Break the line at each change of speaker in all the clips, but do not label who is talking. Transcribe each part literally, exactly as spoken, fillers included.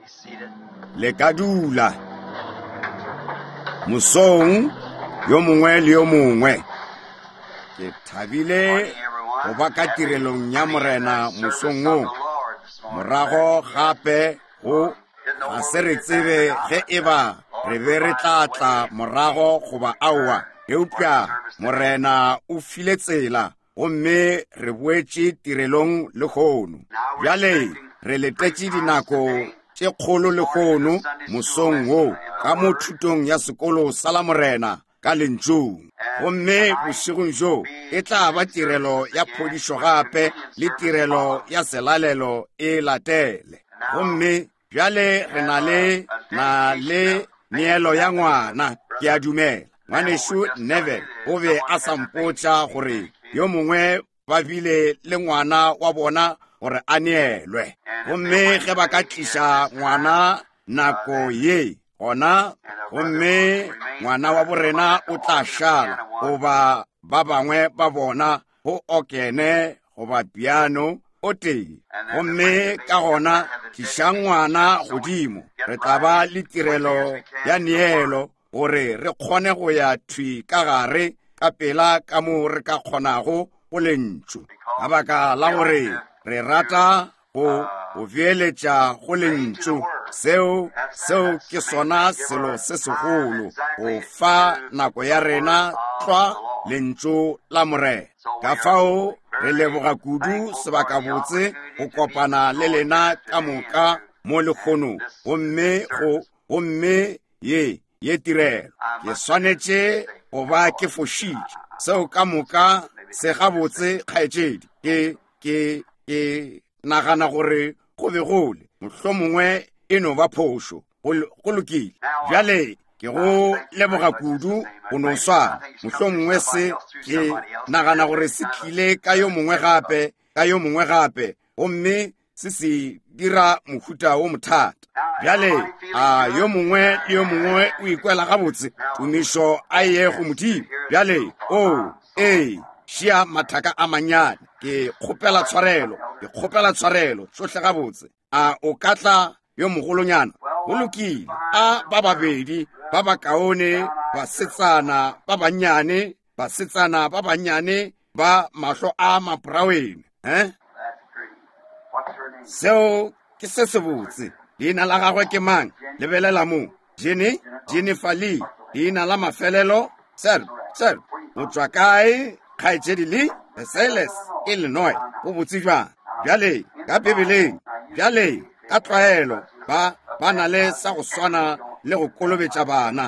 le ka dula mosong yo mongwe le yo mongwe. Ke thabile go ba ka tirelong ya morena mosong o, morago gape go ga se re tsebe ge e ba re be re tla tla morago goba aowa. Eupša morena o file tsela gomme re boetše tirelong le kgono. Bjale re letetše dinako tše kgolo le kgono mosong wo ka mo thutong ya sekolo sa la morena ka lentšong. Gomme bošegong jo e tla ba tirelo ya phodišo gape le tirelo ya selalelo e latele. Gomme bjale re na le na le neelo ya ngwana. Ke a dumela ngwaneso Neville o be a sa mpotša gore yo mongwe ba bile le ngwana wa bona gore a neelwe. Gomme ge ba ka tliša ngwana nako ye gona, gomme ngwana wa borena o tla šala goba ba bangwe ba bona go okene goba piano o tee. Gomme ka gona tlišang ngwana godimo, re tla ba le tirelo ya neelo gore re kgone go ya thwi ka gare ka pela ka mo re ka kgonago go lentšu. Ka baka la gore re rata go go beeletša go lentšu, seo seo ke sona selo se segolo go fa nako ya rena tlhwa lentšu la morena. Ka fao re leboga kudu sebaka botse go kopana le lena ka moka mo lekgonong. Gomme go gomme ye ye tirelo ke swanetše go ba ke fošitše seo ka moka se gabotse kgaetšedi. Ke ke ke nagana gore go be gole mohlomongwe e no ba phošo go lokile. Bjale ke go leboga kudu go no swana. Mohlomongwe se ke nagana gore se tlile ka yo mongwe gape ka yo mongwe gape gomme se se dira mohuta wo mothata. Bjale a yo mongwe le yo mongwe o ikwela gabotse tumišo a ye go modimo. Bjale o ee šia mathaka a mannyane. Ke kgopela tshwarelo ke kgopela tshwarelo tsohle gabotse. A o ka tla yo mogolonyana go lokile. A ba babedi ba ba kaone basetsana ba bannyane basetsana ba bannyane ba mahlo a mabraweni. Eh? Seo ke se se botse. Leina la gagwe ke mang? Lebelela mo. Jenny Jennifer Lee. Leina la mafelelo sir sir o tswa kae? Kgaetšedi Lee, Versailles, Illinois. Go botse jwang? Bjale ka Bibeleng, bjale ka tlwaelo ba ba na le sa go swana le go kolobetša bana.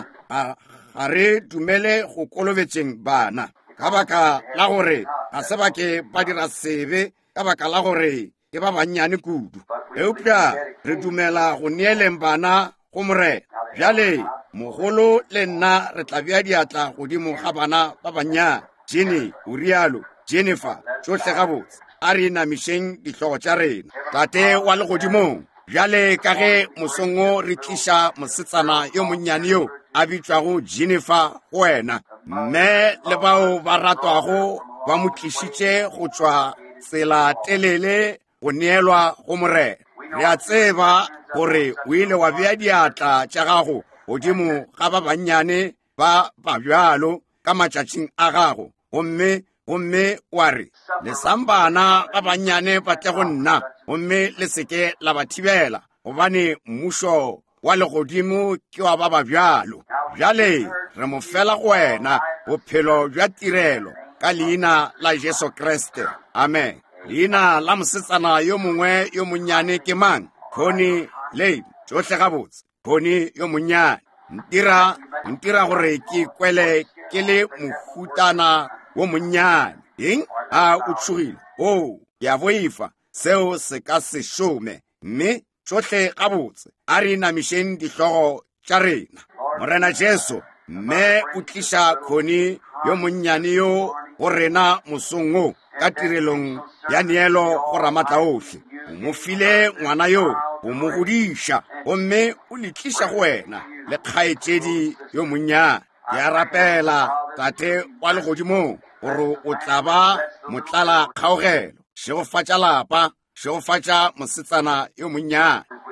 Ga re dumele go kolobetšeng bana ka baka la gore ga se ba ke ba dira sebe, ka baka la gore ke ba bannyane kudu. Eupša re dumela go neeleng bana go morena. Bjale mogolo le nna re tla bea diatla godimo ga bana ba bannyane. Jenny o rialo, Jennifer tsohle gabotse a re namišeng dihlogo tša rena. Tate wa legodimong, bjale ka ge mosongo re tliša mosetsana yo monnyane yo a bitšwago Jennifer go wena, mme le bao ba ratwago ba mo tlišitše go tšwa tsela telele go neelwa go morena. Re a tseba gore o ile wa bea diatla tša gago godimo ga ba bannyane ba babjalo ka matšatšing a gago. Gomme gomme wa re lesang bana ba bannyane ba tle go nna, gomme le seke la ba thibela gobane mmušo wa legodimo ke wa ba babjalo. Bjale re mo fela go wena bophelo bja tirelo ka leina la Jesu Kriste, amen. Leina la mosetsana yo mongwe yo monnyane ke mang? Connie Lane. Tsohle gabotse Connie yo monnyane. Ntira ntira gore ke kwele ke le mohutana wo monnyane. Eng a o tshogile? O ya boifa seo se ka se šome, mme tsohle gabotse a re namišeng dihlogo tša rena. Morena Jesu mme o tliša Connie yo monnyane yo go rena mosong o ka tirelong ya neelo go ramatla ohle. O mo file ngwana yo o mo godiša, gomme o le tliša go wena le kgaetšedi yo monnyane. Ke a rapela tate wa legodimong gore o tla ba motlala kgaogelo, šegofatša lapa, šegofatša mosetsana yo monnyane.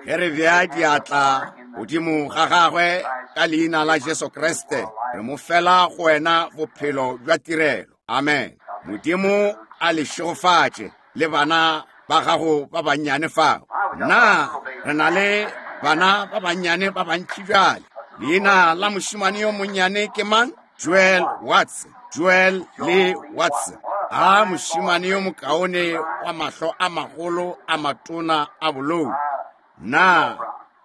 ge re bea diatla godimo ga gagwe ka leina la Jesu Kriste re mo fela go wena bophelo jwa tirelo. Amen. Modimo a le šogofatše le bana ba gago ba bannyane fao. Na re na le bana ba bannyane ba bantši bjale. Leina la mošimane yo monnyane ke mang? Joel Watson. Joel le Watson. A mošimane yo mokaone wa mahlo a magolo a matona a bolou. Na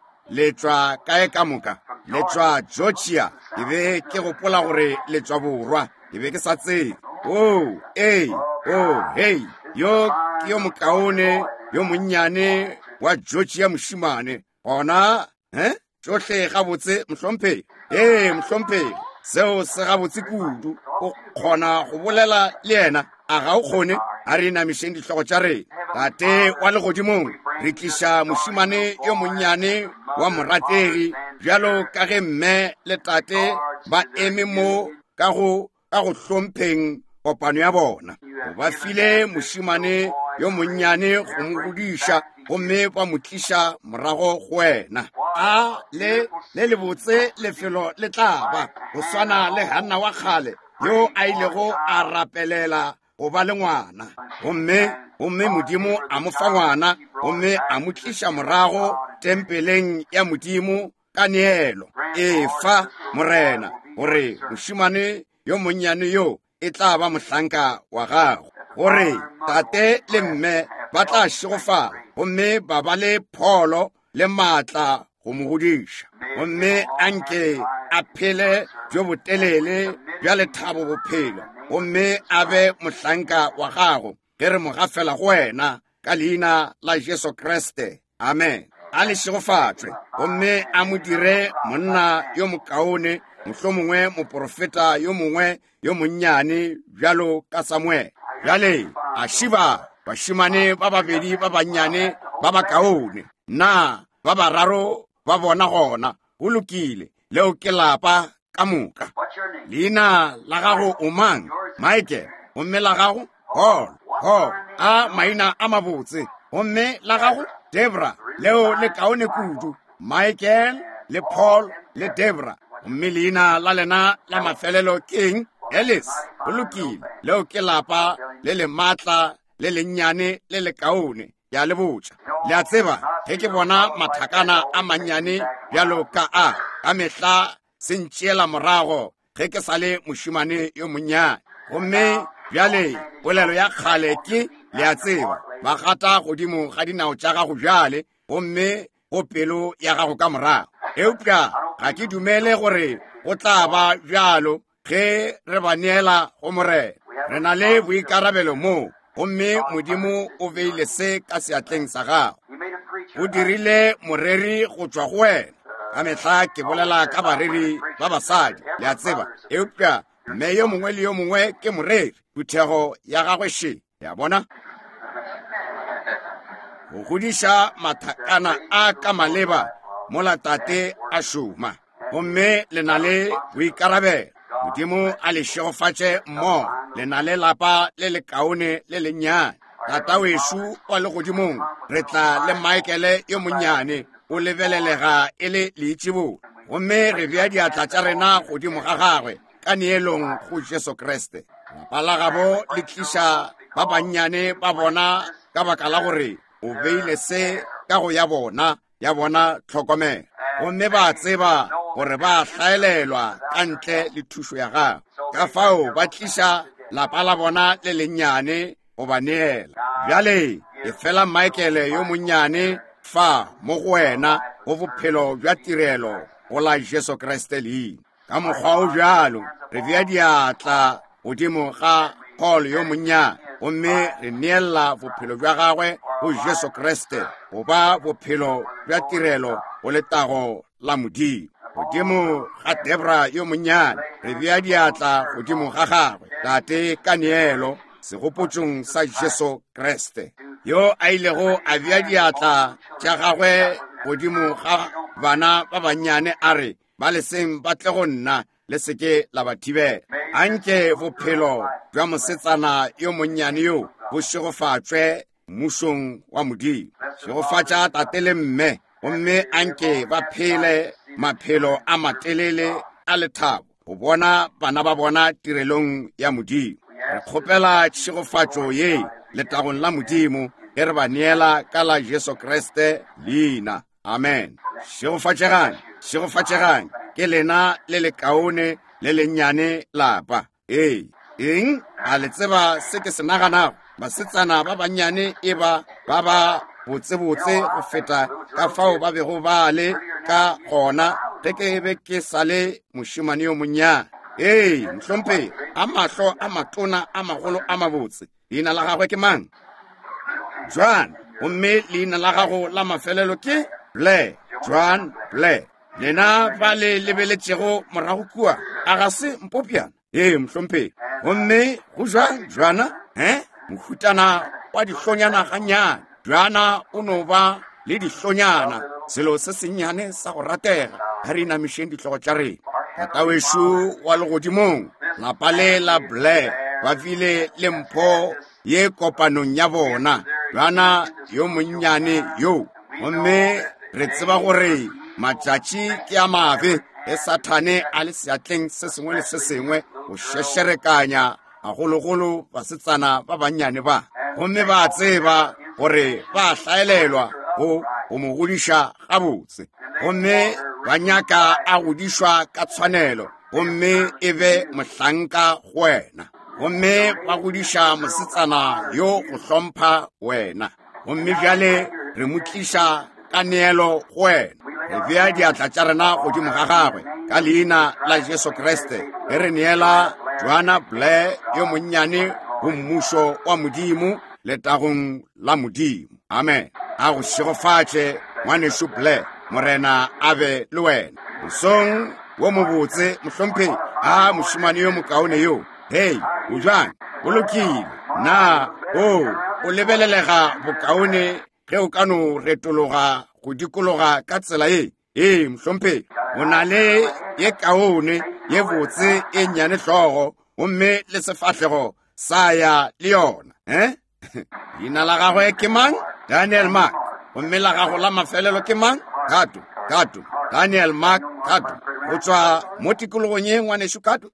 le tšwa kae ka moka? Le tšwa Georgia. E be ke gopola gore le tšwa borwa. E be ke sa tsebe. Oh, ei, oh, hey, yo ke yo mokaone yo monnyane wa Georgia mošimane. Gona, eh? Tšohle gabotse mohlomphegi. Eh, mohlomphegi. Seo se gabotse kudu. O kgona go bolela le yena. A ga o kgone a re namišeng ditlhogo tša rena. Tate wa legodimong re tliša mošimane yo monnyane wa morategi bjalo ka ge mme le tate ba eme mo ka go ka go hlompheng kopano ya bona. O ba file mošimane yo monnyane go mo godiša gomme ba mo tliša morago go wena. A le le le botse lefelo le tla ba go swana le Hanna wa kgale yo a ilego a rapelela go ba le ngwana. Gomme gomme Modimo a mo fa ngwana gomme a mo tliša morago tempeleng ya Modimo ka neelo. E fa morena gore mošimane yo monnyane yo e tla ba mohlanka wa gago. Gore tate le mme ba tla šegofala gomme ba ba le pholo le maatla go mo godiša. Gomme anke a phele jo botelele bja lethabo bophelo. Gomme a be mohlanka wa gago ge re mo gafela go wena ka leina la Jesu Kriste. Amen. A le šegofatšwe gomme a mo dire monna yo mokaone, mohlomongwe moprofeta yo mongwe yo monnyane bjalo ka Samuel. Bjale a šiba bašimane ba babedi ba bannyane ba bakaone. Na ba bararo ba bona gona go lokile leo ke lapa ka moka. Leina la gago o mang? Michael. Gomme la gago Paul. Paul. A maina a mabotse. Gomme la gago Debra. Leo le kaone kudu. Michael le Paul le Debra. Gomme leina la lena la mafelelo king Ellis. Go lokile leo ke lapa le le matla le le nnyane le le kaone ya le botša. Le a tseba ge ke bona mathakana a mannyane bjalo ka a ka mehla se ntšeela morago ge ke sa le mošimane yo monnyane. Gomme bjale polelo ya kgale ke le a tseba ba gata godimo ga dinao tša gago bjale gomme go pelo ya gago ka morago. Eupša ga ke dumele gore go tla ba bjalo ge re ba neela go morena. Re na le boikarabelo moo gomme Modimo o beile se ka seatleng sa gago. O dirile moreri go tšwa go wena. Ka mehla ke bolela ka bareri ba basadi. Le a tseba eupša mme yo mongwe le yo mongwe ke moreri. Phuthego ya gagwe she ya bona go godiša mathakana a ka maleba mola tate a šoma. Gomme le na le boikarabelo. Modimo a le šegofatše mmogo. Le na le lapa le le kaone le le nnyane. Tata wešo wa legodimong re tla le Michael yo monnyane o lebelelega e le leitšibola. Gomme re bea diatla tša rena godimo ga gagwe ka neelong go Jesu Kriste. Lapa la gabo le tliša ba bannyane ba bona ka baka la gore o beile se ka go ya bona ya bona tlhokomelo. Gomme ba tseba gore ba hlaelelwa ka ntle le thušo ya gago. Ka fao ba tliša lapa la bona le lennyane go ba neela. Bjale e fela Michael yo monnyane fa mo go wena go bophelo bja tirelo go la Jesu Kriste leina. Ka mokgwa o bjalo re bea diatla godimo ga Paul yo monnyane gomme re neela bophelo bja gagwe go Jesu Kriste go ba bophelo bja tirelo go letago la Modimo. Godimo ga Debra yo monnyane re bea diatla godimo ga gagwe tate ka neelo segopotšong sa Jesu Kriste yo a ilego a bea diatla tša gagwe godimo ga bana ba bannyane a re ba leseng ba tle go nna le seke la ba thibela. Anke bophelo jwa mosetsana yo monnyane yo bo šegofatšwe mmušong wa Modimo. Šegofatša tate le mme gomme anke ba phele maphelo a matelele a lethabo go bona bana ba bona tirelong ya Modimo. Re kgopela tšhigofatšo ye letagong la Modimo e re ba neela ka la Jesu Kriste leina. Amen. Tšhigofatšegang, tšhigofatšegang ke lena le le kaone le lennyane lapa. Ee, eng a le tseba se ke se naganago? Basetsana ba bannyane e ba ba ba botsebotse go feta ka fao ba bego ba le ka gona ge ke be ke sa le mošimane yo monnyane. Ee, mhlompe a mahlo a matona a magolo a mabotse. Leina la gagwe ke mang? John. Gomme leina la gago la mafelelo ke Blair. John Blair. Lena ba le lebeletšego morago kua a ga se mpopiana. Ee, mhlompe gomme go jwang Joana? Eh? Mohutana wa dihlonyana ganyane. Joana o no ba le dihlonyana, selo se senyane sa go ratega ga re inamišeng ditlogo tša rena. Tatawešo wa legodimong lapa le la Blair ba file le mpho ye kopanong ya bona Joana yo monnyane yo. Gomme re tseba gore matšatši ke a mabe e Sathane a le seatleng se sengwe le se sengwe go šešerekanya gagologolo basetsana ba bannyane ba. Gomme ba tseba gore ba hlaelelwa go go mo godiša gabotse. Gomme ba nyaka a godišwa ka tshwanelo, gomme e be mohlanka go wena. Gomme ba godiša mosetsana yo go hlompha wena. Gomme bjale re mo tliša ka neelo go wena. Re bea diatla tša rena godimo ga gagwe ka leina la Jesu Kriste. E re neela Joana Blair yo monnyane go mmušo wa Modimo letagong la Modimo. Amen. A go šigofatše ngwanešo Blair, morena a be le wena. Mosong wo mobotse mohlompe a mošimane yo mokaone yo. Hei, o jwang? O lokile? Na, o, o lebelelega bokaone ge o ka no retologa go dikologa ka tsela ye. Ee, mohlompe o na le ye kaone ye botse e nnyane hlogo, gomme le sefahlego sa ya le yona. Eh? Leina la gagwe ke mang? Daniel Mark. Gomme la gago la mafelelo ke mang? Kato, Kato. Daniel Mark Kato. Go tswa mo tikologong ye ngwanešo Kato?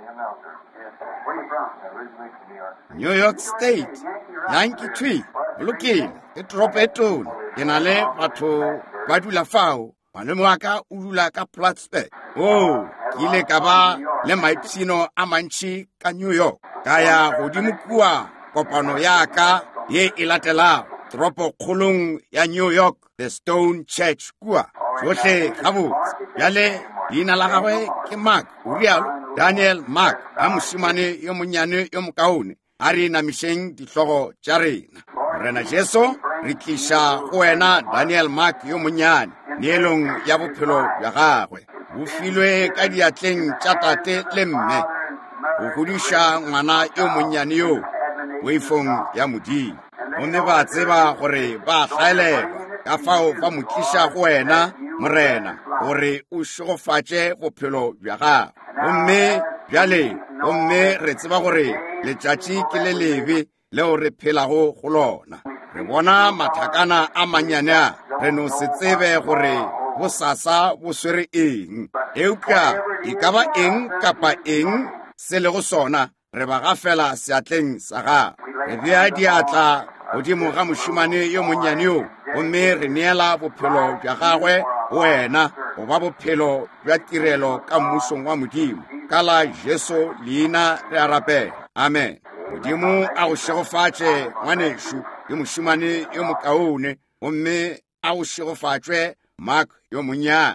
New York State. ninety-three. O lokile. Ke toropo e tona. Ke na le batho ba dula fao. Malome wa ka o dula ka Plattsburgh. Oh, ke ile ka ba le maipshino a mantši ka New York. Ka ya godimo kua kopano ya ka ye e latelago toropo kgolong ya New York, the Stone Church kua. Johle gabotse. Bjale leina la gagwe ke Mark, o rialo? Daniel Mark, a mošimane yo monnyane yo mokaone a re namišeng ditlogo tša rena. Morena Jesu re tliša go wena Daniel Mark yo monnyane neelong ya bophelo bja gagwe. Bo filwe ka diatleng tša tate le mme go godiša ngwana yo monnyane yo weifong ya Modimo. Gomme ba tseba gore ba hlaelelwa ka fao ba mo tliša go wena morena gore o šigofatše bophelo bja gagwe. Gomme bjale gomme re tseba gore letšatši ke le lebe leo re phelago go lona. Re bona mathakana a mannyane a, re no se tsebe gore bosasa bo swere eng. Eupša e ka ba eng kapa eng se le go sona, re ba gafela seatleng sa gagwe. Re bea diatla godimo ga mošimane yo monnyane yo, gomme re neela bophelo bja gagwe wena go ba bophelo bja tirelo ka mmušong wa Modimo. Ka la Jesu leina re a rapela. Amen. Modimo a go šigofatše ngwanešo yo mošimane yo mokaone, gomme a go šigofatšwe Mark yo monnyane.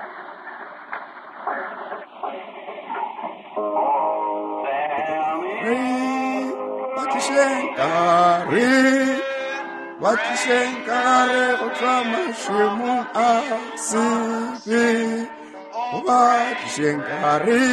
Batlišenkare, batlišenkare go tšwa mašemong a sebe. Batlišenkare,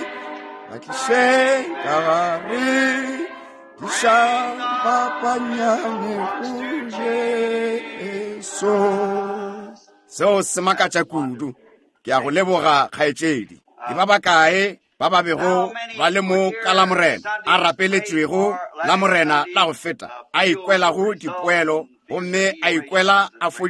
batlišenkare, diša papanyane go Jesu. Seo se makatša kudu. Ke a go leboga kgaetšedi. Ke ba bakae ba ba bego ba le mo ka la morena a rapeletšwego la morena la go feta a ikwelago dipoelo gomme a ikwela a fodile.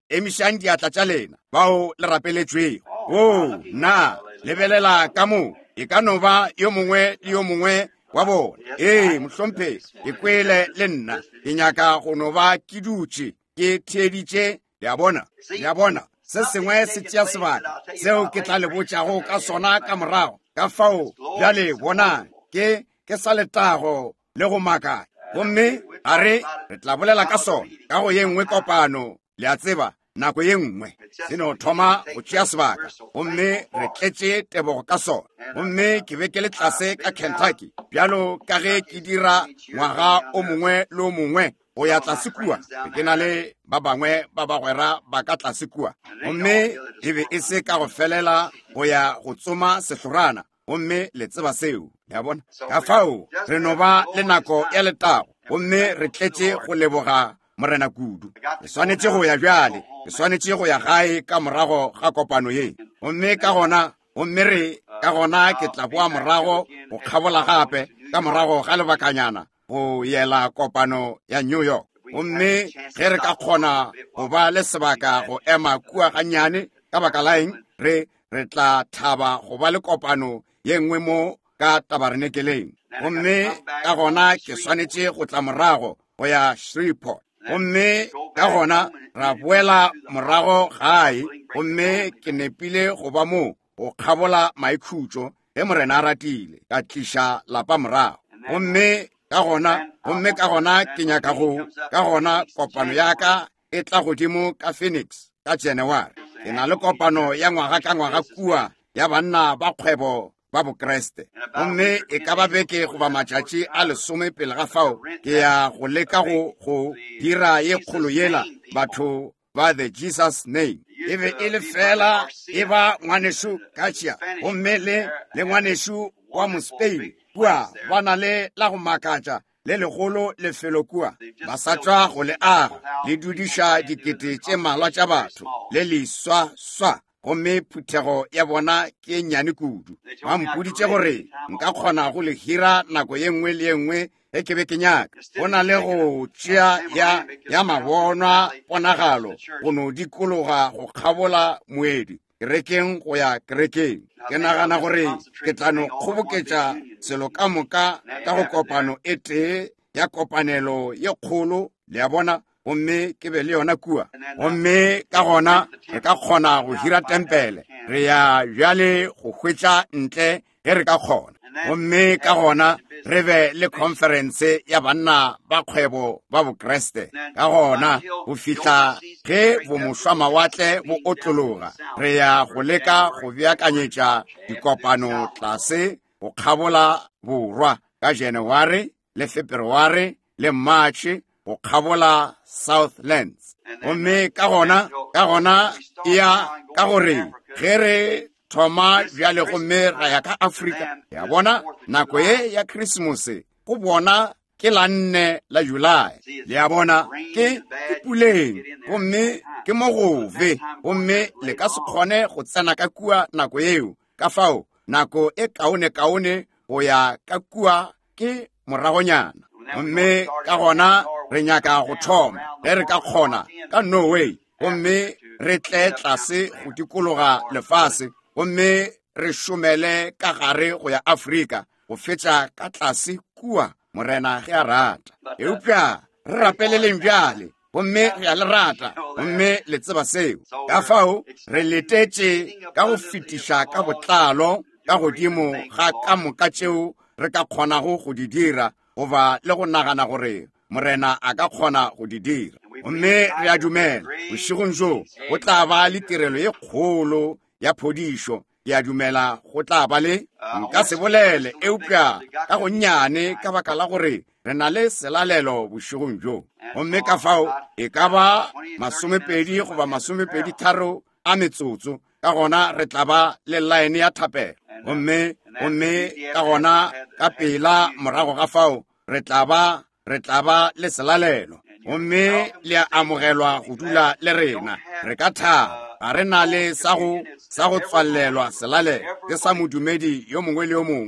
emišang diatla tša lena bao le rapeletswego. o na lebelela ka mo e ka no ba yo mongwe le yo mongwe wa bona. ee mohlomphegi ke kwele le nna ke nyaka go no ba ke dutše ke theeditše. le a bona le a bona se sengwe se tšea sebaka seo ke tla le botšago ka sona ka morago ka fao bjale bonang ke ke sa letago le go makanya. gomme a re re tla bolela ka sona ka go ye nngwe kopano. le a tseba nako ye nngwe se no thoma go tšea sebaka gomme re tletše tebogo ka sona. gomme ke be ke le tlase ka Kentucky bjalo ka ge ke dira ngwaga o mongwe le o mongwe go ya tlase kua. ke na le ba bangwe ba bagwera ba ka tlase kua. gomme e be e se ka go felela go ya go tsoma sehlorana. gomme le tseba seo le a bona ka fao re no ba le nako ya letago. gomme re tletše go leboga morena kudu. re swanetše go ya bjale re swanetše go ya gae ka morago ga kopano ye. gomme ka gona gomme re ka gona ke tla boa morago go kgabola gape ka morago ga lebakanyana go yela kopano ya New York. gomme ge re ka kgona go ba le sebaka go ema kua gannyane ka baka laeng re re tla thaba go ba le kopano ye nngwe mo ka tabernakeleng. gomme ka gona ke swanetše go tla morago go ya Shreveport. gomme ka gona ra boela morago gae. gomme ke nepile go ba mo go kgabola maikhutšo ge morena a ratile ka tliša lapa morago. gomme ka gona gomme ka gona ke nyaka go ka gona kopano ya ka e tla godimo ka Phoenix ka January. ke na le kopano ya ngwaga ka ngwaga kua ya banna ba kgwebo ba bokreste. gomme e ka ba beke goba matšatši a lesome pele ga fao ke ya go leka go go dira ye kgolo yela batho ba the Jesus name. e be e le fela e ba ngwanešo Katšia gomme le le ngwanešo wa Mospain kua ba na le la go makatša le legolo lefelo kua. ba sa tšwa go le aga le dudiša dikete tše malwa tša batho le leswaswa. gomme phuthego ya bona ke nnyane kudu. ba mpuditše gore nka kgona go le hira nako ye nngwe le ye nngwe ge ke be ke nyaka. go na le go tšea ya ya mabonwa ponagalo go no dikologa go kgabola moedi kerekeng go ya kerekeng. ke nagana gore ke tla no kgoboketša selo ka moka ka go kopano e tee ya kopanelo ye kgolo. le a bona gomme ke be le yona kua. gomme ka gona re ka kgona go hira tempele. re ya bjale go hwetša ntle ge re ka kgona. gomme ka gona re be le conference ya banna ba kgwebo ba bokreste. ka gona go fihla ge bomošwamawatle bo otlologa re ya go leka go beakanyetša dikopano tlase go kgabola borwa ka January le February le March go kgabola Southlands. gomme ka gona ka gona ya ka gore ge re thoma bjale gomme ra ya ka Afrika. ya bona nako ye ya Christmas go bona ke la nne la July. le ya bona ke puleng gomme ke mogove. gomme le ka se kgone go tsena ka kua nako yeo ka fao nako e kaone kaone go ya ka kua ke moragonyana. gomme ka gona re nyaka go thoma ge re ka kgona ka Norway. gomme re tle tlase go dikologa lefase. gomme re šomele ka gare go ya Afrika go fetša ka tlase kua morena ge a rata. eupša re rapeleleng bjale gomme re a le rata. gomme le tseba seo ka fao re letetše ka go fetiša ka botlalo ka godimo ga ka moka tšeo re ka kgonago go di dira goba le go nagana gore morena a ka kgona go di dira. gomme re a dumela bošegong jo go tla ba le tirelo ye kgolo ya phodišo. ke a dumela go tla ba le nka se bolele eupša ka gonnyane ka baka la gore re na le selalelo bošegong jo. gomme ka fao e ka ba masomepedi goba masomepedi tharo a metsotso ka gona re tla ba le line ya thapelo. gomme gomme ka gona ka pela morago ga fao re tla ba re tla ba le selalelo. gomme le a amogelwa go dula le rena. re ka thaba ga re na le sa go sa go tswalelwa selalelo ke sa modumedi yo mongwe le yo mongwe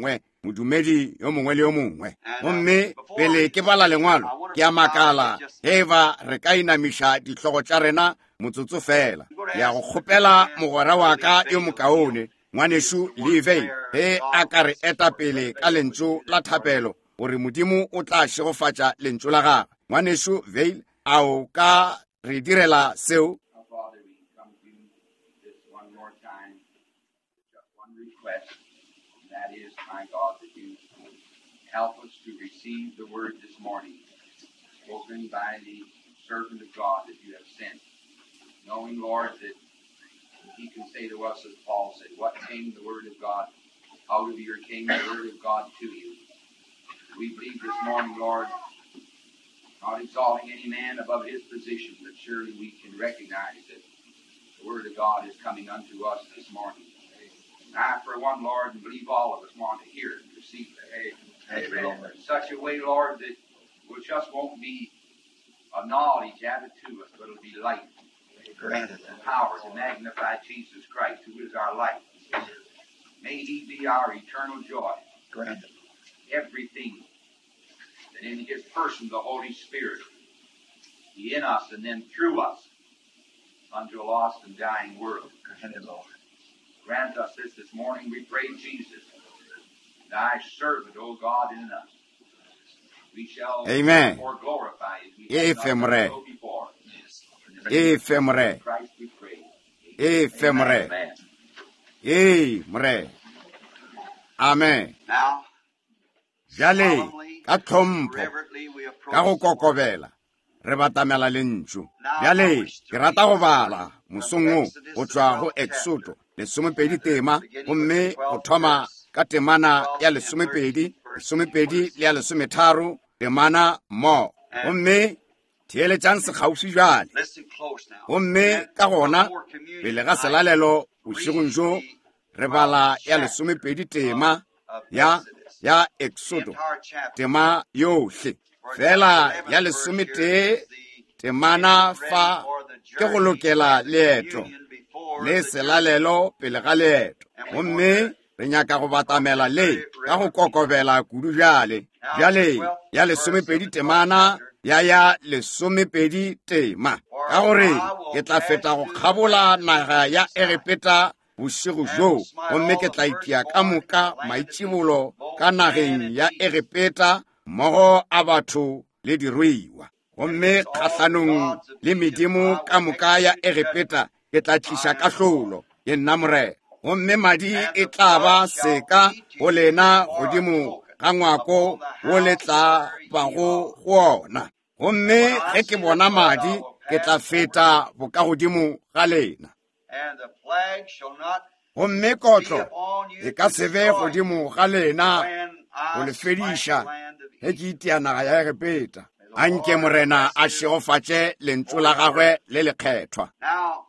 modumedi yo mongwe le yo mongwe. Gomme pele ke bala lengwalo ke a makala he ba re ka inamisha ditlhogo tša rena motsotso fela. Ya go kgopela mogwera wa ka yo mokaone ngwanešu Levi he a ka re eta pele ka lentšu la thapelo gore modimo o tla šegofatša lentšu la gagwe. Ngwanešu Veil a o ka re direla seo.
That is, my God, that you help us to receive the word this morning, spoken by the servant of God that you have sent, knowing, Lord, that he can say to us, as Paul said, what came the word of God out of your came the word of God to you. We believe this morning, Lord, not exalting any man above his position, but surely we can recognize that the word of God is coming unto us this morning. I, for one, Lord, and believe all of us want to hear it and receive it. Amen. In such a way, Lord, that it just won't be a knowledge added to us, but it'll be light. Granted and power to magnify Jesus Christ, who is our life. May he be our eternal joy. Granted. Everything that in his person, the Holy Spirit, be in us and then through us unto a lost and dying world. Granted, Lord. Grant us this this morning, we pray, Jesus, thy servant, O God, in us. We shall
Amen.
more glorify as we
If
have not
Emre.
so before.
If Emre.
In Christ we pray.
If Emre.
Amen.
Emre. Amen.
Now,
Jale
solemnly,
ka tlhompho
reverently we approach
ka go
the word.
kokobela re batamela lentšu. Bjale ke rata go bala mosong o go tšwa go Exodo lesomepedi tema gomme go thoma ka temana ya lesomepedi lesomepedi le ya lesometharo temana mo gomme theeletšang sekgauswi bjale
Listen close now.
gomme ka gona pele ga selalelo bošegong jo re bala ya lesomepedi tema ya ya Exodo tema yohle fela ya lesometee temana fa ke go lokela leeto le selalelo pele ga leeto gomme re nyaka go batamela le ka go kokobela kudu bjale bjale ya lesomepedi temana ya ya lesomepedi tema ka gore ke tla feta go kgabola naga ya Egipeta bošego jo gomme ke tla itia ka moka maitšibolo ka nageng ya Egipeta mmogo a batho le diruiwa gomme kgatlhanong le medimo ka moka ya Egipeta ke tla tliša kahlolo ye nna morena gomme madi e tla ba seka go lena godimo ga ngwako wo le tla bago go ona gomme ge ke bona madi ke tla feta boka godimo ga lena
And the plague shall not
gomme kotlo e ka se be godimo ga lena go le fediša ge ke itia naga ya Egipeta a nke morena a šegofatše lentšu la gagwe le lekgethwa.
Now,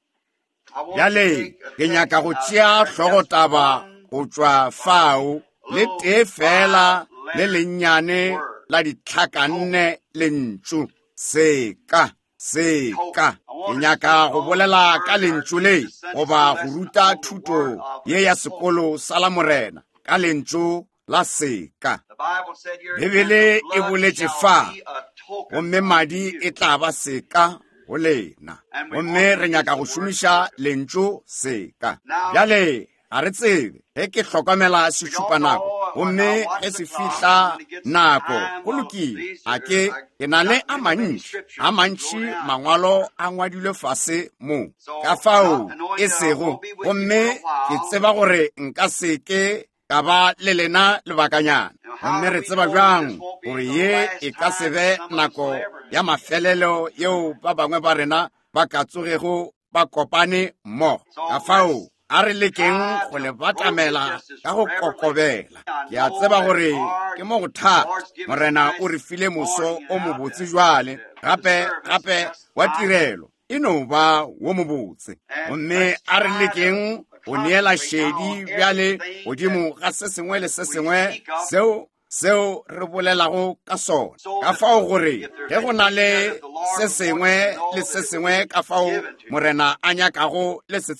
I want to
Bjale
take a
ke nyaka go tšea hlogotaba go tšwa fao le tee fela le lennyane la ditlhakanne lentšu seka seka ke nyaka go bolela ka lentšu le goba go ruta thuto ye ya sekolo sa la morena ka lentšu la seka.
The Bible said here,
Bibele
and the
e
blood
boletše
shall
fa
be a token
gomme
unto
madi
you.
e tla ba seka go lena gomme re nyaka go šomiša lentšu seka. Bjale ga re tsebe ge ke hlokomela sešupanako gomme ge se fihla nako go lokile a ke ke na le a mantši a mantši mangwalo a ngwadilwe fase mo ka fao e sego gomme ke tseba gore nka seke ka ba le lena lebakanyana gomme re tseba bjang gore ye e ka se be nako ya mafelelo yeo ba bangwe ba rena ba ka tsogego ba kopane mmogo ka fao a re lekeng go le batamela ka go kokobela ke a tseba gore ke mo go thata morena o re file moso o mobotse jwale gape gape wa tirelo e no ba wo mobotse gomme a re lekeng go neela šedi bjale godimo ga se sengwe le se sengwe seo seo re bolelago ka sona ka fao gore ge go na le se sengwe le se sengwe ka fao morena a nyakago le se tseba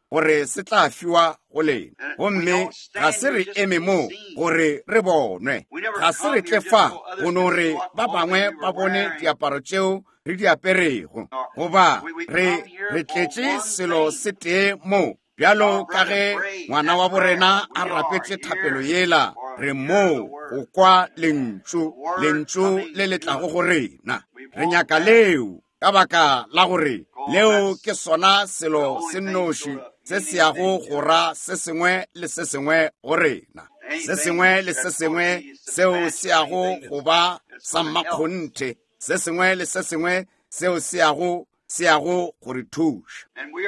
gore se tla fiwa go lena gomme ga se re eme mo gore re bonwe ga se re tle fa gono re ba bangwe ba bone diaparo tšeo re di aperego goba re re tletše selo se tee mo bjalo ka ge ngwana wa borena a rapetše thapelo yela re mo go kwa lentšu lentšu le letlago go rena re nyaka leo ka baka la gore leo ke sona selo se nnoši se se yago go ra se sengwe le se sengwe go rena se sengwe le se sengwe seo se yago go ba sa mmakgonthe se sengwe le se sengwe seo se yago se yago go re thuša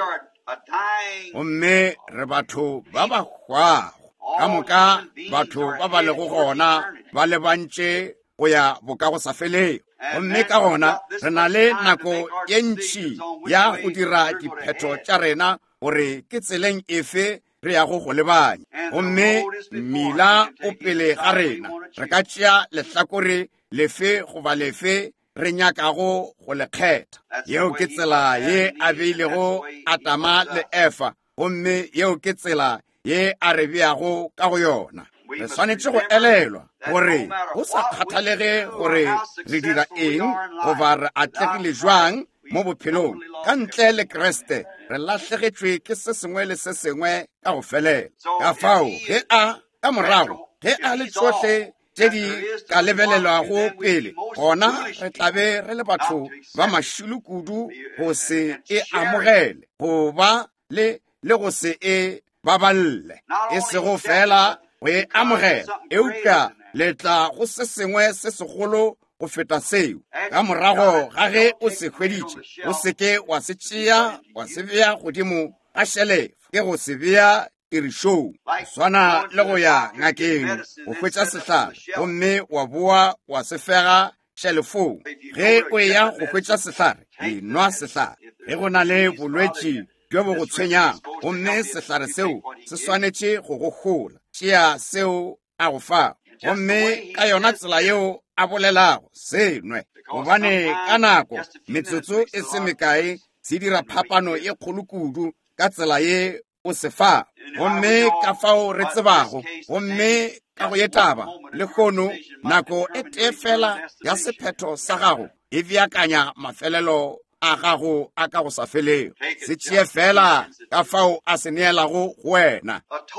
gomme re batho ba ba hwago ka moka batho ba ba lego gona ba le bantše go ya boka go sa felego gomme ka gona re na le nako ye ntši ya go dira diphetho tša rena gore ke tseleng efe re yago go lebanya gomme mmila o pele ga rena re ka tšea lehlakore lefe goba lefe re nyakago go le kgetha yeo ke tsela ye a beilego Atama le Efa gomme yeo ke tsela ye a re beago ka go yona re swanetše go elelwa gore go sa kgathalege gore re dira eng goba re atlegile jwang mo bophelong ka ntle le Kriste re lahlegetšwe ke se sengwe le se sengwe ka go felela ka fao ge a ka morago ge a le tsohle tše di ka lebelelwago pele gona re tlabe re le batho ba mašilo kudu go se e amogele go ba le le go se e baballe e sego fela go e amogela eupša letla go se sengwe se segolo go feta seo ka morago ga ge o se hweditše o seke wa se tšea wa se bea godimo ga šelefa ke go se bea tirišong swana le go ya ngakeng go hwetša sehlare gomme wa boa wa se fega šelefong ge o ya go hwetša sehlare enwa sehlare ge go na le bolwetši bjo bo go tshwenyang gomme sehlare seo se swanetše go go gola tšea seo a go fa gomme ka yona tsela yeo a bolelago se nwe gobane ka nako metsotso e se mekae se dira phapano e kgolo kudu ka tsela ye o se fa gomme ka fao re tsebago gomme ka go ye taba le kgono nako e tee fela ya sephetho sa gago e beakanya mafelelo a gago a ka go sa felego se tšee fela ka fao a se neelago go wena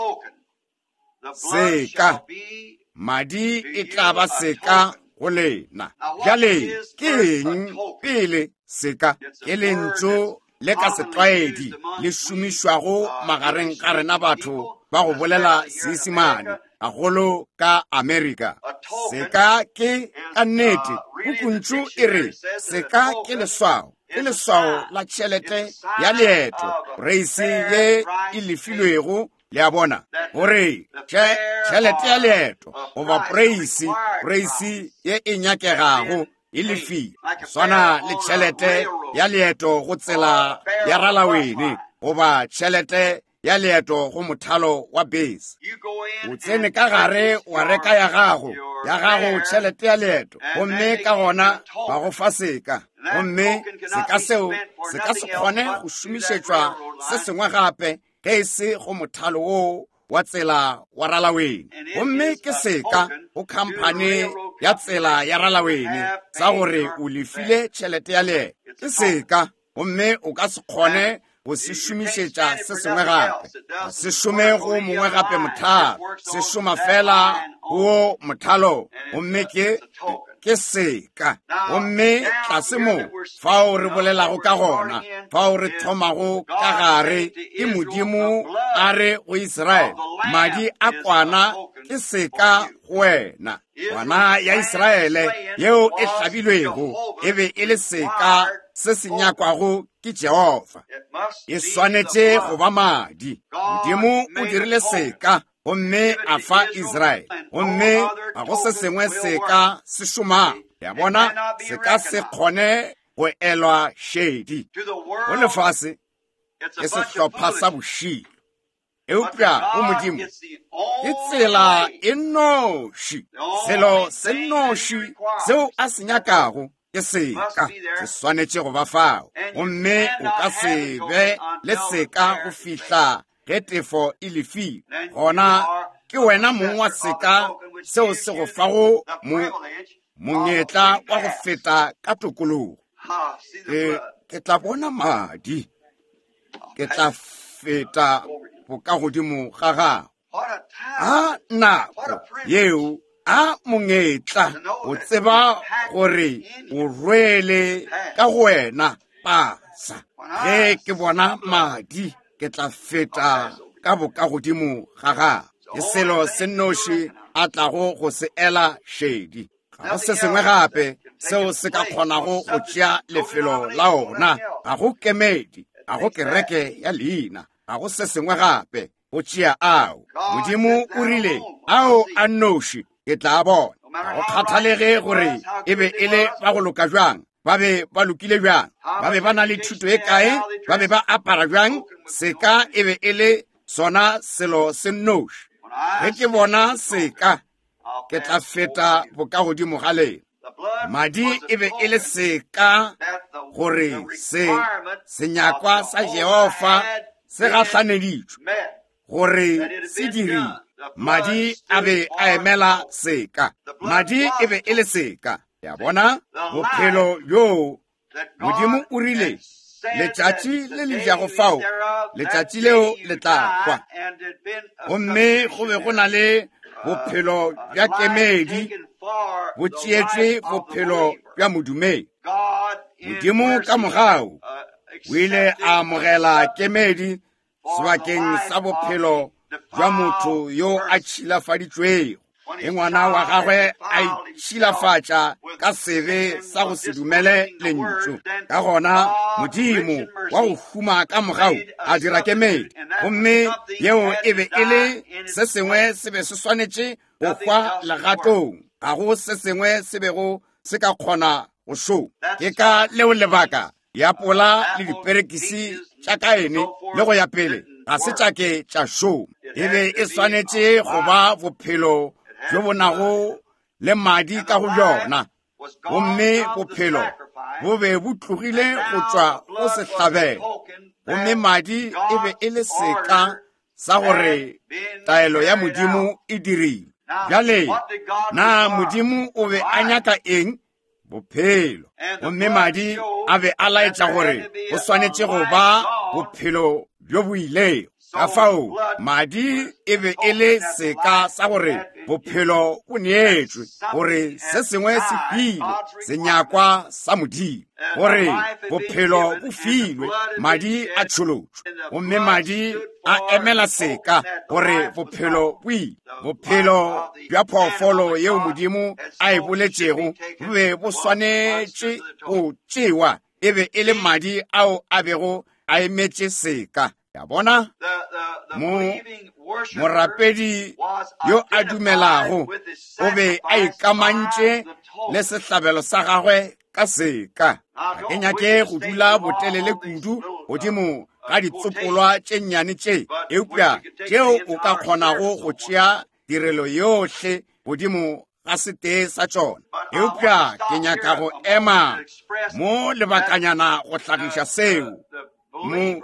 seka madi e tla ba seka go lena bjale ke eng pele seka ke lentšu le ka setlwaedi le šomišwago magareng ka rena batho ba go bolela Seesimane agolo ka Amerika seka ke ka nnete pukuntšu e re seka ke leswao ke leswao la tšhelete ya leeto reise ye e lefilwego le a bona gore tšhelete ya leeto goba preisi preisi ye e nyakegago e lefile swana le tšhelete ya leeto go tsela ya ralawene goba tšhelete ya leeto go mothalo wa bese o tsene ka gare wa reka ya gago ya gago tšhelete ya leeto gomme ka gona ba go fa seka gomme seka seo se ka se kgone go šomišetšwa se sengwe gape ge e se go mothalo wo wa tsela wa ralawene gomme ke seka go khamphane ya tsela ya ralawene sa gore o lefile tšhelete ya leeto ke seka gomme o ka se kgone go se šomišetša se sengwe gape se šome go mongwe gape mothalo se šoma fela go mothalo gomme ke ke seka gomme tlase mo fao re bolelago ka gona fao re thomago ka gare ke modimo a re go Israele madi a kwana ke seka go wena kwana ya Israele yeo e hlabilwego e be e le seka se se nyakwago ke Jehova e swanetše go ba madi modimo o dirile seka gomme a fa Israele gomme ga go se sengwe seka se šomang ya bona se ka se kgone go elwa šedi go lefase ke sehlopha sa bošilo eupša go modimo ke tsela e noši selo se noši seo a se nyakago ke seka se swanetše go ba fao, gomme o ka se be le seka go fihla ge tefo e lefile. Gona ke wena mong wa seka seo se go fago monyetla wa go feta ka tokologo. Ke tla bona madi, ke tla feta boka godimo ga gago. A nako yeo a monyetla o tseba gore o rwele ka wena pasa. Ge ke bona madi, ke tla feta ka boka godimo ga gago. Ke selo se noši a tlago go se ela šedi. Ga go se sengwe gape seo se ka kgonago go tšea lefelo la ona. Ga go kemedi, ga go kereke ya leina, ga go se sengwe gape go tšea ao. Modimo o rile ao a noši ke tla bona. Ga go kgathalege gore e be e le ba go loka jwang, ba be ba lokile jwang, ba be ba na le thuto e kae, ba be ba apara jwang, seka e be e le sona selo se noši. Ge ke bona seka, ke tla feta boka godimo ga lena. Madi e be e le seka gore se senyakwa sa Jehova se gahlaneditšwe gore se diri. Madi a be a emela seka. Madi e be e le seka. Ya bona bophelo yo Modimo o rile letšatši le le jago fao, letšatši leo le tla kwa. Gomme go be go na le bophelo bja kemedi bo tšeetšwe bophelo bja modumedi. Modimo ka mogao o ile a amogela kemedi sebakeng sa bophelo jwa motho yo a tšhilafaditšwego. E ngwana wa gagwe a itšhilafatša ka sebe sa go se dumele lentšu. Ka gona Modimo wa go huma ka mogao a dira kemedi, gomme yeo e be e le se sengwe se be se swanetše go hwa legatong. Ga go se sengwe se bego se ka kgona go šoma. Ke ka leo lebaka diapola le diperekisi tša kaene le go ya pele ga se tšake tša šoma. E be e swanetše go ba bophelo jo bo nago le madi ka go jona, gomme bophelo bo be bo tlogile go tšwa go sehlabelo. Gomme madi e be e le seka sa gore taelo ya Modimo e dirile. Bjale na Modimo o be a nyaka eng? Bophelo. Gomme madi a be a laetša gore go swanetše go ba bophelo bjo bo ilego. Ka fao madi e be e le seka sa gore bophelo bo neetšwe, gore se sengwe se filwe senyakwa sa Modimo, gore bophelo bo filwe madi a tšholotšwe. Gomme madi a emela seka gore bophelo bo ile. Bophelo bja phoofolo yeo Modimo a e boletšego bo be bo swanetše go tšewa, e be e le madi ao a bego a emetše seka. Ya bona mo morapedi yo a dumelago o be a ikamantše le sehlabelo sa gagwe ka seka. Ga ke nyake go dula botelele kudu godimo ga ditsopolwa tše nnyane tše, eupša tšeo o ka kgonago go tšea tirelo yohle godimo ga setee sa tšona. Eupša ke nyaka go ema mo lebakanyana go hlagiša seo. Mo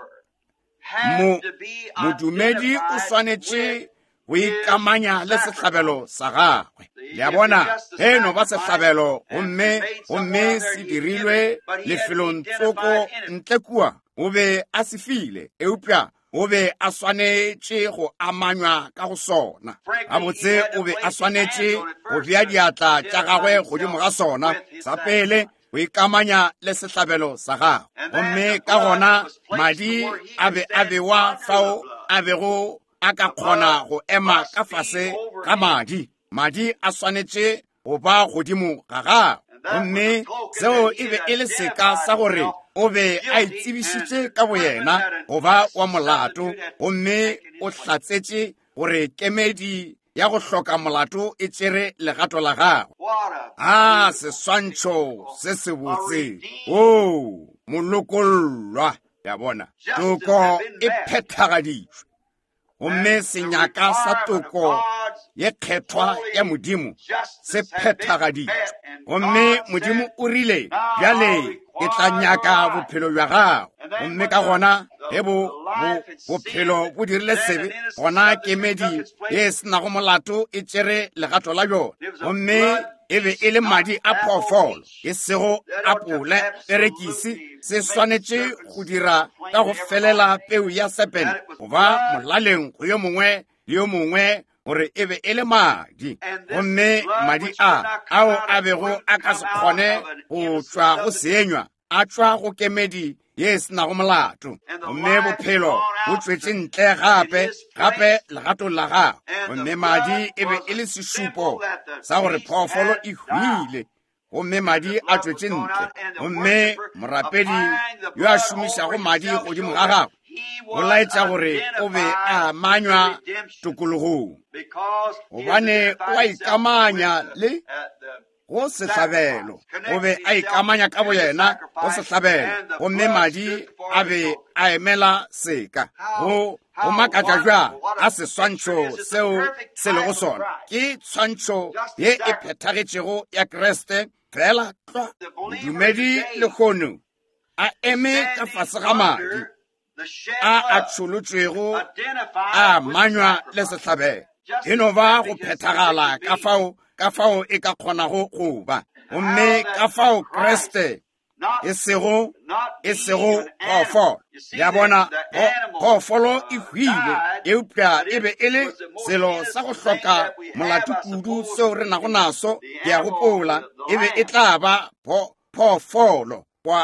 Mo modumedi o swanetše go ikamanya le sehlabelo sa gagwe. Le a bona he no ba sehlabelo gomme gomme se dirilwe lefelong tsoko ntle kua, o be a se file. Eupša o be a swanetše go amanywa ka go sona. Gabotse o be a swanetše go bea diatla tša gagwe godimo ga sona sa pele, go ikamanya le sehlabelo sa gagwe. Gomme ka gona madi a be a bewa fao a bego a ka kgona go ema ka fase ga madi. Madi a swanetše go ba godimo ga gagwe. Gomme seo e be e le seka sa gore o be a itsebišitše ka boyena go ba wa molato, gomme o hlatsetše gore kemedi ya go hloka molato e tšere legato la gagwe. A seswantšho se se botse, o molokollwa. Ya bona toko e phethagaditšwe, gomme senyaka sa toko ye kgethwa ya modimo se phethagaditšwe gomme modimo o rile bjale ke tla nyaka bophelo bja gago gomme ka gona ge bophelo bo dirile sebe gona kemedi ye e senago molato e tšere legato la bjona gomme e be e le madi a phoofolo e sego apole perekisi se swanetše go dira ka go felela peu ya sepene goba molaleng go yo mongwe le yo mongwe gore e be e le madi gomme madi a ao a bego a ka se kgone go tšwa go seenywa a tšwa go kemedi ye e senago molato gomme bophelo bo tšwetše ntle gape gape legatong la gago gomme madi e be e le sešupo sa gore phoofolo e hwile gomme madi a tšwetše ntle gomme morapedi yo a šomišago madi godimo ga gago o laetša gore o be a manywa tokologong gobane o a ikamanya le go sehlabelo o be a ikamanya ka bo yena go sehlabelo gomme madi a be a emela seka go go makatša jwa a seswantšho seo se lego sona ke tshwantšho ye e phethagetšego ya kreste fela tlwa modumedi lekgono a eme ka fase ga madi a a tšholotšwego a manywa le sehlabelo e no ba go phethagala ka fao ka fao e ka kgonago go ba gomme ka fao kreste e sego e sego phoofolo ya bona phoofolo e hwile eupša e be e le selo sa go hloka molato kudu seo re nago naso ke ya gopola e be e tla ba phoofolo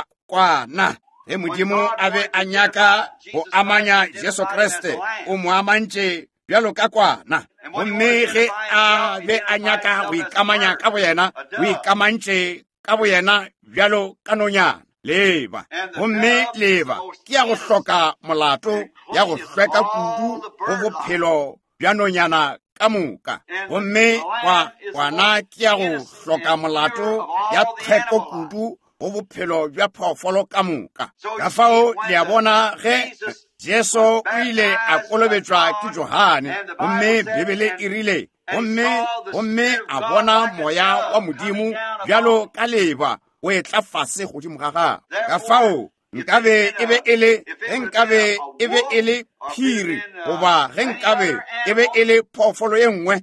kwana ge modimo a be a nyaka go amanya jesu kreste o mo amantše bjalo ka kwana gomme ge a be a nyaka go ikamanya ka boyena o ikamantše ka boyena bjalo ka nonyana leba gomme leba ke ya go hloka molato ya go hlweka kudu go bophelo bja nonyana ka moka gomme kwana ke ya go hloka molato ya tlhweko kudu go bophelo bja phoofolo ka moka ka fao le a bona ge jesu o ile a kolobetšwa ke johane gomme bibele e rile gomme gomme a bona moya wa modimo bjalo ka leba o e tla fase godimo ga gagwe ka fao nkabe e be e le ge nkabe e be e le phiri goba ge nkabe e be e le phoofolo ye nngwe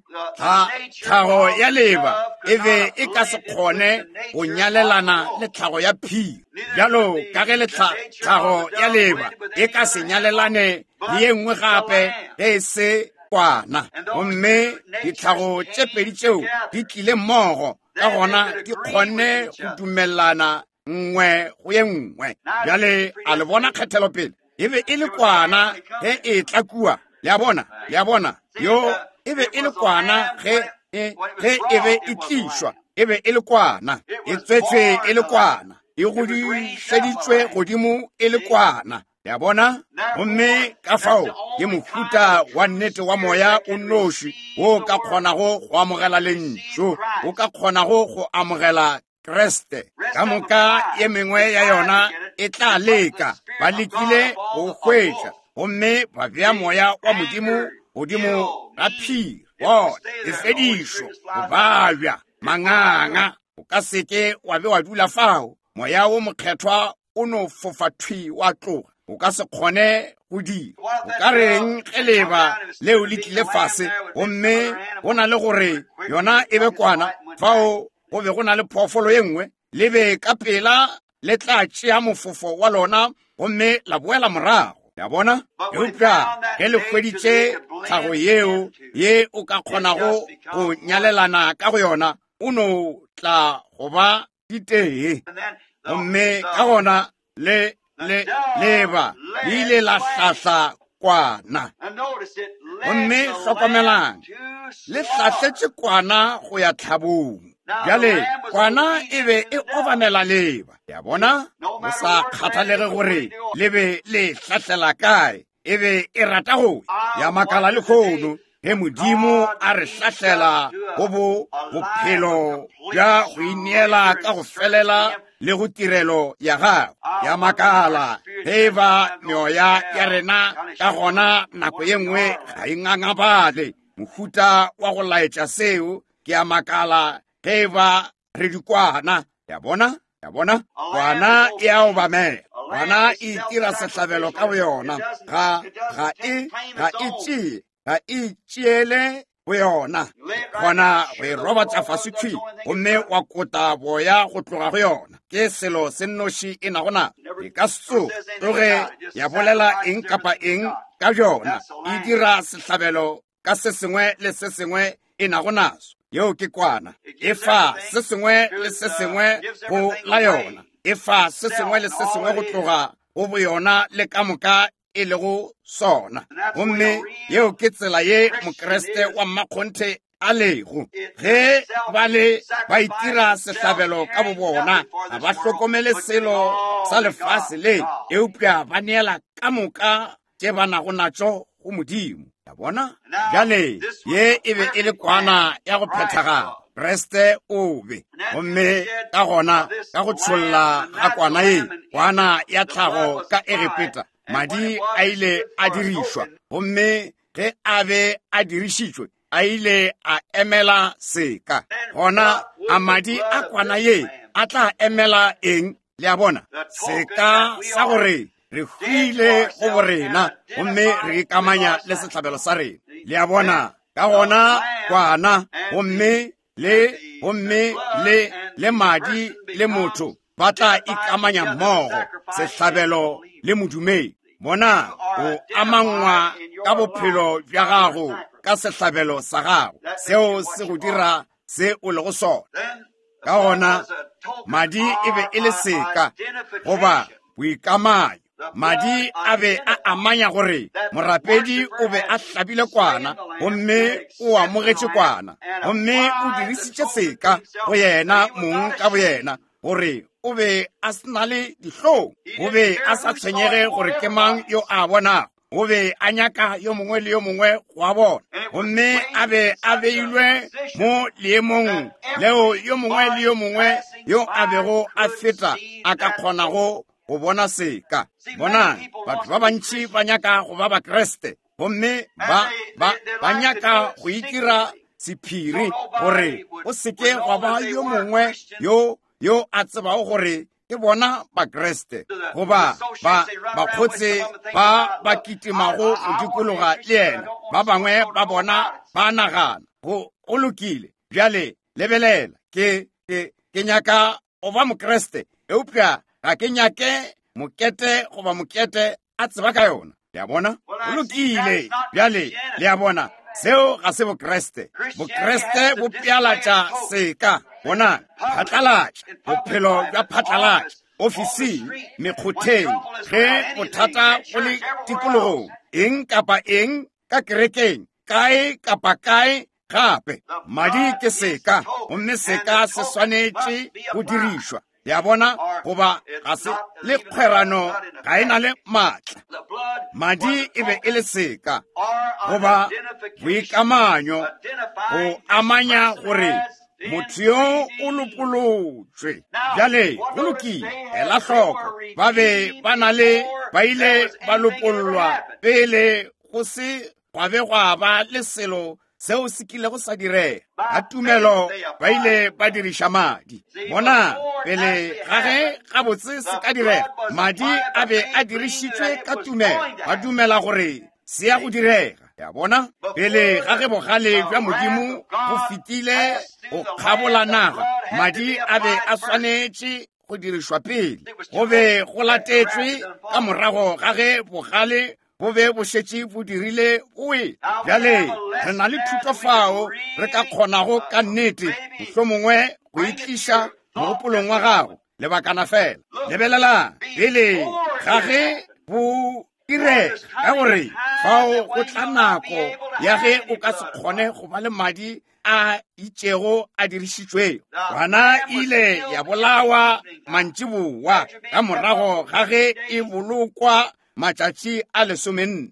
tlhago ya leba e be e ka se kgone go nyalelana le tlhago ya phiri bjalo ka ge le tlhago ya leba e ka se nyalelane le ye nngwe gape ge e se kwana gomme ditlhago tše pedi tšeo di tlile mmogo ka gona di kgonne go dumelelana nngwe go ye nngwe bjale a le bona kgethelo pele e be e le kwana ge e tla kua le a bona le a bona yo e be e le kwana ge ge e be e tlišwa e be e le kwana e tswetswe e le kwana e godišeditšwe godimo e le kwana le a bona gomme ka fao ke mohuta wa nnete wa moya o nnoši wo ka kgonago go amogela lentšu o ka kgonago go amogela kreste ka moka ye mengwe ya yona e tla leka ba lekile go hwetša gomme ba bea moya wa modimo godimo ga phiri bona e fedišo go babja manganga o ka seke wa be wa dula fao moya wo mokgethwa o no fofa thwi wa tloga o ka se kgone go dira o ka reng ge leba leo le tlile fase gomme go na le gore yona e be kwana fao go be go na le phoofolo ye nngwe le be ka pela le tla tšea mofofo wa lona gomme la boela morago ya bona eupša ge le hweditše tlhago yeo ye o ka kgonago go nyalelana ka go yona o no tla go ba ditee gomme ka gona le le leba le ile la hlahla kwana gomme hlokomelang le hlahletše kwana go ya tlhabong bjale kwana e be e obamela leba ya bona o sa kgathalege gore le be le hlahlela kae e be e rata go ya makala le kgono ge modimo a re hlahlela go bo bophelo bja go ineela ka go felela le go tirelo ya gago ya makala ge ba meoya ya rena ka gona nako ye nngwe ga e ngangabale mofuta wa go laetša seo ke ya makala ge ba re dikwana ya bona ya bona kwana e a obamela kwana e tira sehlabelo ka boyona ga ga e ga e tšee ga e tšeele boyona gona go e robatša fasithwi gomme wa kota boya go tloga go yona ke selo se nnoši e nago na e ka setso tloge ya bolela eng kapa eng ka jona e dira sehlabelo ka se sengwe le se sengwe e nago naso yeo ke kwana e fa se sengwe le se sengwe go la yona e fa se sengwe le se sengwe go tloga go boyona le ka moka e lego sona gomme yeo ke tsela ye mokreste wa mmakgonthe a lego ge ba le ba itira sehlabelo ka bobona ga ba hlokomele selo sa lefase le eupša ba neela ka moka tše ba nago natšo go modimo ya bona bjale ye e be e le kwana ya go phethagala kreste o be gomme ka gona ka go tšholla ga kwana ye kwana ya tlhago ka egepeta madi a ile a dirišwa gomme ge a be a dirišitšwe a ile a emela seka gona a madi a kwana ye a tla emela eng le a bona seka sa gore re hwile go borena gomme re ikamanya le sehlabelo sa rena le a bona ka gona kwana gomme le gomme le le madi le motho ba tla ikamanya mmogo sehlabelo le modumedi bona o amangwa ka bophelo bja gago ka sehlabelo sa gago seo se go dira se o lego sona ka gona madi e be e le seka goba boikamanyo madi a be a amanya gore morapedi o be a hlabile kwana gomme o amogetše kwana gomme o dirisitše seka go yena mong ka boyena gore o be a sena le dihlong o be a sa tshwenyege gore ke mang yo a bonago o be a nyaka yo mongwe le yo mongwe go a bona gomme a be a beilwe mo leemong leo yo mongwe le yo mongwe yo a bego a feta a ka kgonago go bona seka bona batho ba bantši ba nyaka go ba bakreste gomme ba ba ba nyaka go itira sephiri gore o seke go ba yo mongwe yo yo a tsebago gore ke bona bakreste goba ba bakgotse ba ba kitimago go dikologa le ena ba bangwe ba bona ba nagana go o lokile bjale lebelela ke ke ke nyaka go ba mokreste eupša ga ke nyake mokete goba mokete a tseba ka yona le a bona o lokile bjale le a bona seo ga se bokreste bokreste bo pšalatša seka bona phatlalatša bophelo bja phatlalatša ofising mekgotheng ge bothata go le tikologong eng kapa eng ka kerekeng kae kapa kae gape madi ke seka gomme seka se swanetše go dirišwa ya bona goba ga se le kgwerano ga e na le maatla madi e be e le seka goba boikamanyo go amanya gore motho yo o lopolotswe bjale go lokile ela hloko ba be ba na le ba ile ba lopollwa pele go se gwa be gwa ba le selo seo se kile go sa direga ga tumelo ba ile ba diriša madi bona pele ga ge gabotse se ka direga madi a be a dirišitšwe ka tumelo ba dumela gore se ya go direga ya bona pele ga ge bogale bja modimo go fetile go kgabola naga madi a be a swanetše go dirišwa pele go be go latetšwe ka morago ga ge bogale bo be bo šetše bo dirile oe bjale re na le thutofao re ka kgonago ka nnete mohlomongwe go itliša mogopolong wa gago lebakana fela lebelela pele ga ge bo direga ka gore fao go tla nako ya ge o ka se kgone go ba le madi a itšego a dirišitšweo gona ile ya bolawa mantšiboa ka morago ga ge e bolokwa matšatši a lesomenne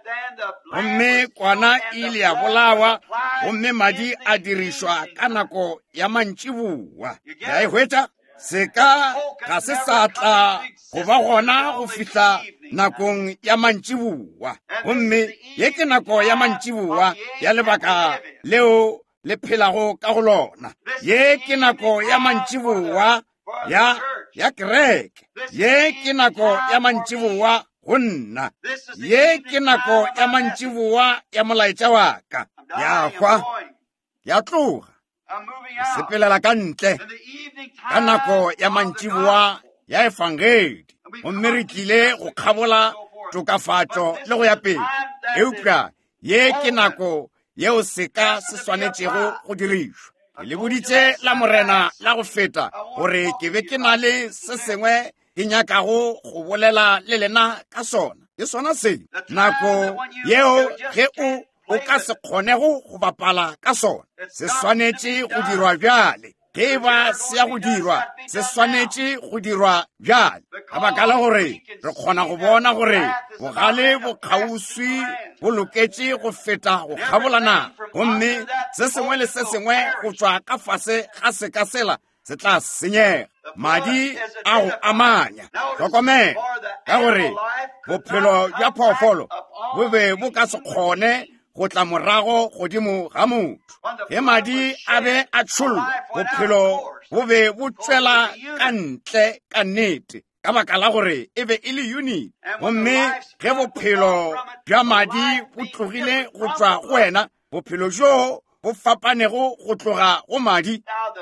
gomme kwana ile ya bolawa gomme madi a dirišwa ka nako ya mantšiboa ya e hwetša seka ga se sa tla go ba gona go fihla nakong ya mantšiboa, gomme ye ke nako ya mantšiboa ya lebaka leo le phelago ka go lona. Ye ke nako ya mantšiboa ya ya kereke, ye ke nako ya mantšiboa go nna, ye ke nako ya mantšiboa ya molaetša wa ka. Ya hwa, ya tloga, sepelela ka ntle ka nako ya mantšiboa ya efangedi, gomme re tlile go kgabola tokafatšo le go ya pele. Eupša ye ke nako yeo seka se swanetšego go dirišwa. Ke le boditše la morena la go feta gore ke be ke na le se sengwe ke nyakago go bolela le lena ka sona. Ke sona se nako yeo ge o o ka se kgonego go bapala ka sona, se swanetše go dirwa bjale. Ge ba se ya go dirwa, se swanetše go dirwa bjale, ka baka la gore re kgona go bona gore bogale bo kgauswi bo loketše go feta go kgabolana, gomme se sengwe le se sengwe go tšwa ka fase ga se ka sela se tla senyega. Madi a go amanya, tlhokomela ka gore bophelo bja phoofolo bo be bo ka se kgone go tla morago godimo ga motho. Ge madi a be a tšhollwa, bophelo bo be bo tšwela ka ntle ka nnete, ka baka la gore e be e le unit. Gomme ge bophelo bja madi bo tlogile go tšwa go wena, bophelo jo bo fapanego go tloga go madi.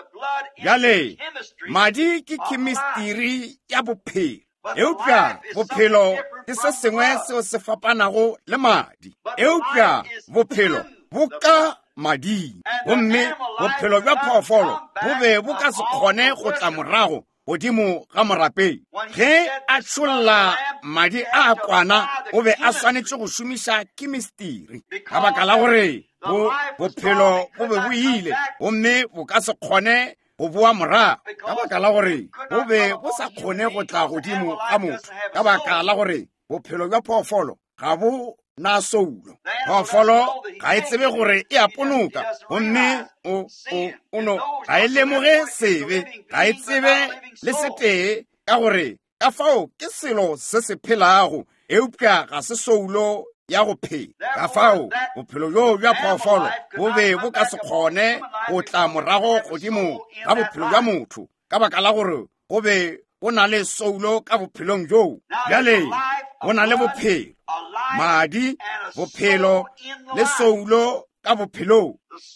Bjale madi ke chemistry ya bophelo. Eupša bophelo ke se sengwe seo se fapanago le madi. Eupša bophelo bo ka mading, gomme bophelo bja phoofolo bo be bo ka se kgone go tla morago godimo ga morapeng. Ge a tšholla madi a kwana, o be a swanetše go šomiša chemistry, ka baka la gore bophelo bo be bo ile, gomme bo ka se kgone go boa morago, ka baka la gore bo be bo sa kgone go tla godimo ga motho, ka baka la gore bophelo bja phoofolo ga bo na soulo. Phoofolo ga e tsebe gore e a ponoka, gomme o o no ga e lemoge sebe, ga e tsebe le setee, ka gore ka fao ke selo se se phelago. Eupša ga se soulo ya go phela. Ka fao bophelo jo bja phoofolo bo be bo ka se kgone go tla morago godimo ga bophelo bja motho, ka baka la gore go be go na le soulo ka bophelong jo. Bjale go na le bophelo, madi, bophelo le soulo ka bophelo.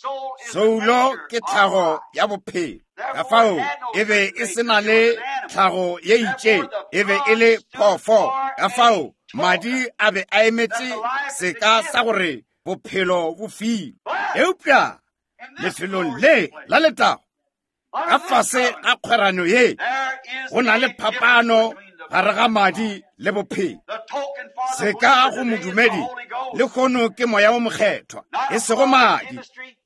Soulo ke tlhago ya bophelo, ka fao e be e se na le tlhago ye itše, e be e le phoofolo. Ka fao madi a be a emetše seka sa gore bophelo bo file. Eupša lefelong le la letago, ka fase ga kgwerano ye, go na le phapano gare ga madi le bophelo. Seka go modumedi le kgono ke moya wa mokgethwa, e sego madi.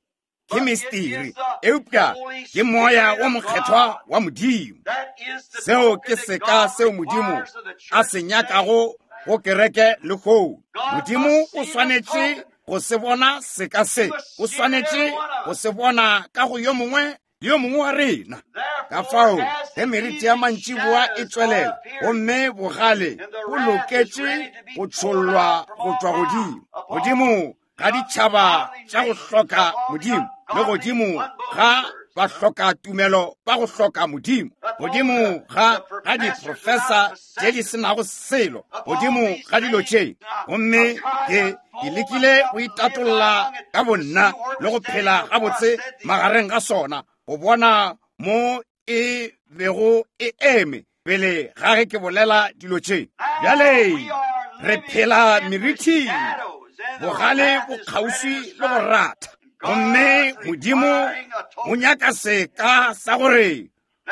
Chemistry eupša ke moya wa mokgethwa wa modimo. Seo ke seka seo modimo a se nyakago go kereke le go. Modimo o swanetše go se bona seka se, o swanetše go se bona ka go yo mongwe yo mongwe wa rena. Ka fao ge meriti ya mantšiboa e tswelela, gomme bogale bo loketše go tšhollwa go tšwa godimo. Godimo ga ditšhaba tša go hloka modimo, le godimo ga ba hloka tumelo ba go hloka modimo. Godimo ga ga diprofesa tše di senago selo, godimo ga dilo tše. Gomme ke ke lekile go itatolla ka bonna le go phela gabotse magareng ga sona, go bona mo e bego e eme pele ga ge ke bolela dilo tše. Bjale re phela meriting, bogale bo kgauswi le go rata, gomme modimo o nyaka seka sa gore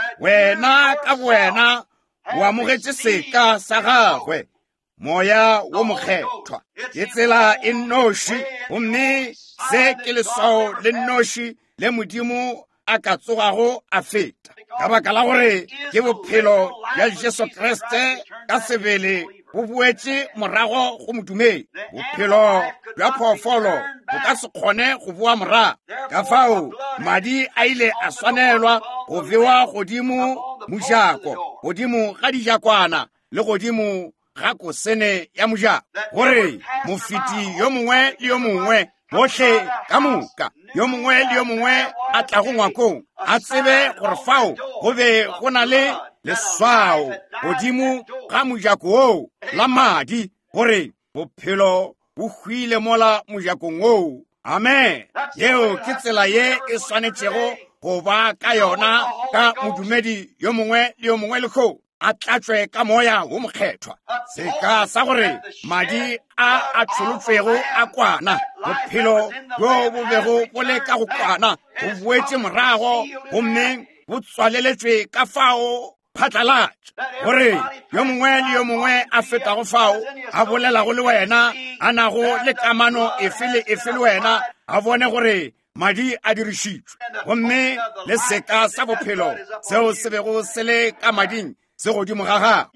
wena ka wena o amogetše seka sa gagwe, moya wo mokgethwa. Ke tsela e nnoši, gomme se ke leswao le nnoši le modimo a ka tsogago a feta, ka baka la gore ke bophelo bja Jesu Kriste ka sebele bo boetse morago go modumedi. Bophelo jwa phoofolo bo ka se kgone go boa morago. Ka fao madi a ile a swanelwa go bewa godimo mojako, godimo ga dijakwana le godimo ga kosene ya mojako, gore mofiti yo mongwe le yo mongwe botlhe ka moka, yo mongwe le yo mongwe a tla go ngwakong a tsebe gore fao go be go na le leswao godimo ga mojako oo la madi, gore bophelo bo hwile mola mojakong oo. Amen. Yeo ke tsela ye e swanetšego go ba ka yona ka modumedi yo mongwe le yo mongwe le kgo a tlatswe ka moya wo mokgethwa. Seka sa gore madi a a tsholotswego a kwana, bophelo jo bo bego bo le ka go kwana bo boetse morago gomme bo tswaleletswe ka fao phatlalatša, gore yo mongwe le yo mongwe a fetago fao a bolelago le wena, a nago le kamano efe le efe le wena, a bone gore madi a dirišitšwe. Gomme le seka sa bophelo seo se bego se le ka mading se godimo ga gago,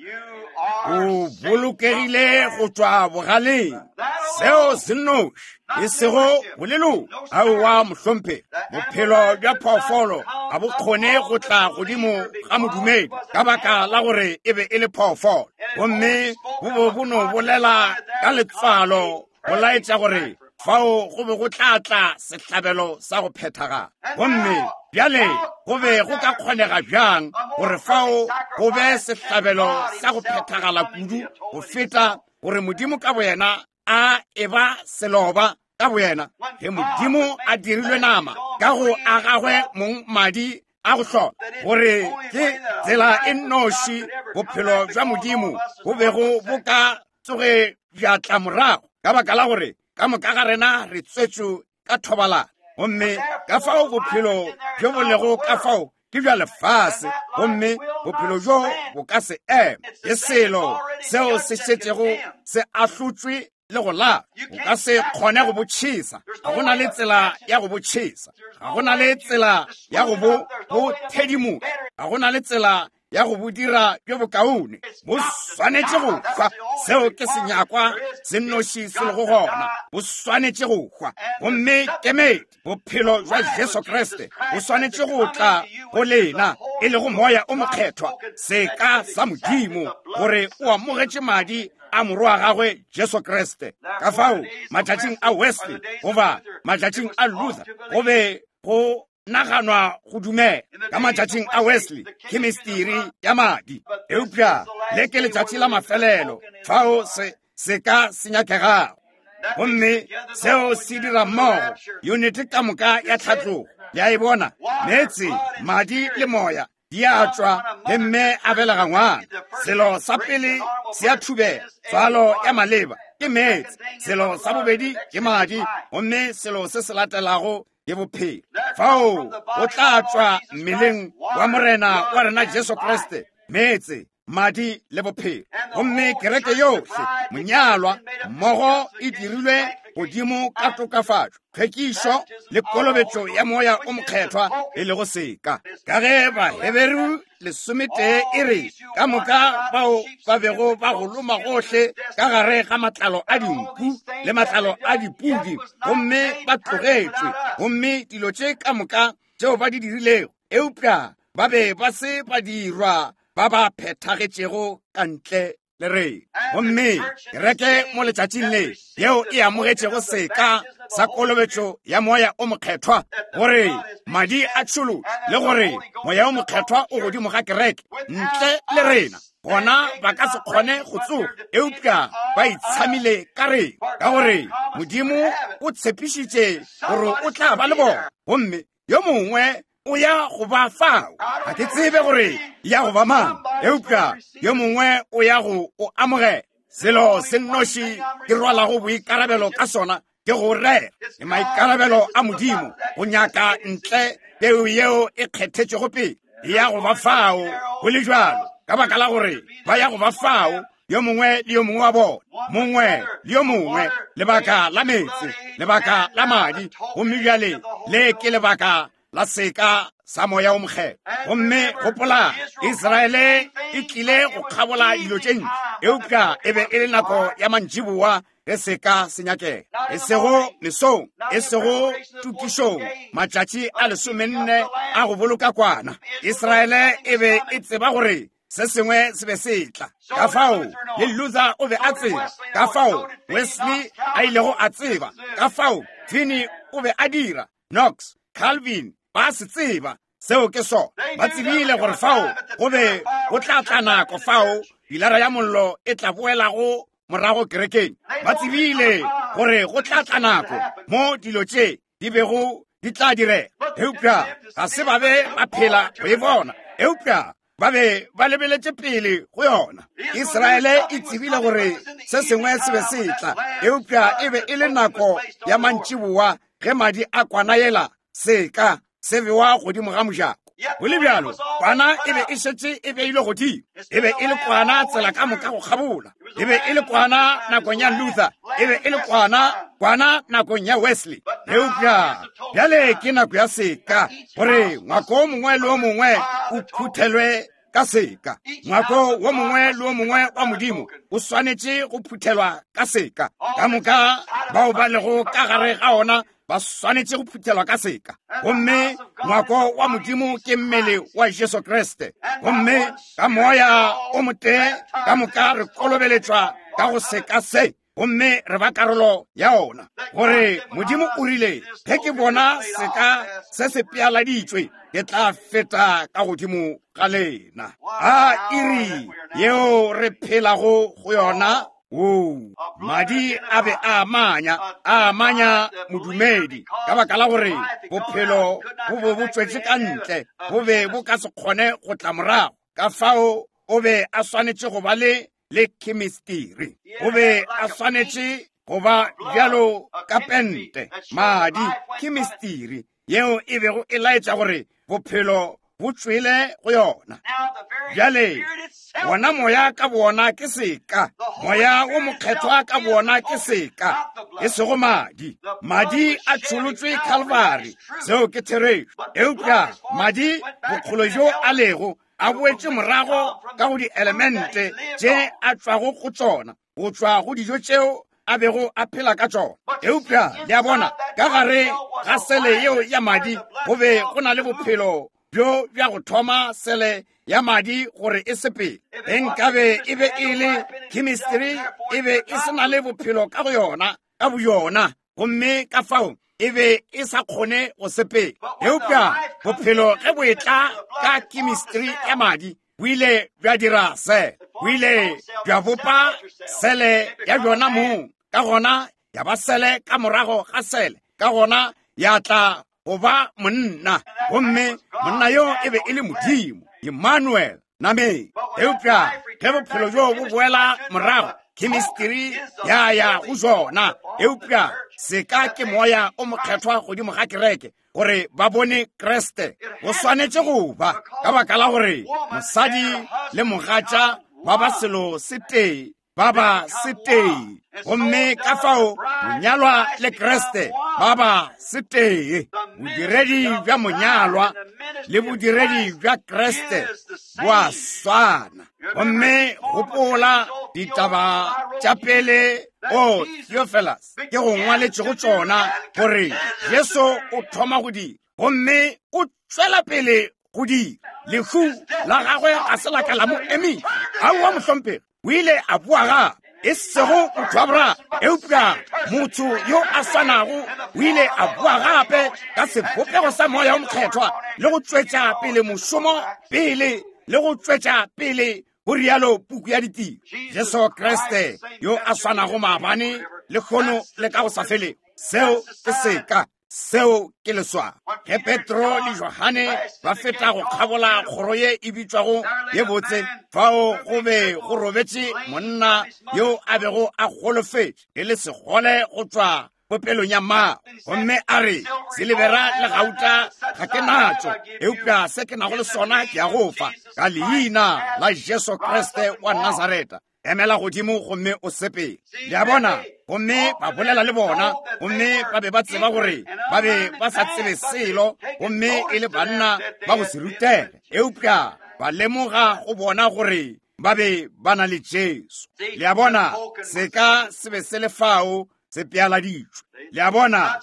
o bolokegile go tšwa bogaleng. Seo se nnoši e sego bolelong aowa mohlomphe. Bophelo bja phoofolo ga bo kgone go tla godimo ga modumedi ka baka la gore e be e le phoofolo, gomme bo bo bo no bolela ka letswalo go laetša gore fao go be go tlatla sehlabelo sa go phethagala. Gomme bjale go be go ka kgonega bjang gore fao go be sehlabelo sa go phethagala kudu go feta gore modimo ka boyena a eba seloba ka boyena, ge modimo a dirilwe nama ka go agagwe mong madi a go hlola, gore ke tsela e nnoši bophelo jwa modimo go bego bo ka tsoge bjatla morago ka baka la gore ka moka ga rena re tswetšwe ka thobalano. Gomme ka fao bophelo jo bo lego ka fao ke bja lefase, gomme bophelo jo bo ka se eme, ke selo seo se šetšego se ahlotšwe le go la, o ka se kgone go botšhisa. Ga go na le tsela ya go botšhisa, ga go na le tsela ya go bo bo thedimoša, ga go na le tsela ya go bo dira jo bokaone. Bo swanetše go hwa, seo ke senyakwa se nnoši se lego gona, bo swanetše go hwa. Gomme kemedi bophelo jwa Jesu Kriste bo swanetše go tla go lena e le go moya o mokgethwa, seka sa modimo, gore o amogetše madi a morwa wa gagwe Jesu Kriste. Ka fao matšatšing a Wesley goba matšatšing a Luther go be go naganwa go dumela. Ka matšatšing a Wesley ke misteri ya madi, eupša le ke letšatši la mafelelo fao se se ka senyakegago. Gomme seo se dira mmogo unity ka moka ya tlhatlogo ya e bona, meetse madi le moya di a tšwa le mme a belega ngwana. Selo sa pele se a thubela, tswalo ya maleba ke meetse, selo sa bobedi ke madi, gomme selo se se latelago ke bophelo. Fao o tla tšwa mmeleng wa morena wa rena Jesu Kriste, meetse madi le bophelo. Gomme kereke yohle monyalwa mmogo e dirilwe godimo ka tokafatšo, tlhwekišo le kolobetšo ya moya o mokgethwa e le go seka. Ka ge Baheberu lesometee e re ka moka bao ba bego ba go loma gohle ka gare ga matlalo a dinku le matlalo a dipudi, gomme ba tlogetšwe, gomme dilo tše ka moka tšeo ba di dirilego eupša ba be ba se ba dirwa ba ba phethagetšego ka ntle le re. Gomme kereke mo letšatšing le yeo e amogetšego seka sa kolobetšo ya moya o mokgethwa, gore madi a tšholo le gore moya o mokgethwa o godimo ga kereke ntle le rena gona ba ka se kgone go tsoga eupša ba itshamile ka rena, ka gore modimo o tshepišitše gore o tla ba le bona. Gomme yo mongwe o ya go ba fao, ga ke tsebe gore ya go ba mang, eupša yo mongwe o ya go o amogela. Selo se nnoši ke rwalago boikarabelo ka sona ke go rera ke maikarabelo a modimo go nyaka ntle peo yeo e kgethetšego pele ya go ba fao. Go le jalo ka baka la gore ba ya go ba fao yo mongwe le yo mongwe wa bona, mongwe le yo mongwe, lebaka la meetse, lebaka la madi, gomme bjale le ke lebaka la seka sa moya o mokgetho. Gomme gopola Israele e tlile go kgabola dilo tše ntši, eupša e be e le nako ya mantšiboa ge se ka senyakega, e sego mesong, e sego tukišong, matšatši a lesomenne a go boloka kwana. Israele e be e tseba gore se sengwe se be se tla. Ka fao le Luther o be a tseba, ka fao Wesley a ilego a tseba, ka fao Finney o be a dira, Knox, Calvin ba se tseba seo ke so. Ba tsebile gore fao go be go tla tla nako fao pilara ya mollo e tla boelago morago kerekeng. Ba tsebile gore go tla tla nako mo dilo tše di bego di tla direga. Eupša ga se ba be ba phela go e bona, eupša ba be ba lebeletse pele go yona. Israele e tsebile gore se sengwe se be se tla, eupša e be e le nako ya mantšiboa ge madi a kwana yela seka se bewa godimo ga mojako. Go le bjalo kwana e be e šetše e beilwe godimo, e be e le kwana tsela ka moka go kgabola, e be e le kwana nakong ya Luther, e be e le kwana kwana nakong ya Wesley. Eupša bjale ke nako ya seka gore ngwako o mongwe le o mongwe o phuthelwe ka seka. Ngwako wo mongwe le o mongwe wa modimo o swanetše go phuthelwa ka seka. Ka moka bao ba lego ka gare ga ona ba swanetše go phuthelwa ka seka. Gomme ngwako wa modimo ke mmele wa Jesu Kriste. Gomme ka moya o motee ka moka re kolobeletšwa ka go seka se, gomme re ba karolo ya ona. Gore modimo o rile ge ke bona seka se se pealaditšwe ke tla feta ka godimo ga lena. A iri yeo re phelago go yona, o madi a be a amanya a amanya modumedi ka baka la gore bophelo bo bo bo tswetse ka ntle, bo be bo ka se kgone go tla morago. Ka fao o be a swanetše go ba le le chemistry, o be a swanetše go ba bjalo ka pente. Madi chemistry yeo e bego e laetša gore bophelo bo tswele go yona. Bjale wona moya ka bona ke seka, moya o mokgethwa ka bona ke seka, e sego madi. Madi a tšholotswe Calvary, seo ke therešo. Eupša madi bokgolo jo a lego a boetše morago ka go di-elemente tše a tšwago go tšona, go tšwa go dijo tšeo a bego a phela ka tšona. Eupša le a bona ka gare ga sele yeo ya madi go be go na le bophelo bjo bja go thoma sele ya madi gore e sepele. Enkabe e be e le chemistry, e be e se na le bophelo ka go yona ka bo yona, gomme ka fao e be e sa kgone go sepela. Eupša bophelo ge bo etla ka chemistry ya madi bo ile bja dira se, bo ile bja bopa sele ya bjona mong, ka gona ya ba sele ka morago ga sele, ka gona ya tla go ba monna, gomme monna yo e be e le modimo, Emmanuel name. Eupša ge bophelo jo bo boela morago chemistry ya ya go sona. Eupša seka ke moya o mokgethwa godimo ga kereke gore ba bone Kriste. Go swanetše go ba ka baka la gore mosadi le mogatša ba ba selo se tee, ba ba se tee, gomme ka fao monyalwa le Kriste ba ba se tee. Bodiredi bja monyalwa le bodiredi bja Kriste bo a swana. Gomme gopola ditaba tša pele o Theophilus ke go ngwaletše go tšona gore Jesu o thoma go dira, gomme o tšwela pele go dira. Lehu la gagwe a se laka la mo emi a wa mohlompegi o ile a bua gape, e sego motho wa boraro. Eupša motho yo a swanago o ile a bua gape ka sebopego sa moya o mokgethwa le go tšwetša pele mošomo pele le go tšwetša pele go rialo puku ya ditiro. Jesu Kriste yo a swanago maabane le kgono le ka go sa fele, seo ke seka, seo ke leswao. Ge Petro le Johane ba feta go kgabola kgoro ye e bitšwago ye botse, fao go be go robetše monna yo a bego a golofetše e le segole go tšwa popelong ya mao, gomme a re selebera le gauta ga ke natšo, eupša se ke nago le sona ke ya go fa ka leina la Jesu Kriste wa Nazareta. emela godimo gomme o sepele. Le a bona gomme ba bolela le bona gomme ba be ba tseba gore ba be ba sa tsebe selo gomme e le banna ba go se rutele. Eupša ba lemoga go bona gore ba be ba na le Jesu. Le a bona se ka se be se le fao se pealaditšwe. Le a bona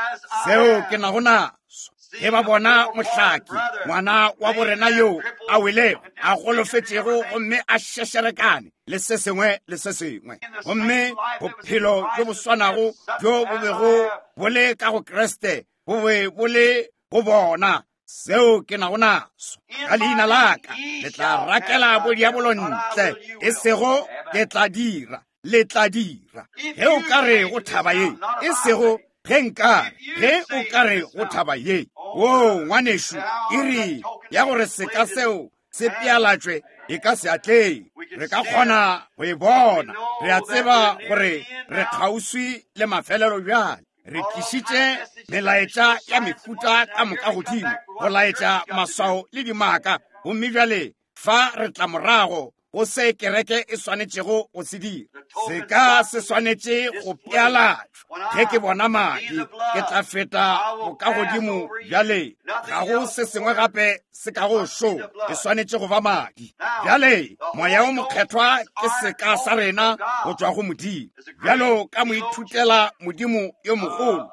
seo ke nago naso ge ba bona mohlaki ngwana wa borena yo a welego a golofetšego gomme a šešerekane le se sengwe le se sengwe gomme bophelo jo bo swanago jo bo bego bo le ka go Kriste bo be bo le go bona. Seo ke nago naso ka leina laka le tla rakela bodiabolo ntle, e sego ke tla dira le tla dira. Ge o ka re go thaba ye e sego ge nkare ge o ka re go thaba ye. O ngwanešo e re ya gore seka seo se pealatšwe e ka se atleng. Re ka kgona go e bona, re a tseba gore re kgauswi le mafelelo bjale. Re tlišitše melaetša ya mefuta ka moka godimo go laetša maswao le dimaka gomme bjale fa re tla morago go se kereke e swanetšego go se dira. Se ka se swanetše go pealatšwa. Ge ke bona madi ke tla feta go ka godimo bjale ga go se sengwe gape se ka go šo e swanetše go ba madi. Bjale moya o mokgethwa ke seka sa rena go tšwa go Modimo. Bjalo ka moithutela Modimo yo mogolo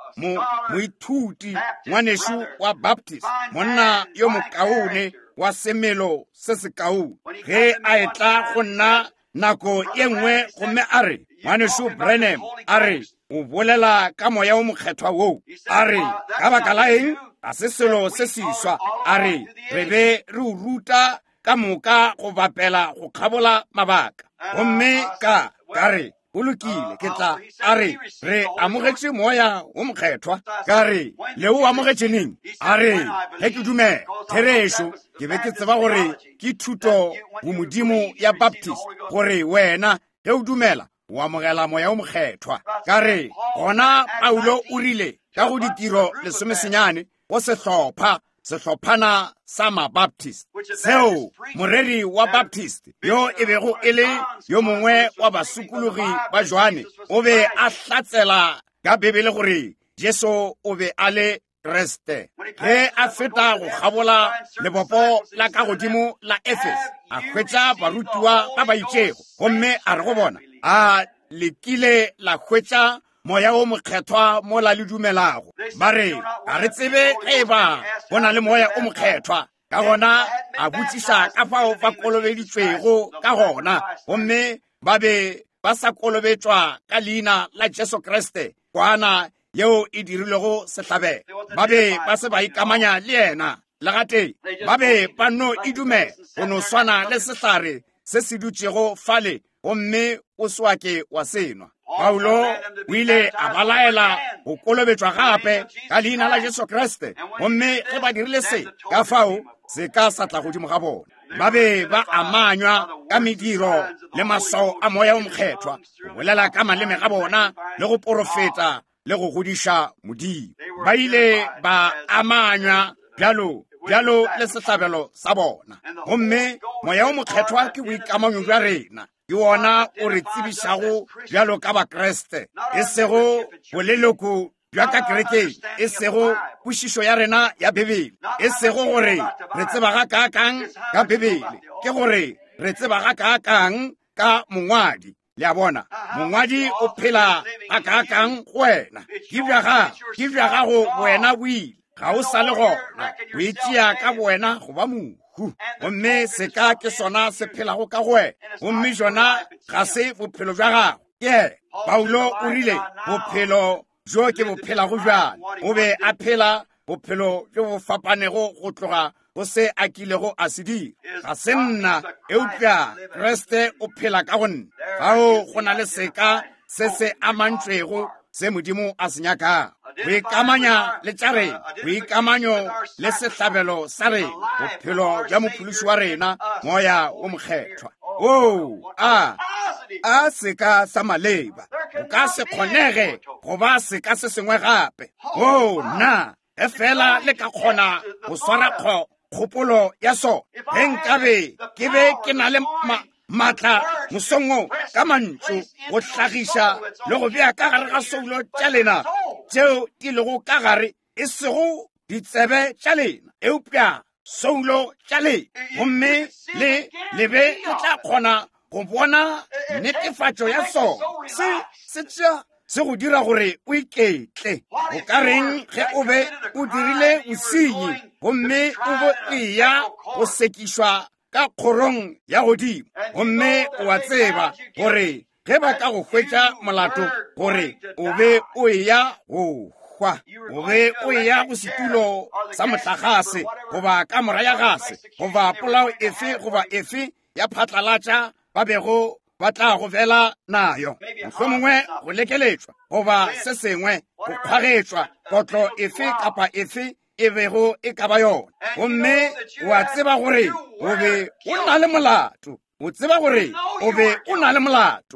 moithuti ngwanešo wa Baptist, monna yo mokaone wa semelo se se kaone, ge a etla go nna nako e nngwe gomme a re ngwanešo Branham a re o bolela ka moya o mokgethwa woo. A re ka baka la eng a se selo se seswa. A re re be re o ruta ka moka go bapela go kgabola mabaka gomme ka ka re o lokile ke tla. A re re amogetše moya o mokgethwa. Ka re le o amogetše neng? A re ge ke dumela therešo ke be ke tseba gore ke thuto go Modimo ya Baptist gore wena ge o dumela o amogela moya o mokgethwa. Ka re gona Paulo o rile ka go ditiro lesomesenyane go sehlopha sehlophana sa ma-Baptist seo moreri wa Baptist yo e bego e le yo mongwe wa basukologi ba Joane o be a hlatsela ka Bibele gore Jesu o be a le Kriste. Ge a feta go gabola lebopo la ka godimo la Efes a hwetša barutiwa ba ba itšego gomme a re go bona a lekile la hwetša moya o mokgethwa mo la le dumelago. Ba re a re tsebe ge ba go na le moya o mokgethwa. Ka gona a botšiša ka fao ba kolobeditšwego ka gona gomme ba be ba sa kolobetšwa ka leina la Jesu Kriste kwana yeo e dirilego sehlabelo. Ba be ba se ba ikamanya le yena legate. Ba be ba no e dumela go no swana le sehlare se se dutšego fale gomme o swake wa senwa. Paulo o ile a balaela go kolobetšwa gape ka leina la Jesu Kriste gomme ge ba dirile se ka fao se ka sa tla godimo ga bona. Ba be ba amanywa ka mediro le maswao a moya o mokgethwa go bolela ka maleme ga bona le go porofeta le go godiša Modimo. Ba ile ba amanywa bjalo bjalo le sehlabelo sa bona gomme moya o mokgethwa ke boikamanyo bja rena. Ke wona o re tsebišago bjalo ka ba Kriste, e sego boleloko bja ka kerekeng, e sego kwešišo ya rena ya Bibele, e sego gore re tseba ga kaakang ka Bibele, ke gore re tseba ga kaakang ka mongwadi. Le a bona mongwadi o phela ga kaakang go wena. Ke bja gago wena o ile ga o sa le gona o e tšea ka wena go ba mohu gomme se ka ke sona se phelago ka go wena gomme jona ga se bophelo bja gago. Ke Paulo o rile bophelo jo ke bophelago bjale o be a phela bophelo jo bo fapanego go tloga go se a kilego a se dira. Ga se nna eupša Kriste o phela ka gonne gao go na le seka se se amantšwego se Modimo a se nyakago. Go ikamanya le tša rena, go ikamanyo le sehlabelo sa rena, bophelo bja mophološi wa rena moya o mokgethwa. O a a seka sa maleba o ka se kgonege go ba seka se sengwe gape. O na e fela le ka kgona go swara kgopolo ya so ge nkabe ke be ke na le matla mosongo ka mantso go hlagiša le go bea ka gare ga soulo tša lena tšeo di lego ka gare e sego ditsebe tša lena eupša soulo tša lena gomme le lebe le tla kgona go bona netefatšo ya sona se se tša se go dira gore o iketle o ka reng ge o be o dirile bosenyi gomme o bo eya go sekišwa ka kgorong ya godimo gomme o a tseba gore ge ba ka go hwetša molato gore o be o eya go hwa o be o eya go setulo sa mohlagase goba ka mora ya gase goba polao efe goba efe ya phatlalatša ba bego ba tla go vela nayo mohlomongwe go lekeletswa goba se sengwe go kgwagetšwa kotlo efe kapa efe e bego e ka ba yona gomme wa tseba gore o be o na le molato o tseba gore o be o na le molato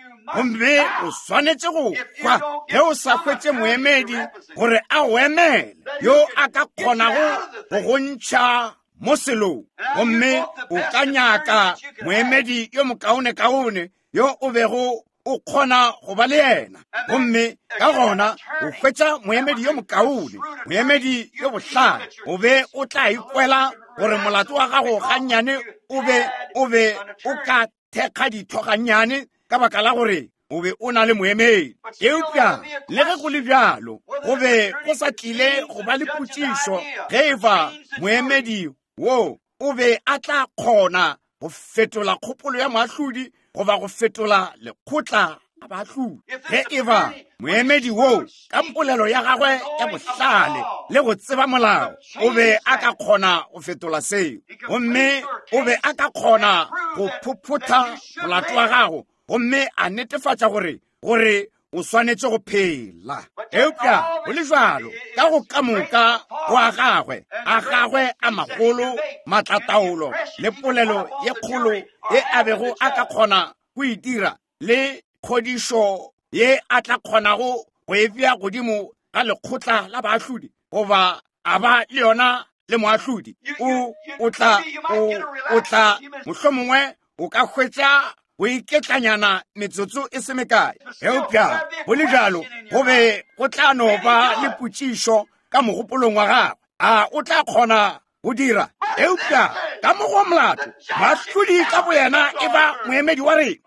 gomme o swanetše go kwa ge o sa hwetše moemedi gore a o emele yo a ka kgonago go go ntšha mo selong gomme o ka nyaka moemedi yo mokaone-kaone yo o bego o kgona go ba le yena gomme ka gona o hwetša moemedi yo mokaone moemedi yo bohlale o be o tla ikwela gore molato wa gago gannyane o be o be o ka thekga ditho gannyane ka baka la gore o be o na le moemedi eupša le ge go le bjalo go be go sa tlile go ba le potšišo ge e fa moemedi wo o be a tla kgona go fetola kgopolo ya moahlodi goba go fetola lekgotla a baahlodi ge e ba moemedi wo ka polelo ya gagwe ya bohlale le go tseba molao o be a ka kgona go fetola seo gomme o be a ka kgona go phuphutha molato wa gago gomme a netefatša gore gore o swanetše go phela eupša go le jalo ka go ka moka go a gagwe a gagwe a magolo matlataolo le polelo ye kgolo ye a bego a ka kgona go e dira le kgodišo ye a tla kgonago go e bea godimo ga lekgotla la baahlodi goba a ba le yona le moahlodi o o tla o o tla mohlomongwe o ka hwetša go iketlanyana metsotso e se mekae eupša go le jalo go be go tla no ba le potšišo ka mogopolong wa gagwe a o tla kgona go dira eupša ka mo go molato moahlodi ka boyena e ba moemedi wa rena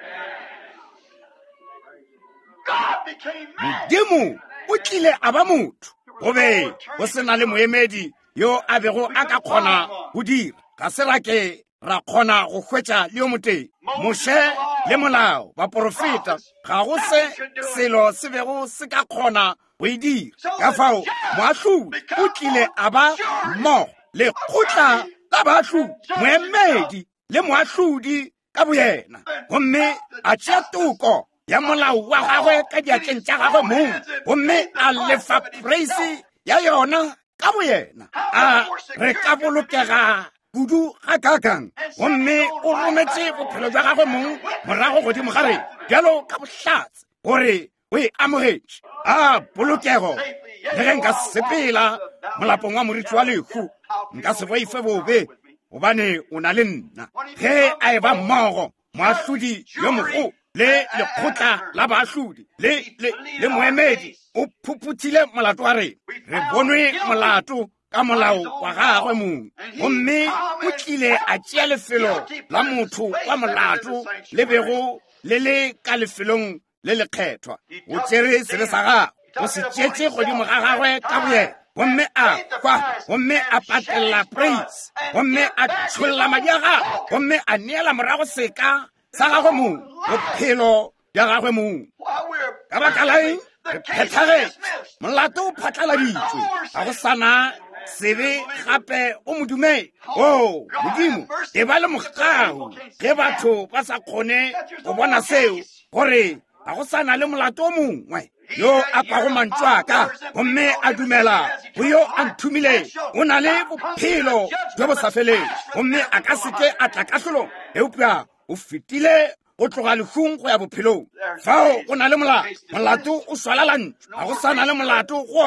modimo o tlile a ba motho go be go se na le moemedi yo a bego a ka kgona go dira ka serake ra kgona go hwetša le yo moteng moše le molao baprofeta ga go se selo se bego se ka kgona go e dira ka fao moahlodi o tlile a ba mmogo lekgotla la baahlodi moemedi le moahlodi ka boyena gomme a tšea toko ya molao wa gagwe ka diatleng tša gagwe moo gomme a lefa praise ya yona ka boyena a re ka bolokega kudu ga kakang gomme o rometše bophelo jwa gagwe mong morago godimo ga rena bjalo ka bohlatse gore o e amogetše a polokego le ge nka sepela molapong wa moritši wa lehu nka se boife bobe gobane o na le nna ge a e ba mmogo moahlodi yo mogo le lekgotla la baahlodi le le le moemedi o phuphuthile molato wa rena re bonwe molato ka molao wa gagwe mong gomme o tlile a tšea lefelo la motho wa molato le bego le le ka lefelong le lekgethwa o tšere sele sa gagwe o se tšetše godimo ga gagwe ka boyena gomme a kwa gomme a patelela praise gomme a tšholla madi a gagwe gomme a neela morago seka sa gagwe mong bophelo bja gagwe mong ka baka laeng re phethagetse molato o phatlaladitšwe ga go sana sebe gape o modumedi o modimo e ba le mogau ge batho ba sa kgone go bona seo gore ga go sana le molato o mongwe yo a kwago mantšu aka gomme a dumela go yo a nthumile o na le bophelo jo bo sa feleng gomme a ka seke a tla kahlolong eupša o fetile go tloga lehung go ya bophelong fao go na le molato molato o swalalantswe ga go sa na le molato go ona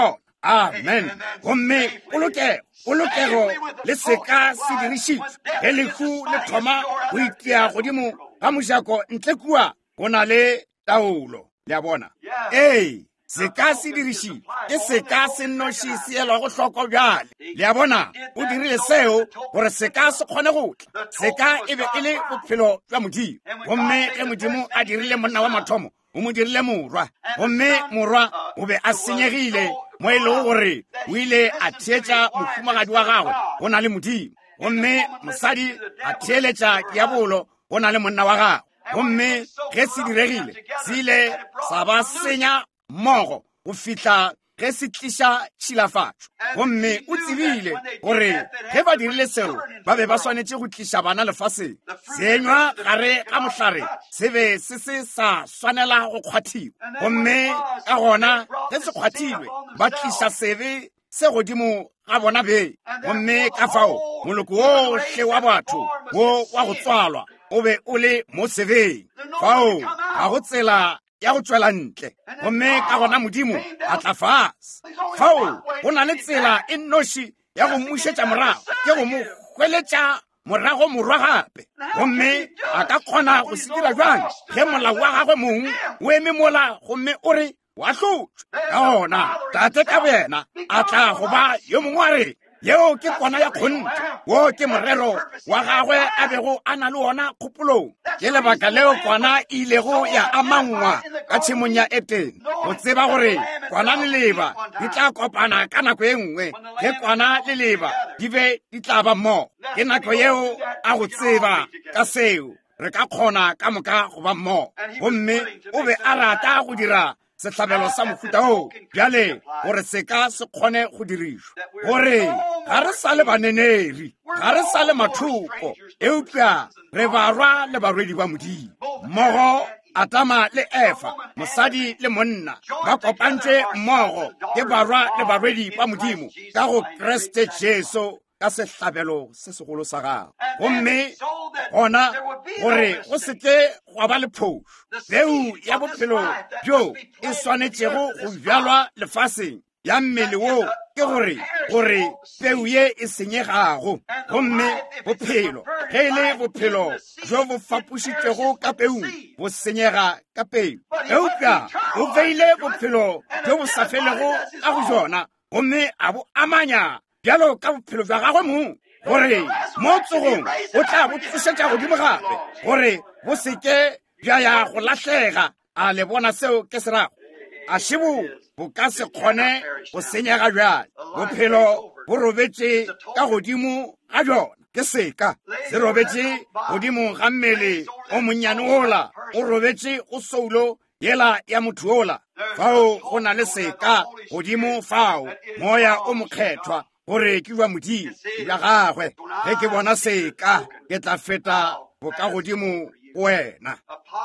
amen gomme polokego polokego le seka se dirišitšwe ge lehu le thoma go itia godimo ga mojako ntle kua go na le taolo le a bona ee seka se dirišitšwe ke seka se nnoši seelwa go hloko bjale le a bona o dirile seo gore seka se kgone go tla seka e be e le bophelo jwa modimo gomme ge modimo a dirile monna wa mathomo o mo dirile morwa gomme morwa o be a senyegile mo e lego gore o ile a theetša mofumagadi wa gagwe go na le modimo gomme mosadi a theeletša diabolo go na le monna wa gagwe gomme ge se diregile se ile sa ba senya mmogo go fihla ge se tliša tšilafatšo gomme o tsebile gore ge ba dirile seo ba be ba swanetše go tliša bana lefaseng senywa gare ga mohlare se be se se sa swanela go kgwathiwa gomme ka gona ge se kgwathilwe ba tliša sebe se godimo ga bona be gomme ka fao moloko wohle wa batho wo wa go tswalwa o be o le mo sebeng fao ga go tsela ya go tswela ntle gomme ka gona modimo a tla fase fao go na le tsela e nnoši ya go mmušetša morago ke go mo hweletša morago morwa gape gomme a ka kgona go se dira jwang ge molao wa gagwe mongwe o eme mola gomme o re wa hlotšwe ka gona tate ka boyena a tla go ba yo mongwe wa re yeo ke kona ya kgonte wo ke morero wa gagwe a bego a na le wona kgopolong ke lebaka leo kwana e ilego ya amangwa ka tšhemong ya Eden go tseba gore kwana le leba di tla kopana ka nako e nngwe ge kwana le leba di be di tla ba mmogo ke nako yeo a go tseba ka seo re ka kgona ka moka go ba mmogo gomme o be a rata go dira setlhabelo sa mofuta o bjale gore se ka se kgone go dirišwa gore ga re sa le baneneri ga re sa le mathoko eupša re barwa le barwedi ba modimo mmogo Adama le Eva mosadi le monna ba kopantšwe mmogo ke barwa le barwedi ba modimo ka go Kriste Jesu ka setlhabelo se segolo sa gago gomme gona gore go seke gwa ba le phošo peu ya bophelo bjo e swanetšego go bjalwa lefaseng ya mmele wo ke gore gore peu ye e senyegago gomme bophelo ge e le bophelo jo bo fapošitšego ka peung bo senyega ka peu eupša o beile bophelo jo bo sa felego ka go jona gomme a bo amanya bjalo ka bophelo bja gagwe mo gore mo tsogong o tla bo tsošetša godimo gape gore bo seke bja ya go lahlega a le bona seo ke se rago a šebo bo ka se kgone go senyega bjale bophelo bo robetše ka godimo ga jona ke seka se robetše godimo ga mmele o monnyane ola o robetše go soulo yela ya motho ola fao go na le seka godimo fao moya o mokgethwa gore ke bua modimo ya gagwe ge ke bona seka ke tla feta boka godimo wena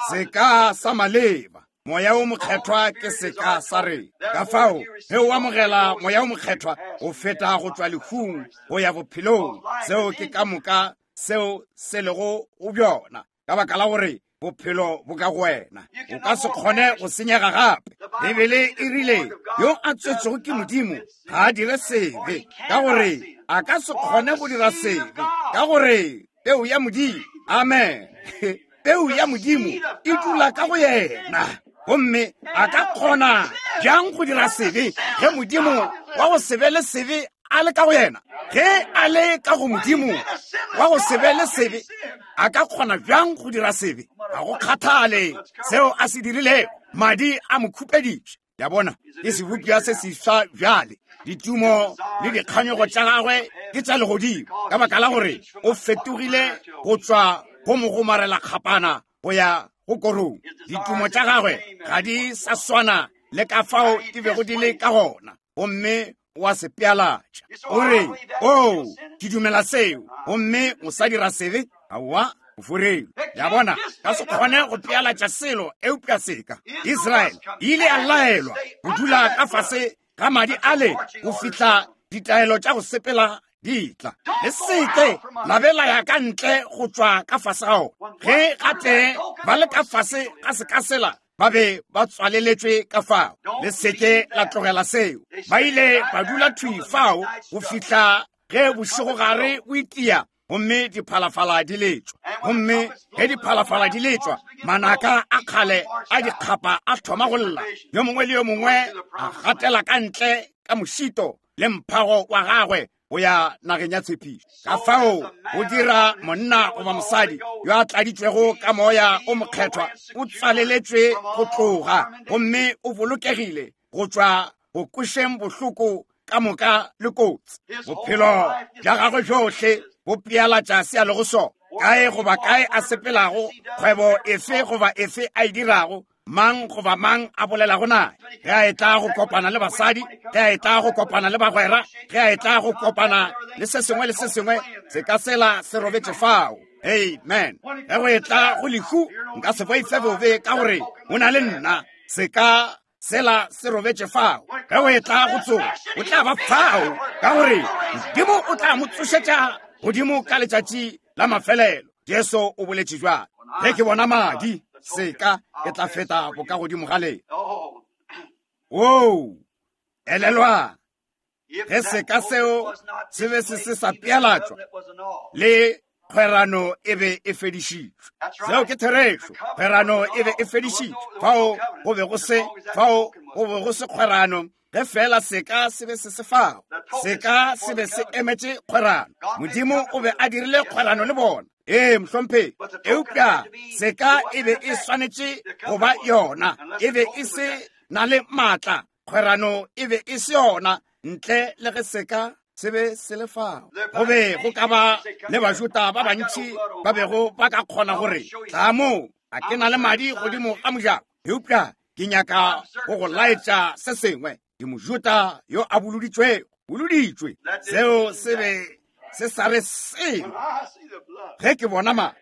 seka sa maleba moya o mokgethwa ke seka sa re ka fao ge o amogela moya o mokgethwa o feta go tswa lehung go ya bophelong seo ke ka moka seo se lego go bjona ka baka la gore bophelo bo ka go wena o ka se kgone go senyega gape bebele e rile yo a tswetšego ke modimo ga a dire sebe ka gore a ka se kgone go dira sebe ka gore peu ya modimo amen peu ya modimo e dula ka go yena gomme a ka kgona bjang go dira sebe ge modimo wa go sebe le sebe a le ka go yena ge a le ka go modimo wa go sebe le sebe a ka kgona bjang go dira sebe ga go kgathale seo a se dirile madi a mokhupeditše ya bona ke sebopia se seswa bjale ditumo le dikganyego tša gagwe ke tša legodimo ka baka la gore o fetogile go tswa go mogomarela kgapana go ya go korong ditumo tša gagwe ga di sa swana le ka fao di bego di le ka gona gomme wa se pealatša o re o ke dumela seo gomme o sa dira sebe aowa ofurelo ya bona ka se kgone go pealatša selo eupša seka Israel ile a laelwa go dula ka fase ga madi ale go fihla ditaelo tša go sepela ditla le seke la bela ya ka ntle go tswa ka fase gao ge gate ba le ka fase ga se ka sela ba be ba tswaleletswe ka fao le seke la tlogela seo ba ile ba dula thwi fao go fihla ge bošegogare o itia gomme diphalafala di letswa gomme ge diphalafala di letswa manaka a kgale a dikgapa a thoma go lla yo mongwe le yo mongwe a gatela ka ntle ka mošito le mphago wa gagwe go ya nageng ya tshepišo ka fao go dira monna goba mosadi yo a tladitswego ka moya o mokgethwa o tsaleletswe go tloga gomme o bolokegile go tswa go kwešeng bohloko ka moka le kotsi bophelo bja gagwe bjohle bo pealatša se a lego sona kae goba kae a sepelago kgwebo efe goba efe a e dirago mang goba mang a bolelago nae ge a etla go kopana le basadi ge a etla go kopana le bagwera ge a etla go kopana le se sengwe le se sengwe se ka sela se robetse fao amen ge go etla go lehu nka se boife bobe ka gore o na le nna se ka sela se robetse fao ge go etla go tsoga o tla ba fao ka gore modimo o tla mo tsošetša godimo ka letšatši la mafelelo jesu o boletše jwalo ge ke bona madi seka e tla feta boka godimo ga le o elelwa ge seka seo se be se se sa pealatšwa le kgwerano e be e fedišitšwe seo ke therešo kgwerano e be e fedišitšwe fao go be go se fao go be go se kgwerano ge fela seka se be se se fao seka se be se emetše kgwerano modimo o be a dirile kgwerano le bona ee mohlompe eupša seka e be e swanetše go ba yona e be e se na le maatla kgwerano e be e se yona ntle le ge seka se be se le fao go be go ka ba le bajuta ba bantši ba bego ba ka kgona gore tla mo a ke na le madi godimo ga mojako eupša ke nyaka go go laetša se sengwe ke mojuta yo a boloditšwe boloditšwe seo se be se sa re selo ge ke bona ma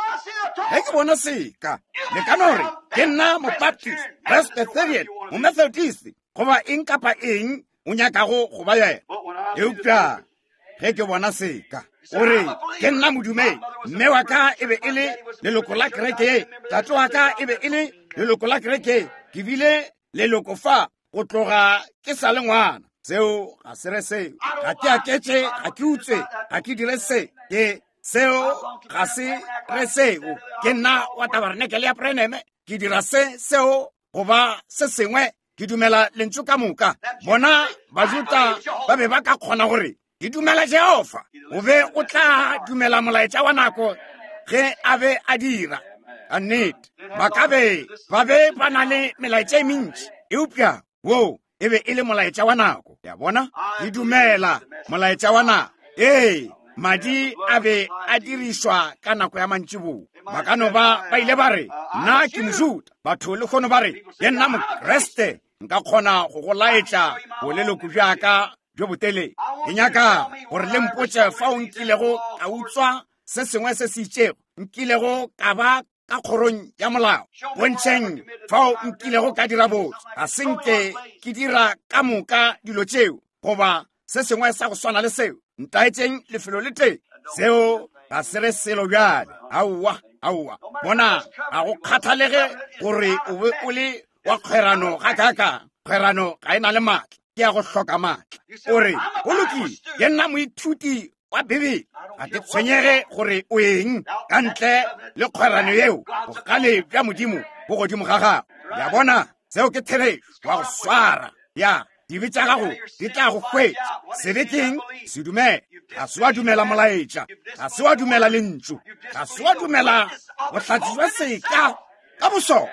ge ke bona seka le ka no re ke nna mobaptist presbyterian momethodist goba eng kapa eng o nyakago go ba yena eupša ge ke bona seka ore ke nna modumedi mme wa ka e be e le leloko la kereke ye tate wa ka e be e le leloko la kereke ke bile leloko fa go tloga ke sa le ngwana seo ga se re seo ga ke aketše ga ke utswe ga ke dire se ke seo ga se re seo ke nna wa tabarenekele ya preneme ke dira se seo goba se sengwe ke dumela lentšu ka moka bona bajuta ba be ba ka kgona gore ke dumela jehova o be o tla dumela molaetša wa nako ge a be a dira ka nnete ba ka be ba be ba na le melaetša e mentši eupša wo e be e le molaetša wa nako ya bona ke dumela molaetša wa nako ee madi a be a dirišwa ka nako ya mantšiboa ba ka no ba ba ile ba re nna ke mojuda batho le kgono ba re ke nna mokreste nka kgona go go laetša boleloko bjaka jo botele ke nyaka gore le mpotše fa o nkilego ka utswa se sengwe se se itšego nkilego ka ba ka kgorong ya molao bontšheng fao nkilego ka dira botse ga senke ke dira ka moka dilo tšeo goba se sengwe sa go swana le seo ntaetšeng lefelo le teng seo ga se re selo bjale aowa aowa bona ga go kgathalege gore o be o le wa kgwerano ga kaka kgwerano ga e na le maatla ke ya go hloka maatla ore o lokile ke nna moithuti wa bibele ga ke tshwenyege gore o eng ka ntle le kgwerano yeo bogale bja modimo bo godimo ga gago ya bona seo ke therešo wa go swara ya dibe tša gago di tla go hwetša sebekeng se dumela ga se wa dumela molaetša ga se wa dumela lentšu ga se wa dumela bohlatsi jwa seka ka bosona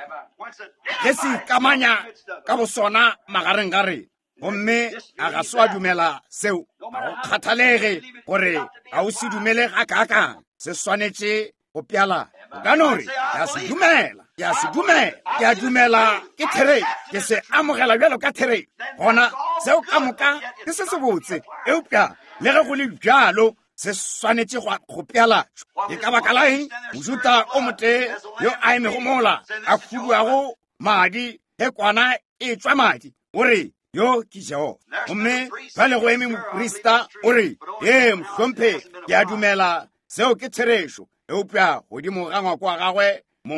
ge se ikamanya ka bosona magareng ga rena gomme a ga se wa dumela seo ga go kgathalege gore ga o se dumele ga kakang se swanetše go peala o ka no re ke a se dumela ke a se dumela ke a dumela ke therešo ke se amogela bjalo ka therešo gona seo ka moka ke se se botse eupša le ge go le bjalo se swanetše go pealatšwa ke ka baka la eng mojuta o motee yo a emego mola a khuduago madi ge kwana e tšwa madi o re yo ke jehova gomme ba le go eme moprista o re ee mohlompe ke a dumela seo ke therešo eupša godimo ga ngwako wa gagwe mong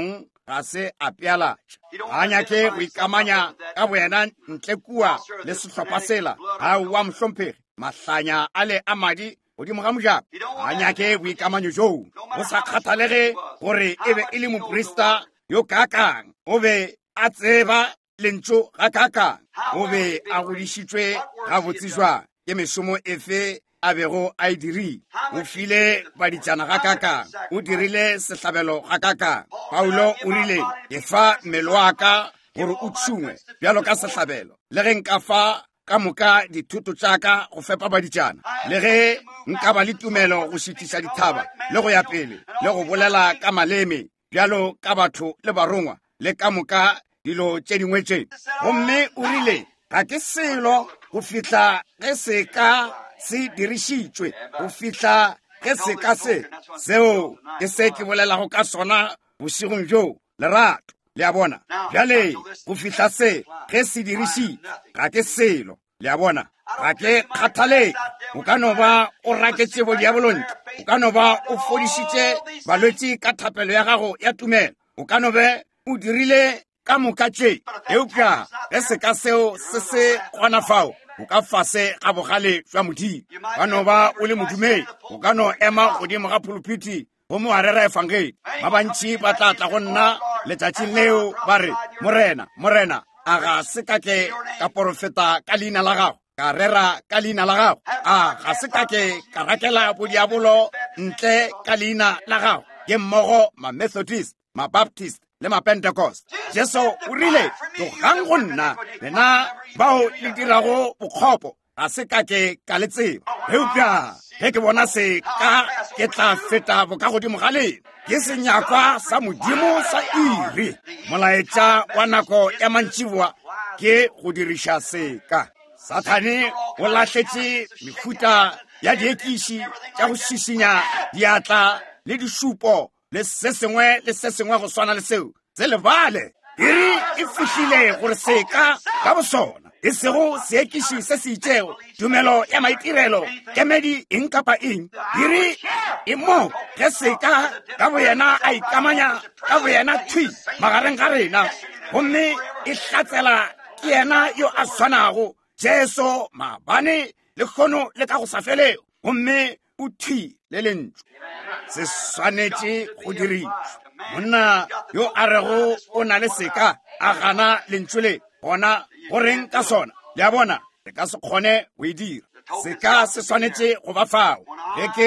ga se a pealatša a nyake go ikamanya ka boyena ntle kua le sehlopha sela a wa mohlomphegi mahlanya a le a madi godimo ga mojako a nyake boikamanyo joo go sa kgathalege gore e be e le moporista yo kakang o be a tseba lentso ga kakang o be a godišitšwe gabotse jwang ke mešomo efe a bego a e dirile o file baditšana ga kakang o dirile sehlabelo ga kakang paulo o rile ke fa mmele wa ka gore o tšhungwe bjalo ka sehlabelo le ge nka fa ka moka dithuto tša ka go fepa baditšana le ge nka ba le tumelo go šitiša dithaba le go ya pele le go bolela ka maleme bjalo ka batho le barongwa le ka moka dilo tše dingwe tše gomme o rile ga ke selo go fihla ge se ka se dirišitšwe go fihla ge se ka se seo ke se ke bolelago ka sona bošigong bjo lerato le a bona bjale go fihla se ge se dirišitšwe ga ke selo le a bona ga ke kgathaleke o ka no ba o raketše bodiabolontle o ka no ba o fodišitše balwetše ka thapelo ya gago ya tumelo o ka no be o dirile ka moka tše eupša ge se ka seo se se gona fao o ka fase ga bogale jwa modimo ka no ba o le modumedi o ka no ema godimo ga pulpiti go mo a rera efangeli ba bantši ba tla tla go nna letšatšing leo ba re morena morena a ga se ka ke ka porofeta ka leina la gago ka rera ka leina la gago a ga se ka ke ka rakela bodiabolo ntle ka leina la gago ke mmogo ma-methodist ma-baptist le ma-pentecost jesu o rile tlogang go nna lena bao le dirago bokgopo ga se ka ke ka le tseba eupša ge ke bona se ka ke tla feta boka godimo ga lena ke senyakwa sa modimo sa iri molaetša wa nako ya mantšiboa ke go diriša seka sathane o lahletše mehuta ya diekiši tša go šišinya diatla le disupo le se sengwe le se sengwe go swana le seo se lebale iri e fihlile gore seka ka bosona e sego seekiši se se itšego tumelo ya maitirelo kemedi eng kapa eng iri e mo ge seka ka boyena a ikamanya ka boyena thwi magareng ga rena gomme e hlatsela ke yena yo a swaнаgo jesu maabane le kgono le ka go sa felego gomme o thwi le lentswe se swanetše go dirišwa monna yo a rego o na le seka a gana lentswe le gona go reng ka sona le a bona le ka se kgone go e dira seka se swanetše go ba fao ge ke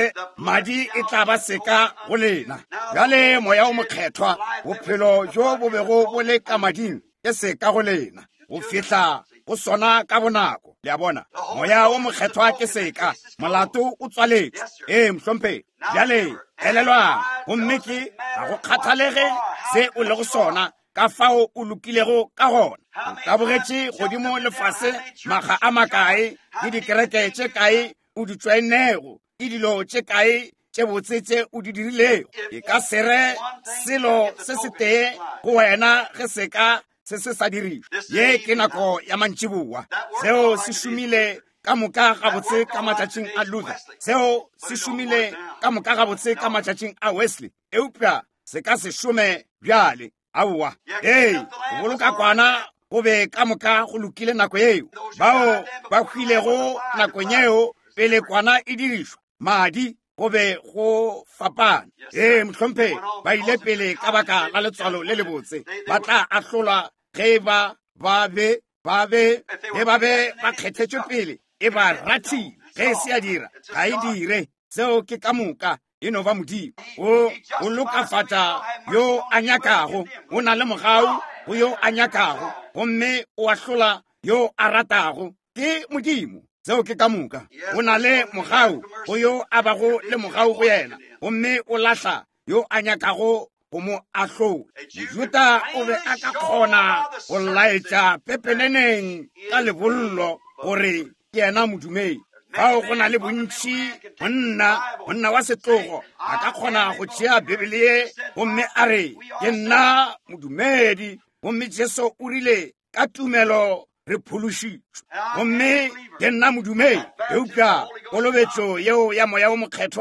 madi e tla ba seka go lena bjale moya o mokgethwa bophelo jo bo bego bo le ka mading ke seka go lena go fihla go sona ka bonako le a bona moya o mokgethwa ke seka molato o tswaletše ee mohlomphedi bjale elelwa gomme ke ga go kgathalege se o le go sona ka fao o lokilego ka gona o tabogetše godimo lefase maga a makae ke dikereke tše kae o di tswaenego ke dilo tše kae tše botse tše o di dirilego e ka sere selo se se tee go wena ge se ka se se sa dirišwa ye ke nako ya mantšiboa seo se šomile ka moka gabotse ka matšatšing a Luther seo se šomile ka moka gabotse ka matšatšing a Wesley eupša se ka se šome bjale aowa ee go boloka kwana go be ka moka go lokile nako yeo bao ba hwilego nakong yeo pele kwana e dirišwa madi go be go fapana ee mohlomphedi ba ile pele ka baka la letswalo le lebotse ba tla ahlolwa ge ba ba be ba be ge ba be ba kgethetšwe pele e ba rathile ge e se ya dira ga e dire seo ke ka moka e no ba modimo o o lokafatša yo a nyakago o na le mogau go yo a nyakago gomme o ahlola yo a ratago ke modimo seo ke ka moka o na le mogau go yo a bago le mogau go yena gomme o lahla yo a nyakago go mo ahlola mojuta o be a ka kgona go laetša pepeneneng ka lebollo gore ke yena modumedi bao go na le bontši monna monna wa setlogo a ka kgona go tšea bibele ye gomme a re ke nna modumedi gomme jesu o rile ka tumelo re phološitšwe gomme ke nna modumedi eupša kolobetšo yeo ya moya o mokgethwa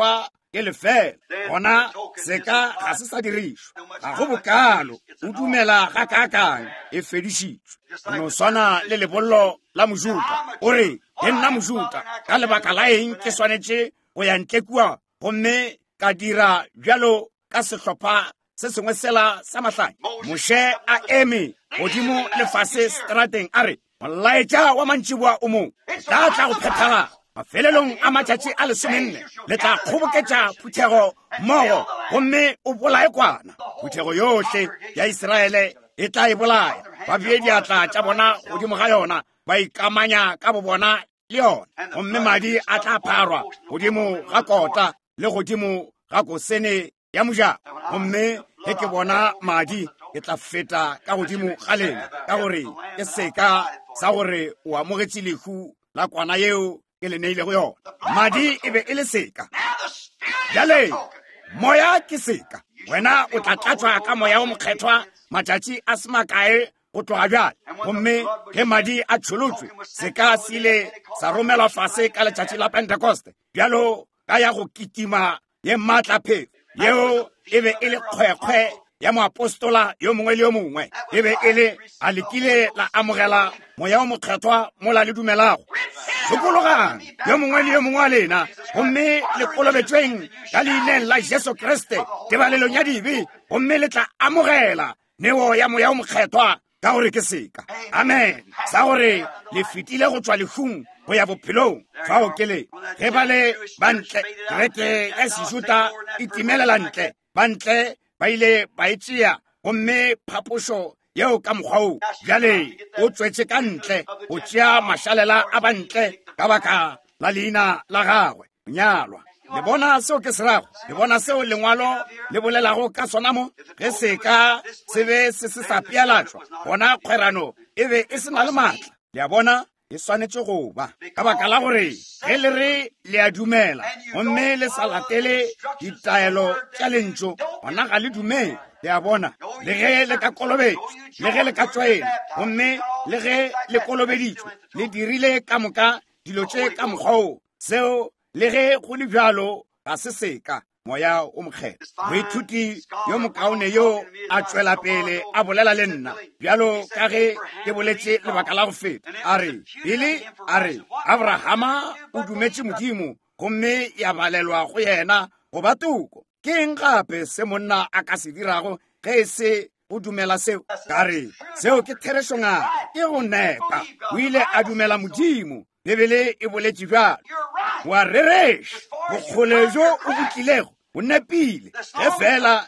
ke lefela gona seka ga se sa dirišwa ga go bokalo o dumela ga kakang e fedišitšwe no swana le lebollo la mojuta o re ke nna mojuta ka lebaka la eng ke swanetše go ya ntle kua gomme ka dira bjalo ka sehlopha se sengwe sela sa mahlanya moše a eme godimo lefase strateng a re molaetša wa mantšhiboa o mong tla tla go phethala mafelelong a matšatši a lesomenne le tla kgoboketša phuthego mmogo gomme o bolae kwana phuthego yohle ya Iseraele e tla e bolaya ba bee diatla tša bona godimo ga yona ba ikamanya ka bobona le yona gomme madi a tla pharwa godimo ga kota le godimo ga kosene ya mojako gomme ge ke bona madi ke tla feta ka godimo ga lena ka gore ke seka sa gore o amogetše lehu la kwana yeo ke le neile go yona madi e be e le seka bjale moya ke seka wena o tla tlatswa ka moya o mokgethwa matšatši a se makae go tloga bjale gomme ge madi a tšholotswe seka se ile sa romelwa fase ka letšatši la pentecoste bjalo ka ya go kitima ye maatla phefo yeo e be e le kgwekgwe ya moapostola yo mongwe le yo mongwe e be e le a lekile la amogela moya o mokgethwa mola le dumelago lokologang yo mongwe le yo mongwe wa lena gomme le kolobetšweng ka leineng la Jesu Kriste tebalelong ya dibe gomme le tla amogela neo ya moya o mokgethwa ka gore ke seka amen sa gore le fetile go tswa lehung go ya bophelong fa o kele ge ba le bantle kereke ya sejuta e timelela ntle bantle ba ile ba e tšea gomme phapošo yeo ka mokgwao bjale o tswetše ka ntle go tšea mašalela a bantle ka baka la leina la gagwe nyalwa le bona seo ke se rago le bona seo lengwalo le bolelago ka sona mo ge seka se be se se sa pealatšwa gona kgwerano e be e se na le maatla le a bona e swanetše go ba ka baka la gore ge le re le a dumela gomme le sa latele ditaelo tša lentšo gona ga le dumele le a bona le ge le ka kolobetšwe le ge le ka tswaela gomme le ge le kolobeditšwe le dirile ka moka dilo tše ka mokgwao seo le ge go le bjalo ga se seka moya o mokgetho moithuti yo mokaone yo a tšwela pele a bolela le nna bjalo ka ge ke boletše lebaka la go feta a re pele a re Abrahama o dumetše modimo gomme ya balelwa go yena go ba toko ke eng gape se monna a ka se dirago ge se o dumela seo ka re seo ke therešonga ke go nepa o ile a dumela modimo bebele e boletše bjalo wa rereša bokgole jo o botlilego o nepile ge fela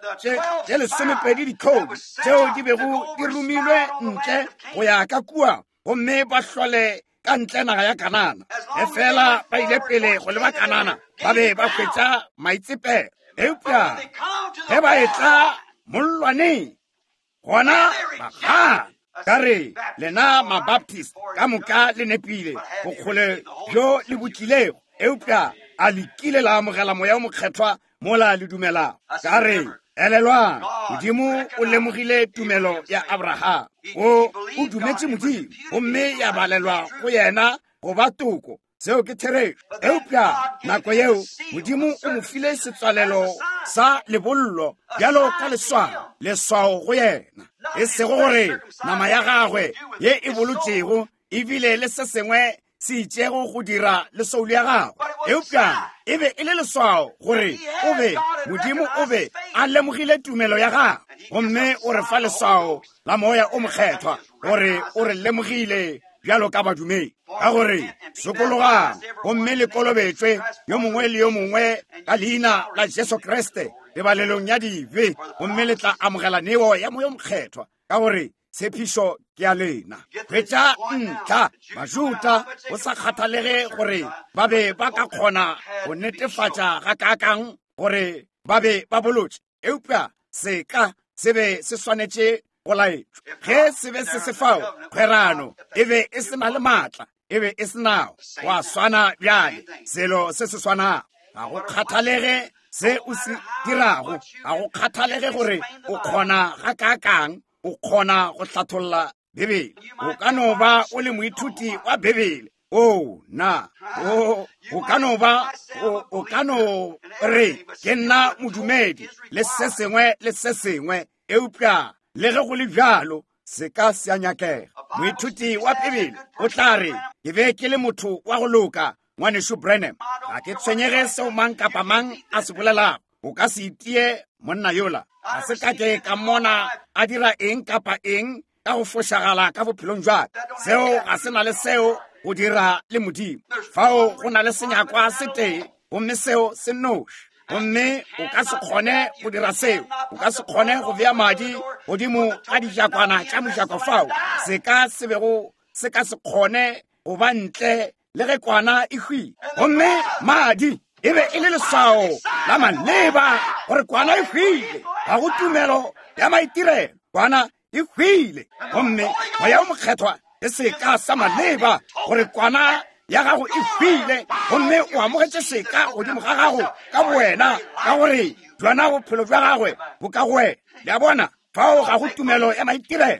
tše lesomepedi dikhodi tšeo di bego di romilwe ntle go ya ka kua gomme ba hlole ka ntle naga ya Kanana ge fela ba ile pele go leba Kanana ba be ba hwetša maitsepelo eupša ge ba etla mollwaneng gona bagana ka re lena mabaptist ka moka le nepile bokgole bjo le botlilego eupša a lekile la amogela moya o mokgethwa mola le dumelago ka re elelwang modimo o lemogile tumelo ya Abrahama o o dumetše modimo gomme ya balelwa go yena go ba toko seo ke therešo eupša nako yeo modimo o mo file setswalelo sa lebollo bjalo ka leswao leswao go yena e sego gore nama ya gagwe ye e bolotšego ebile le se sengwe se itšego go dira lesoulu ya gagwe eupša e be e le leswao gore o be modimo o be a lemogile tumelo ya gagwe gomme o re fa leswao la moya o mokgethwa gore o re lemogile bjalo ka badumedi ka gore sokologang gomme le kolobetšwe yo mongwe le yo mongwe ka leina la Jesu Kriste lebalelong ya dibe gomme le tla amogela neo ya moya o mokgethwa ka gore tshepišo ke a lena hwetša ntlha majuta go sa kgathalege gore ba be ba ka kgona go netefatša ga kakang gore ba be ba bolotše eupša seka se be se swanetše go laetšwa ge se be se se fao kgwerano e be e se na le maatla e be e se nao wa swana bjale selo se se swanago ga go kgathalege se o se dirago ga go kgathalege gore o kgona ga kakang o kgona go hlatholla bebele o ka no ba o le moithuti wa bebele o na o o ka no ba o ka no re ke nna modumedi le se sengwe le se sengwe eupša le ge go le bjalo se ka se a nyakega. Moithuti wa Bibele o tla re ke be ke le motho wa go loka ngwaneso Branham, ga ke tshwenyege seo mang kapa mang a se bolelago. O ka se itie monna yola, ga se ka ke ka mona a dira eng kapa eng ka go fošagala ka bophelong jwaka. Seo ga se na le seo go dira le Modimo. Fao go na le senyakwa se tee, gomme seo se noši. Gomme o ka se kgone go dira seo, o ka se kgone go bea madi godimo ga dijakwana tša mojako fao. Se ka se bego se ka se kgone go ba ntle le ge kwana e hwile. Gomme madi e be e le leswao la maleba gore kwana e hwile, ga go tumelo ya maitirelo, kwana e hwile. Gomme moya o mokgethwa e se ka sa maleba gore kwana ya gago e hwile, gomme o amogetše seka godimo ga gago ka bowena ka gore jona bophelo jwa gagwe bo ka gwela. Le a bona fao ga go tumelo ya maitirelo,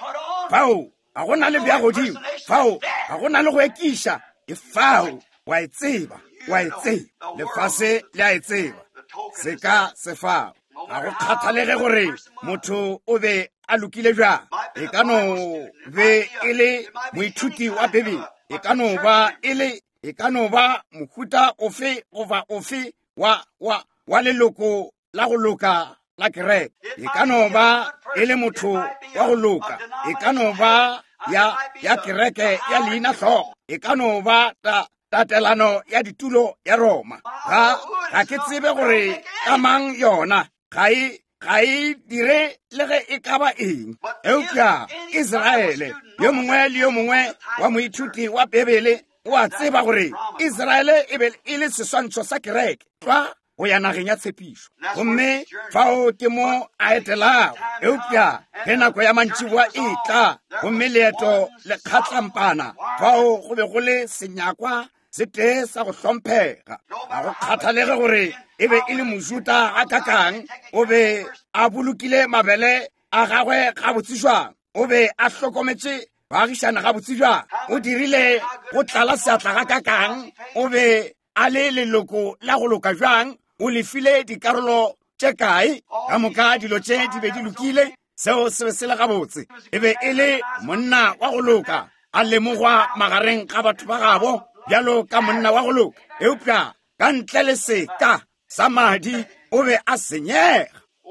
fao ga go na le bja godimo, fao ga go na le go ekiša. E fao wa e tseba, wa e tseba, lefase le a e tseba, se ka se fao. Ga go kgathalege gore motho o be a lokile jang. E ka no be e le moithuti wa Bibele, e ka no ba e le e ka no ba mohuta ofe goba ofe wa wa wa leloko la go loka la kereke. E ka no ba e le motho wa go loka, e ka no ba ya ya kereke ya leina tlhogo, e ka no ba ta tatelano ya ditulo ya Roma. Ga ga ke tsebe gore ka mang yona ga e ga e dire le ge e ka ba eng. Eupša Israele yo mongwe le yo mongwe wa moithuti wa Bibele o a tseba gore Israele e be e le seswantšho sa kereke tla go ya nageng ya tshepišo. Gomme fao ke mo a etelago, eupša ge nako ya mantšiboa e tla, gomme leeto le kgatlampana fao go be go le senyakwa se tee sa go hlomphega. Ga go kgathalege gore e be e le mojuta a kakang, o be a bolokile mabele a gagwe ga botsijwang, o be a hlokometše baagišana ga botsijwang, o dirile go tlala seatla ga kakang, o be a le leloko la go loka jwang, o lefile dikarolo tše kae, ka moka dilo tše di be di lokile. Seo se be se le gabotse, e be e le monna wa go loka, a lemogwa magareng ga batho ba gabo bjalo ka monna wa go loka. Eupša ka ntle le seka sa madi o be a senyega.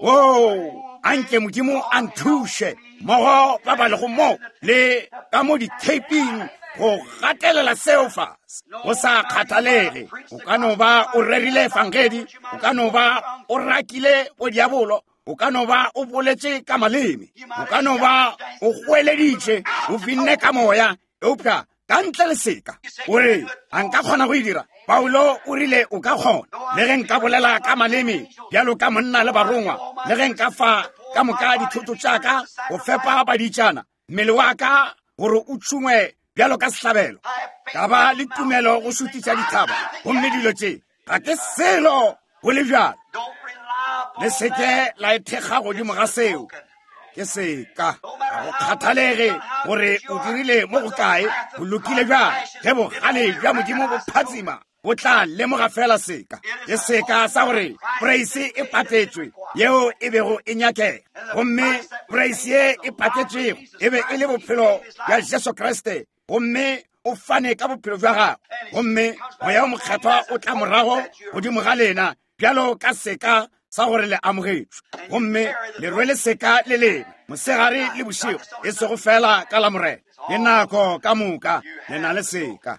O anke Modimo a nthuše mogo ba ba lego mo le ka mo di-taping go gatelela seo fase. O sa kgathalege, o ka no ba o rerile efangedi, o ka no ba o rakile bo diabolo, o ka no ba o boletše ka maleme, o ka no ba o hweleditše o finne ka moya. Eupša ka ntle le seka o re a nka kgona go e dira. Paulo o rile o ka kgona, le ge nka bolela ka maleme bjalo ka monna le barongwa, le ge nka fa ka moka dithoto tšaka go fepa baditšana, mmele wa ka gore o tšhungwe bjalo ka sehlabelo, ka ba le tumelo go šutiša dithaba. Gomme dilo tše ga ke selo go le bjalo, le seke la ethekga godimo ga seo ke seka. Ga go kgathalege gore o dirile mo go kae, go lokile bjang, ge bogale bja Modimo bo phatsima, o tla lemoga fela seka. Ke seka sa gore praise e patetšwe yeo e bego e nyakega, gomme praise ye e patetšwego e be e le bophelo bja Jesu Kriste, gomme o fane ka bophelo bja gago. Gomme moya o mokgethwa o tla morago godimo ga lena bjalo ka seka sa gore le amogetšwe, gomme le rwele seka le lena mosegare le bošego, e sego fela ka lamorena. Le nako ka moka le na le seka.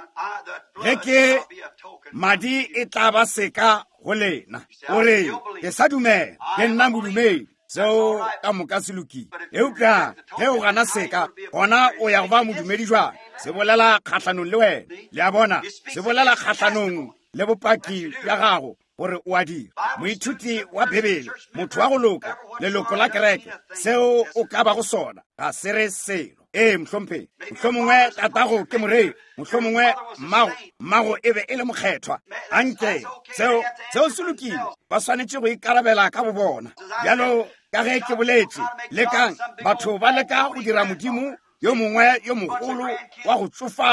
Ge ke madi e tla ba seka go lena, o re ke sa dumela, ke nna modumedi, seo ka moka se lokile. Eupša ge o gana seka, gona o ya go ba modumedi jwang. Se bolela kgatlhanong le wena, le a bona, se bolela kgatlhanong le bopaki bja gago gore o a dira. Moithuti wa Bibele, motho wa go loka, leloko la kereke, seo o ka ba go sona ga se re selo. Ee mohlompheng, mohlomongwe tatago ke morei, mohlomongwe mmago mmago e be e le mokgethwa. Anke seo seo se lokile, ba swanetše go ikarabela ka bobona. Bjalo ka ge ke boletše, lekang batho ba leka go dira Modimo yo mongwe yo mogolo wa go tsofala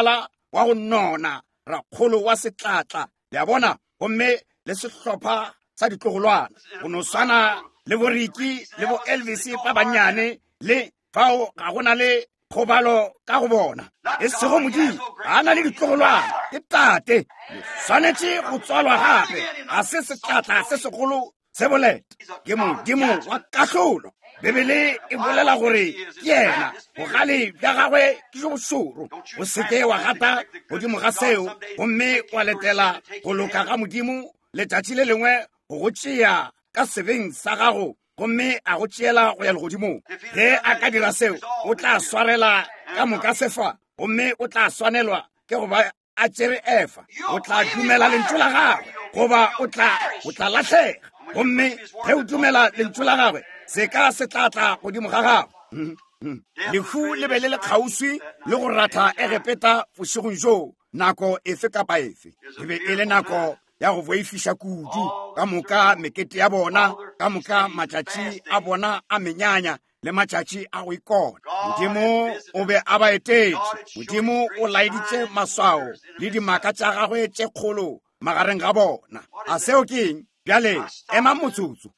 wa go nona rakgolo wa setlatla le a bona gomme le sehlopha sa ditlogolwana go no swana le boriki le bo Elvis ba banyane le fao ga gona le kgobalo ka go bona e sego modimo a na le ditlogolwana ke tate swanetse go tswalwa gape a se setlatla se segolo se bolete ke modimo wa katlholo bebele e bolela gore ke yena bogale bja gagwe ke jo bošoro o seke wa gata godimo ga seo gomme wa letela go loka ga modimo letšatši le lengwe go go tšea ka sebeng sa gago gomme a go tšeela go ya legodimong ge a ka dira seo o tla swarela ka moka sefa gomme o tla swanelwa ke go ba a tšere efa o tla dumela lentšu la gagwe goba o tla o tla latlhega gomme ge o dumela lentšu la gagwe se ka se tlatla godimo ga gago lehu le be le le kgauswi le go ratha e repeta bošegong jo nako efe kapa efe e be e le nako ya go boifiša kudu ka moka mekete ya bona ka moka matšatši a bona a menyanya le matšatši a go ikona modimo o be a ba etetše modimo o laeditše maswao le dimaka tša gagwe tše kgolo magareng ga bona a seo ke eng bjale ema motsotso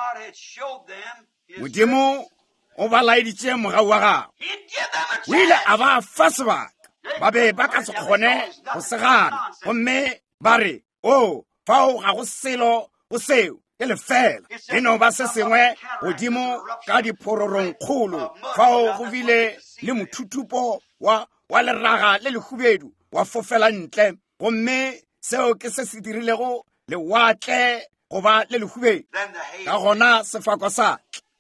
modimo o ba laeditše mogau wa gago o ile a ba fa sebaka ba be ba ka se kgone go segana gomme ba re o fao ga go selo go seo ke lefela e no ba se sengwe godimo ka diphororong kgolo fao go bile le mothuthupo wa wa leraga le lehubedu wa fofela ntle gomme seo ke se se dirilego lewatle goba le lehubedu ka gona sefako sa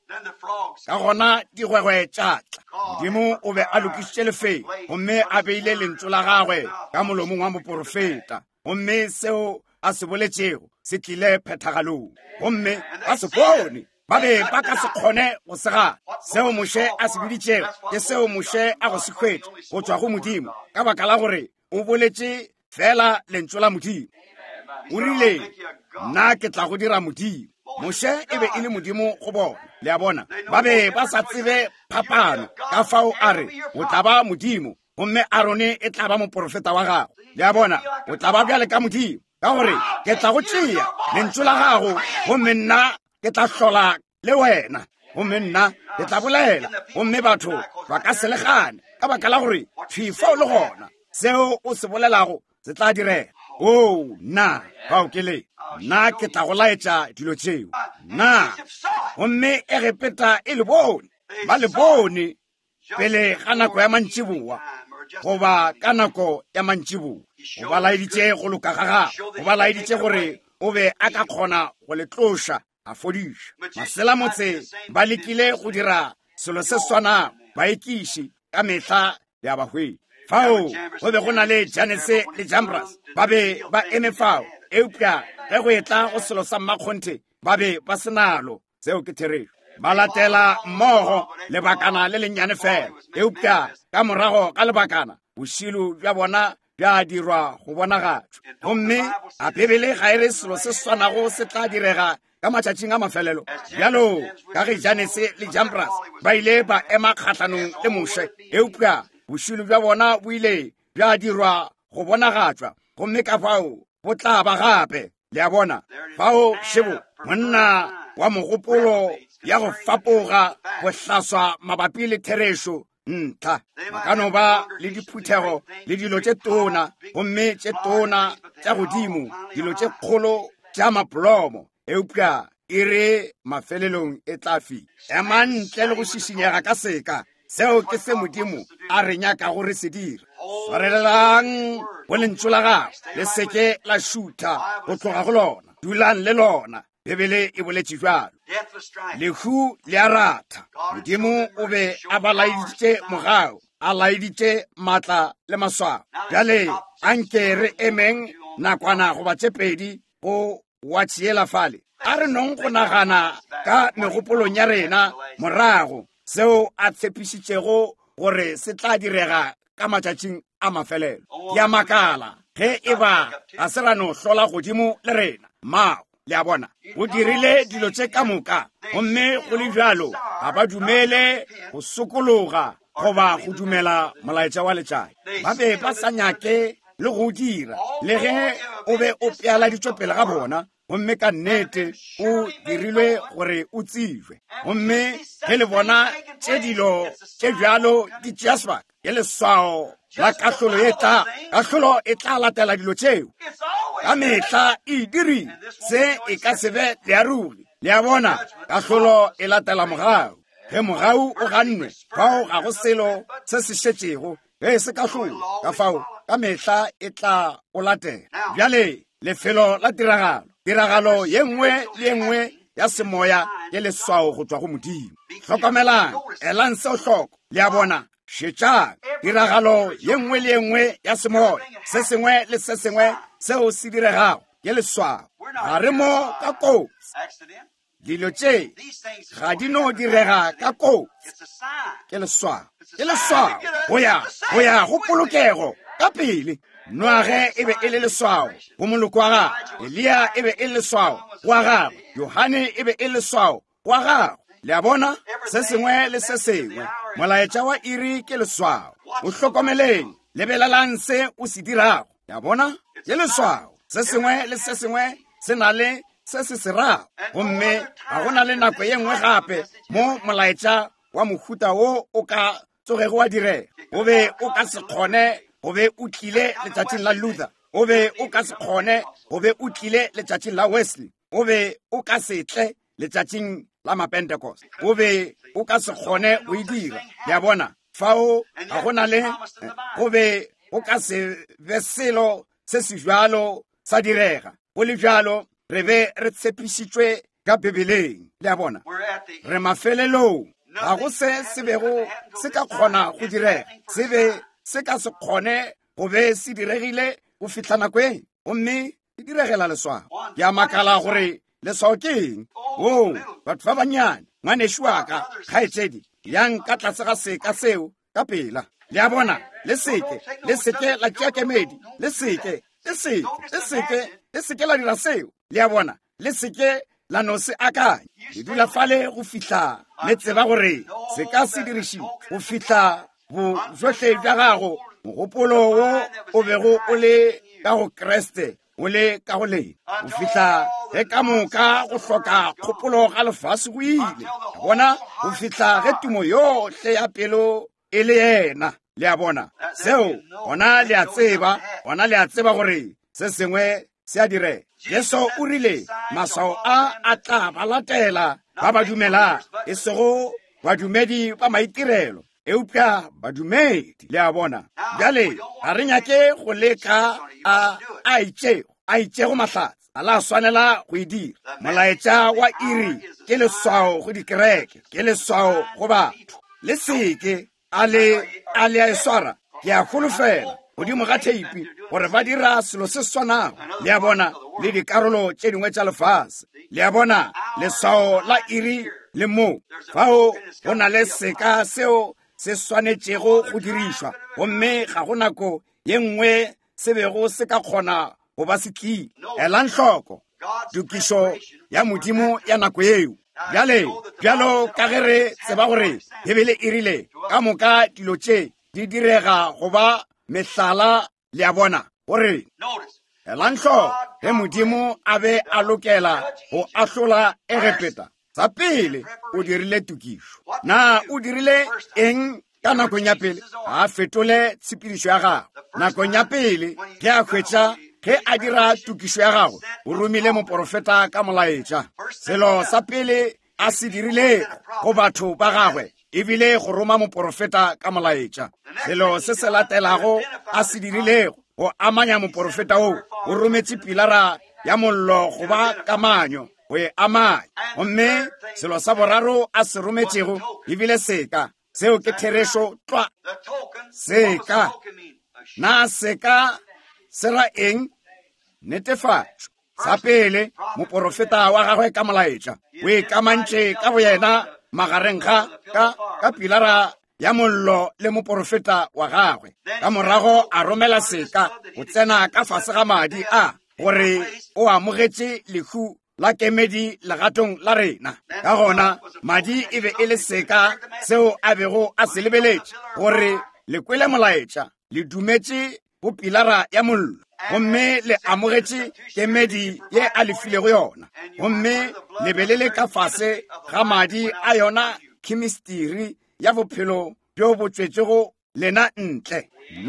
ka gona digwegwe tšatla modimo o be a lokišitše lefeng gomme a beile lentšu la gagwe ka molomong wa moporofeta gomme seo a se boletšego se tlile phethagalong gomme ba se bone ba be ba ka se kgone go segana seo moše a se biditšego ke seo moše a go se hwetše go tšwa go modimo ka baka la gore o boletše fela lentšu la modimo o rile nna ke tla go dira modimo moše e be e le modimo go bona le a bona ba be ba sa tsebe phapano ka fao a re o tla ba modimo gomme Arone e tla ba moporofeta wa gago le a bona o tla ba bjale ka modimo ka gore ke tla go tšea lentšu la gago gomme nna ke tla hlola le wena gomme nna ke tla bolela gomme batho ba ka se legane ka baka la gore fifa o le gona seo o se bolelago se tla direga o nna bao ke le nna ke tla go laetša dilo tšeo nna gomme e repeta e le bone ba le bone pele ga nako ya mantšiboa goba ka nako ya mantšiboa o ba laeditše go loka ga gago o ba laeditše gore o be a ka kgona go le tloša a fodiša masela motse ba lekile go dira selo se swana ba ekiši ka mehla ya bahwedi fao go be go na le Janese le Jambres ba be ba eme fao eupša ge go etla go selo sa mmakgonthe ba be ba senalo seo ke therešo ba latela mmogo lebakana le lennyane fela eupša ka morago ka lebakana bošilo bja bona bja dirwa go bonagatšwa gomme a bebele ga e re selo se swanago se tla direga ka matšatšing a mafelelo bjalo ka ge Janese le Jambres ba ile ba ema kgatlhanong le moše eupša bošilo bja bona bo ile bja dirwa go bonagatšwa gomme ka fao bo tla ba gape le a bona fao šebo monna wa mogopolo ya go fapoga go hlaswa mabapi le therešo ntlha ba ka no ba le diphuthego le dilo tše tona gomme tše tona tša godimo dilo tše kgolo tša mapolomo eupša e re mafelelong e tla fi ema ntle le go šišinyega ka seka seo ke se modimo a re nyaka gore se dire swarelelang go lentšu la gago le seke la šutha go tloga go lona dulang le lona bebele e boletše jalo lehu le a ratha modimo o be a ba laeditše mogao a laeditše maatla le maswao bjale anke re emeng nakwana goba tše pedi go watšhiela fale a re nong go nagana ka megopolong ya rena morago seo a tshepišitšego gore se tla direga ka matšatšing a mafelelo ya makala ge e ba ga se ra no hlola godimo le rena mao le a bona go dirile dilo tše ka moka gomme go le bjalo ga ba dumele go sokologa goba go dumela molaetša wa letšai. Ba be ba sa nyake le go dira le ge o be o pealaditšwe pele ga bona, gomme ka nnete o dirilwe gore o tsejwe. Gomme ge le bona tše dilo tše bjalo di tšea sebaka, ke leswao la kahlolo e tla. Kahlolo e tla latela dilo tšeo ka mehla e dirile. Se e ka se be le a ruri le a bona kahlolo e latela mogau. Ge mogau o gannwe fao ga go selo se se šetšego, ge se kahlolo ka fao ka mehla e tla o latela. Bjale lefelo la tiragalo, tiragalo ye nngwe le ye nngwe ya semoya ke leswao go tšwa go Modimo. Hlokomelang, elang seo hloko le a bona šetšang. Tiragalo ye nngwe le ye nngwe ya semoya, se sengwe le se sengwe seo se diregago ke leswao. Ga re mo ka kotsi. Dilo tše ga di no direga ka kotsi, ke leswao. Ke leswao go ya go ya go polokego ka pele. Noage e be e le leswao go moloko wa gagwe, Elia e be e le leswao wa gagwe, Yohane e be e le leswao wa gagwe. Le a bona se sengwe le se sengwe, molaetša wa iri ke leswao. O hlokomeleng, lebelelang se o se dirago. Le a bona ke leswao. Se sengwe le se sengwe se na le se se se rago. Gomme ga go na le nako ye nngwe gape mo molaetša wa mohuta wo o ka tsogego wa direga. O be o ka se kgone o be o tlile letšatšing la Luther, o be o ka se kgone o be o tlile letšatšing la Wesley, o be o ka se tle letšatšing la Mapentecost, o be o ka se kgone o e dira. Le a bona fao ga go na le o be o ka se be selo se se bjalo sa direga. Go le bjalo re be re tshepišitšwe ka Bibeleng. Le a bona re mafelelong, ga go se se bego se ka kgona go direga, se be se ka se kgone go be se diregile go fihla nako e, gomme e diregela leswao. Ke a makala gore leswao ke eng. O batho ba banyane, ngwanešo wa ka kgaetšedi yang ka tlase ga seka seo ka pela. Le a bona le seke le seke la tšea kemedi, le seke le seke le seke le seke la dira seo. Le a bona le seke la no se akanya. Le dula fale go fihla le tseba gore se ka se dirišiwe go fihla bo johle bja gago. Mogopolo wo o bego o le ka go Kreste, o le ka go le o fihla ge ka moka go hloka kgopolo ga lefase go ile. Bona go fihla ge tumo yohle ya pelo e le yena. Le a bona seo gona le a tseba, gona le a tseba gore se sengwe se a direga. Yesu o rile maswao a a tla ba latela ba ba dumelang, e sego badumedi ba maitirelo, eupša badumedi. Le a bona bjale ga re nyake go leka a a itšego a itšego mahlatse a la swanela go e dira. Molaetša wa iri ke leswao go dikereke, ke leswao go batho. Le seke a le a le a e swara. Ke a holofela godimo ga theipi gore ba dira selo se swanago. Le a bona le dikarolo tše dingwe tša lefase. Le a bona leswao la iri le mo fao go na le seka seo se swanetšego go dirišwa, gomme ga go nako ye nngwe se bego se ka kgona go ba se tlile. Elang hloko tukišo ya Modimo ya nako yeo. Bjale bjalo ka ge re tseba gore Bibele e rile ka moka dilo tše di direga go ba mehlala. Le a bona gore elang hloko ge Modimo a be a lokela go ahlola Egepeta, sa pele o dirile tukišo. Na o dirile eng ka nakong ya pele? A fetole tshepedišo ya gago. Nakong ya pele ge a hwetša ge a dira tukišo ya gago, o romile moprofeta ka molaetša. Selo sa pele a se dirile go batho ba gagwe ebile go roma moprofeta ka molaetša. Selo se se latelago a se dirilego go amanya moprofeta o, o rometše pilara ya mollo go ba kamanyo go e amanya. Gomme selo sa boraro a se rometšego ebile seka, seo ke therešo twa. Seka na seka se ra eng? Netefatšo. Sa pele moprofeta wa gagwe ka molaetša o ikamantše ka boyena magareng ga ka ka pilara ya mollo le moprofeta wa gagwe. Ka morago a romela seka go tsena ka fase ga madi a gore o amogetše lehu la kemedi legatong la rena ka gona madi e be e le seka seo a bego a se lebeletše gore le kwele molaetša le dumetše bopilara ya mollo gomme le amogetše kemedi ye a le filego yona gomme le be le le ka fase ga madi a yona khemistiri ya bophelo bjo bo tšwetšego lena ntle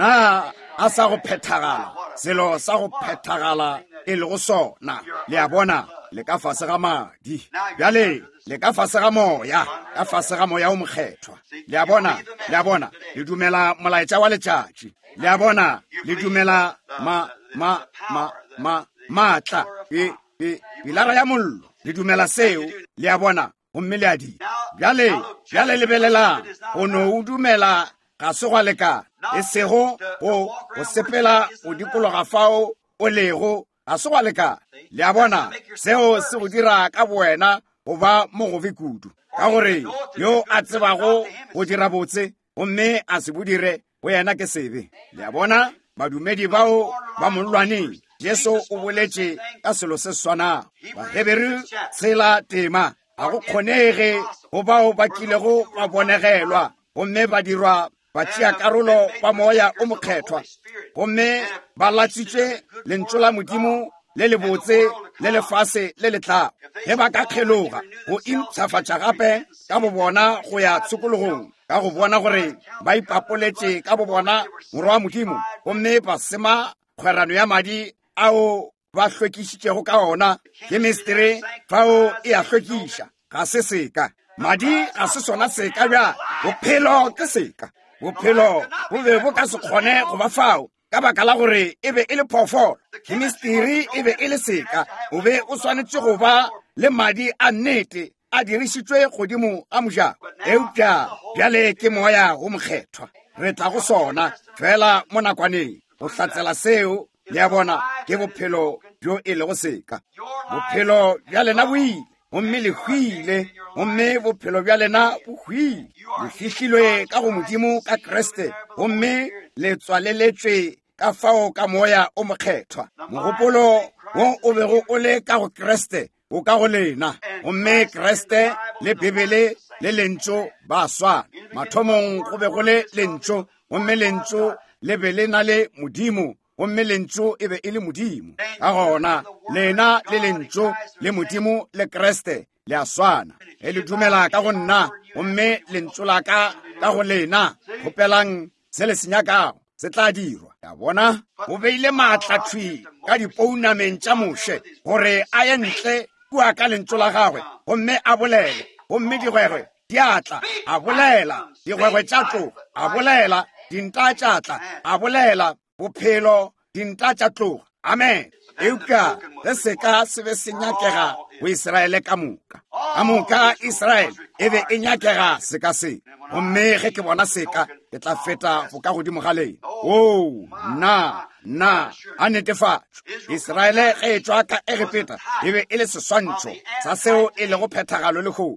na a sa go phethagala selo sa go phethagala e le go sona le a bona le ka fase ga madi bjale le ka fase ga moya ka fase ga moya o mokgethwa le a bona le a bona le dumela molaetša wa letšatši le a bona le dumela ma ma ma ma matla e e pilara ya mollo le dumela seo le a bona gomme le a di bjale bjale lebelelang go no o dumela ga se gwa lekana e sego go go sepela go dikologa fao o lego ga se gwa lekana le a bona seo se go dira ka boena go ba mogobe kudu ka gore yo a tsebago go dira botse gomme a se bo dire go yena ke sebe le a bona badumedi bao ba molwaneng Jesu o boletše ka selo se swana Bahebere tshela tema a go kgonege go bao ba kilego ba bonegelwa gomme ba dirwa ba tšea karolo ba moya o mokgethwa gomme ba latsitše lentšu la modimo le le botse le lefase le letla ge ba ka kgeloga go intšhafatša gape ka bo bona go ya tshokologong ka go bona gore ba ipapoletše ka bo bona morwa wa modimo gomme ba sema kgwerano ya madi ao ba hlwekišitšego ka ona kemistri fao e a hlwekiša ga se seka madi ga se sona seka bja bophelo ke seka bophelo bo be bo ka se kgone go ba fao ka baka la gore e be e le phoofolo kemistri e be e le seka o be o swanetše go ba le madi a nnete a dirišitšwe godimo a mojako eupša bjale ke moya go mokgethwa re tla go sona fela mo nakwaneng go tlatsela seo le a bona ke bophelo bjo e lego seka bophelo bja lena bo ile gomme le hwile gomme bophelo bja lena bo hwile le fihlilwe ka go modimo ka kreste gomme le tswaleletšwe ka fao ka moya o mokgethwa mogopolo wo o bego o le ka go kreste o ka go lena gomme kreste le bibele le lentšu ba swana mathomong go be go le lentšu gomme lentšu le be le na le modimo gomme lentšu e be e le modimo ka gona lena le lentšu le modimo le kreste le a swana e le dumela ka go nna gomme lentšu la ka ka go lena kgopelang se le senyakago se tla dirwa ya bona o beile maatla thwi ka dipounameng tša moše gore a ye ntle kua ka lentšu la gagwe gomme a bolele gomme digwegwe di atla a bolela digwegwe tša tloga a bolela dinta tša tla a bolela bophelo dinta tša tloga amen eupša se seka se be se nyakega go Israele ka moka ka moka Israele e be e nyakega seka se gomme ge ke bona seka ke tla feta go ka godimo ga lena o na na a netefatšo Israele ge e tšwa ka Egipeta e be e le seswantšho sa seo e lego phethagalo le kgomo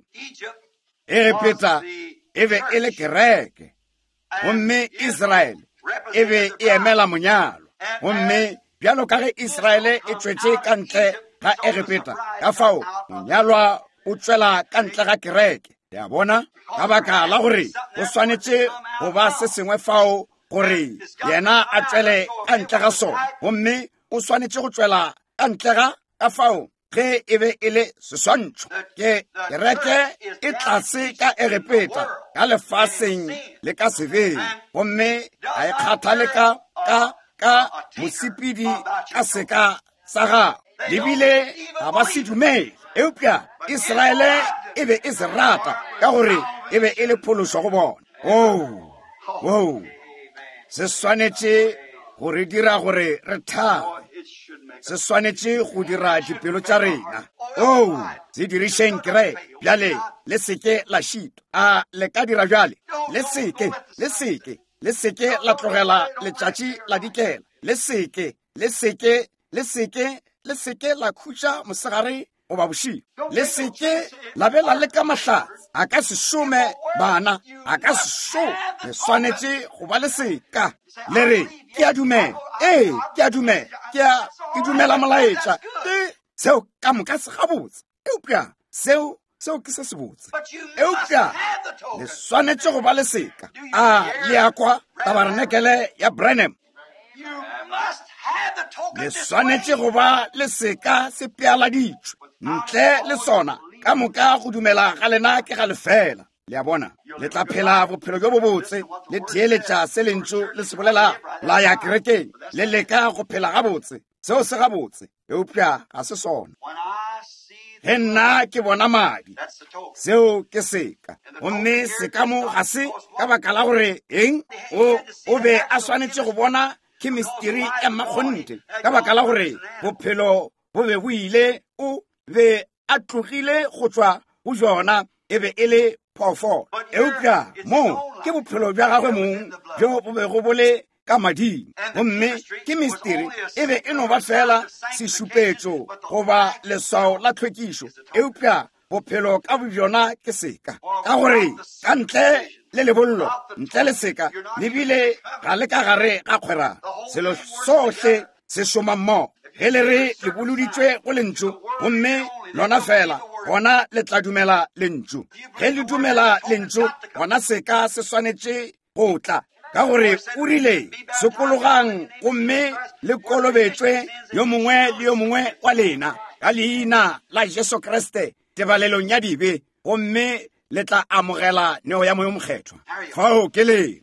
Egipeta e be e le kereke gomme Israele e be e emela monyalo gomme bjalo ka ge Israele e tšwetše ka ntle ga Egipeta ka fao monyalwa o tšwela ka ntle ga kereke ya bona ka baka la gore o swanetše go ba se sengwe fao gore yena a tšwele ka ntle ga sona gomme o swanetše go tšwela ka ntle ga ka fao ge e be e le seswantšho ke kereke e tlase ka Egipeta ka lefaseng le ka sebeng gomme a e kgathale ka ka ka mosepedi ka seka sa gago lebile ga ba se dumele eupša Israele e be e se rata ka gore e be e le phološo go bona o o se swanetše gore dira gore re thabe se swanetše go dira dipelo tša rena o se dirišeng kere bjale le seke la šito a le ka dira bjale le seke le seke le seke la tlogela letšatši la dikela le seke le seke le seke le seke la khutša mosegare goba bošego le seke la be la leka mahlatse a ka se šome bana a ka se šome le swanetše go ba le seka le re ke a dumela ee ke a dumela ke a ke dumela molaetša ke seo ka moka se gabotse eupša seo seo ke se se botse eupša le swanetše go ba le seka a le ya kwa tabaranekele ya Branham le swanetše go ba le seka se pealaditšwe ntle le sona ka moka go dumela ga lena ke ga lefela le a bona le tla phela bophelo jo bo botse le theeletša se lentšu le se bolela la ya kerekeng le leka go phela gabotse seo se gabotse eupša ga se sona ge nna ke bona madi seo ke seka gomme sekamo ga se ka baka la gore eng o be a swanetše go bona kemisteri ya mmakgonte ka baka la gore bophelo bo be bo ile o be a tlogile go tswa go jona e be e le phoofolo eupša mo ke bophelo bja gagwe mong jo bo be go bole ka mading gomme ke misteri e be e no ba fela sešupetšo goba leswao la tlhwekišo eupša bophelo ka bobjona ke seka ka gore ka ntle le lebollo ntle le seka lebile ga le ka gare ga kgwera selo sohle se šoma mmogo ge le re le boloditšwe go lentšu gomme lona fela gona le tla dumela lentšu ge le dumela lentšu gona seka se swanetše go tla ka gore o rile sekologang gomme le kolobetšwe yo mongwe le yo mongwe wa lena ka leina la Jesu Kriste tebalelong ya dibe gomme le tla amogela neo ya moyo mokgethwa fao ke lena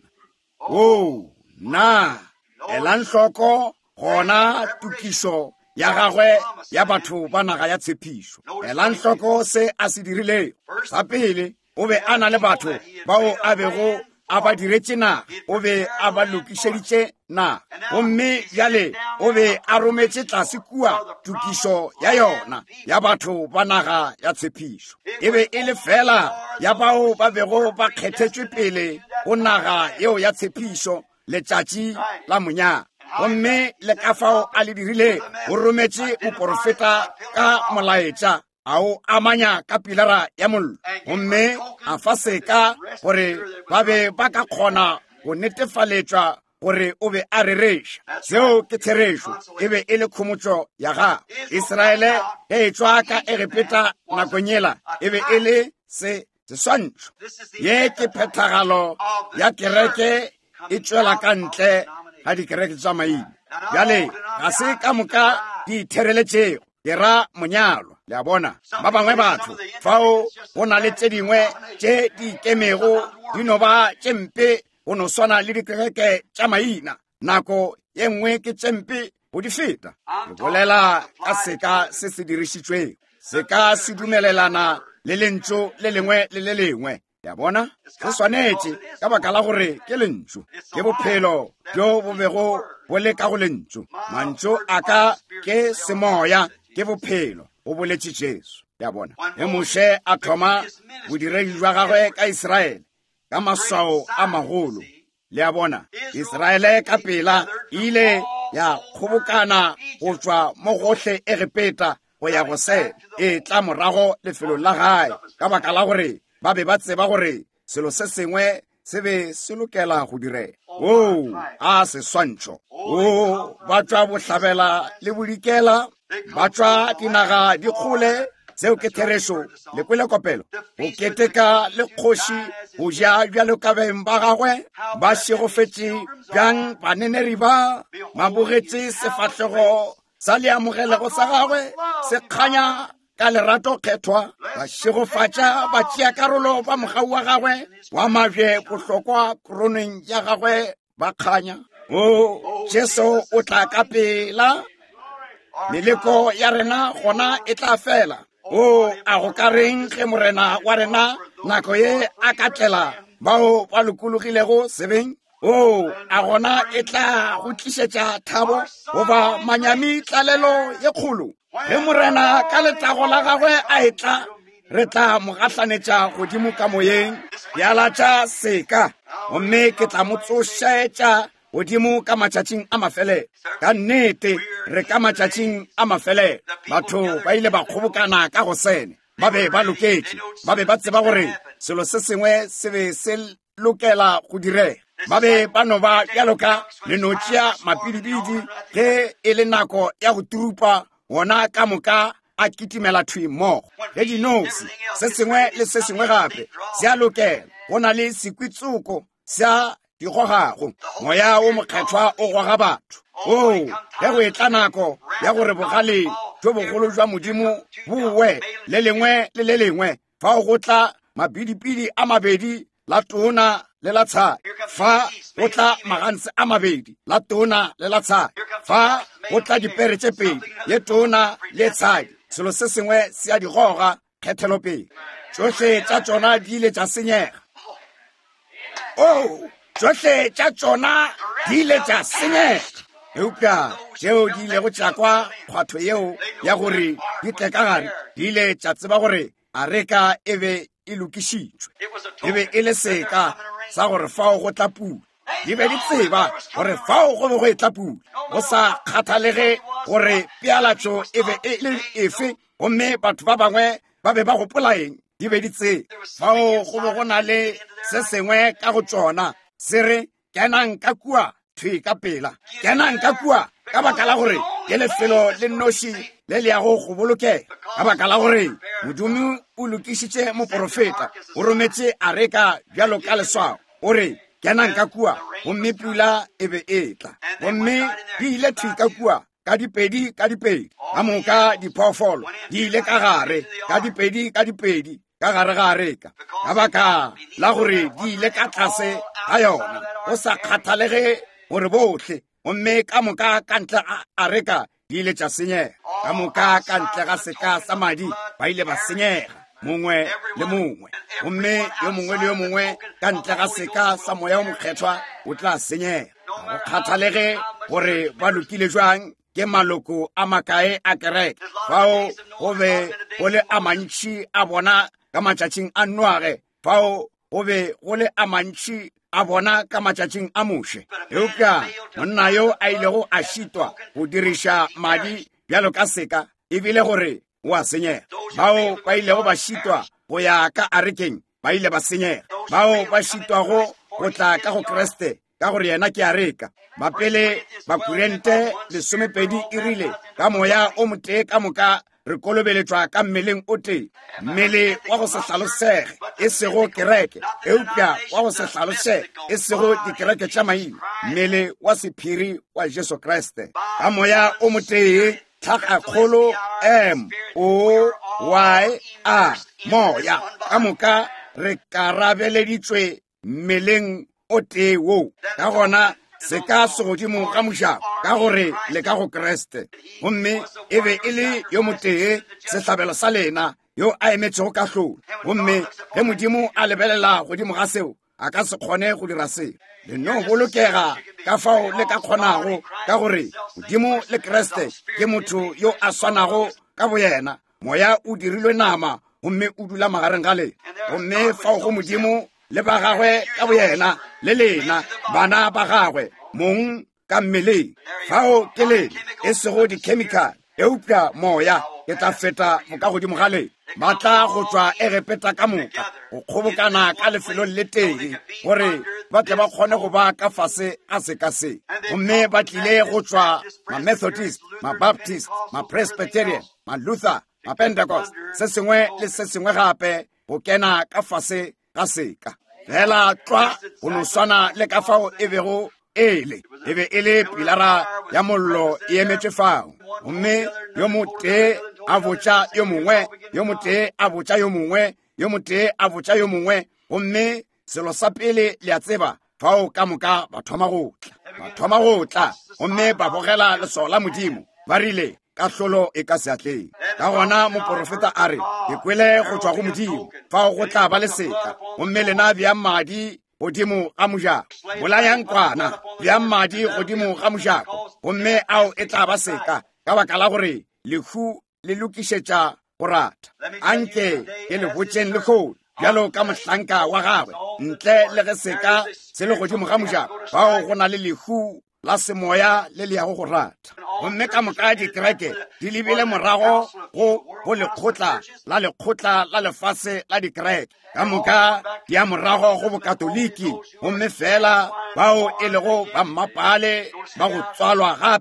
o na elang hloko gona tukišo ya gagwe ya batho ba naga ya tshepišo elang hloko se a se dirilego sa pele o be a na le batho bao a bego a ba diretše naga o be a ba lokišeditše naga gomme bjale o be a rometše tlase kua tukišo ya yona ya batho ba naga ya tshepišo e be e le fela ya bao ba bego ba kgethetšwe pele go naga yeo ya tshepišo letšatši la monyaka gomme le ka fao a le dirile o rometše moprofeta ka molaetša ao amanya ka pilara ya mollo gomme a fa seka gore ba be ba ka kgona go netefaletšwa gore o be a rereša seo ke therešo e be e le khomotšo ya gago Iseraele ge e tšwa ka Egepeta nakong yela e be e le se seswantšho ye ke phethagalo ya kereke e tšwela ka ntle ga dikereke tša maina bjale ga se ka moka di ithereletšego ke ra monyalo le a bona ba bangwe batho fao go na le tše dingwe tše di ikemego di no ba tše mpe go no swana le dikereke tša maina nako ye nngwe ke tše mpe go di feta ke bolela ka seka se se dirišitšweng seka se dumelelana le lentšu le lengwe le le lengwe ya bona se swanetše ka baka la gore ke lentšu ke bophelo jo bo bego bo le ka go lentšu mantšu a ka ke semoya ke bophelo go boletše Jesu ya bona ge Moshe a thoma bodiredi jwa gagwe ka Iseraele ka maswao a magolo le a bona Iseraele ka pela ile ya kgobokana go tšwa mo gohle Egepeta go ya go sela e tla morago lefelo la gae ka baka la gore ba be ba tseba gore selo se sengwe se be se lokela go direga o a seswantšho o ba tšwa bohlabela le bodikela ba tšwa dinaga di kgole seo ke therešo le kwele kopelo go keteka le kgoši go ja bjalo ka beng ba gagwe ba šegofetše bjang baneneri ba mabogetše sefahlego sa leamogelego sa gagwe se kganya ka lerato kgethwa ba šegofatša ba tšea karolo ba mogau wa gagwe wa mabje bohlokwa koroneng ya gagwe ba kganya o Jesu o tla ka pela meleko ya rena gona e tla fela o a go ka reng ge morena wa rena nako ye a ka tlela bao ba lokologilego sebeng o a gona e tla go tlišetša thabo goba manyami tlalelo ye kgolo ge morena ka letlago la gagwe a etla re tla mo gahlanetša godimo ka moyeng bjalatša seka gomme ke tla mo tsošetša godimo ka matšatšing a mafele ka nnete re ka matšatšing a mafele batho ba ile ba kgobokana ka go sene ba be ba loketše ba be ba tseba gore selo se sengwe se be se lokela go direga ba be ba no ba bjalo ka le no tšea mapidipidi ge e le nako ya go turupa gona ka moka a kitimela thwi mmogo le dinosi se sengwe le se sengwe gape se a lokela go na le sekwitsoko sa di gogago moya o mokgethwa o goga batho o ge go etla nako ya gore bogale jo bogolo jwa modimo bowe le lengwe le le lengwe fa o go tla mabidipidi a mabedi la tona le la tshai fa go tla magantse a mabedi la tona le la tshai fa go tla dipere tse pedi le tona le tshai selo se sengwe se a di goga kgethelopele tsotlhe tša tsona di ile tša senyega o tsotlhe tša tsona di ile tša senyega eupša tšeo di ilego tša kwa kgwatho yeo ya gore di tle ka gare di ile tša tseba gore a reka e be e lokišitšwe e be e le seka sa gore fao go tla pula di be di tseba gore fao go be go e tla pula go sa kgathalege gore pealatšo e be e le efe gomme batho ba bangwe ba be ba gopola eng di be di tse fao go be go na le se sengwe ka go tsona se re kenang ka kua thwe ka pela kenang ka kua ka baka la gore ke lefelo le noši le le yago go bolokega ka baka la gore modimo o lokišitše moprofeta o rometše a reka bjalo ka leswao o re kenang ka kua gomme pula e be e tla gomme di ile thwi ka kua ka dipedi ka dipedi ka moka diphoofolo di ile ka gare ka dipedi ka dipedi ka gare ga reka ka baka la gore di ile ka tlase ga yona o sa kgathalege gore botlhe gomme ka moka ka ntle a reka di ile tša senyega ka moka ka ntle ga seka sa madi ba ile ba senyega mongwe le mongwe gomme yo mongwe le yo mongwe ka ntle ga seka sa moya o mokgethwa o tla senyega go kgathalege gore ba lokile jwang ke maloko a makae a kereke fao go be go le a mantši a bona ka matšatšing a nnoage fao go be go le a mantši a bona ka matšatšing a moše eupša monna yo a ilego a šitwa go diriša madi bjalo ka seka ebile gore o a senyega bao ba ilego ba šitwa go ya ka arekeng ba ile ba senyega bao ba šitwago go tla ka go kreste ka gore yena ke a reka bapele bakurente lesomepedi e rile ka moya o motee ka moka re kolobeletšwa ka mmeleng o tee mmele wa go se hlalosege e sego kereke eupša wa go se hlalosege e sego dikereke tša maina mmele wa sephiri wa jesu kriste ka moya o motee tlhaga kgolo m o y a moya ka moka re karabeleditšwe mmeleng o tee wo ka gona se ka se godimo ka mošako ka gore le ka go kreste gomme e be e le yo motee sehlabelo sa lena yo a emetšego ka hlolo gomme ge modimo a lebelela godimo ga seo a ka se kgone go dira seo le no bolokega ka fao le ka kgonago ka gore modimo le kreste ke motho yo a swanago ka boyena moya o dirilwe nama gomme o dula magareng ga lena gomme fao go modimo le ba gagwe ka boyena le lena bana ba gagwe mong ka mmeleng fao ke lena e sego di-chemical eupša moya ke tla feta mo ka godimo ga lena ba tla go tswa e repeta ka moka go kgobokana ka lefelong le teng gore ba tle ba kgone go ba ka fase a sekase gomme ba tlile go tswa ma-methodist ma-baptist ma-presbyterian ma-luther ma-pentecost se sengwe le se sengwe gape go kena ka fase ga seka fela twa go no swana le ka fao e bego ele e be e le pilara ya mollo e emetšwe fao gomme yo motee a botša yo mongwe yo motee a botša yo mongwe yo motee a botša yo mongwe gomme selo sa pele le a tseba fao ka moka ba thoma go tla ba thoma go tla gomme ba bogela leso la modimo ba rile ka hlolo e ka seatleng ka gona moprofeta a re ke kwele go tswa go modimo fao go tla ba le seka gomme lena bja madi godimo ga mojako bolayang kwana bja madi godimo ga mojako gomme ao e tla ba seka ka baka la gore lehu le lokišetša go rata anke ke le botšeng le kgolo bjalo ka mohlanka wa gagwe ntle le ge seka se le godimo ga mojako bao go na le lehu la semoya le le yago go rata gomme ka moka dikereke di lebile morago go go lekgotla la lekgotla la lefase la dikereke ka moka di ya morago go bokatoliki gomme fela bao e lego ba mmapale ba go tswalwa gape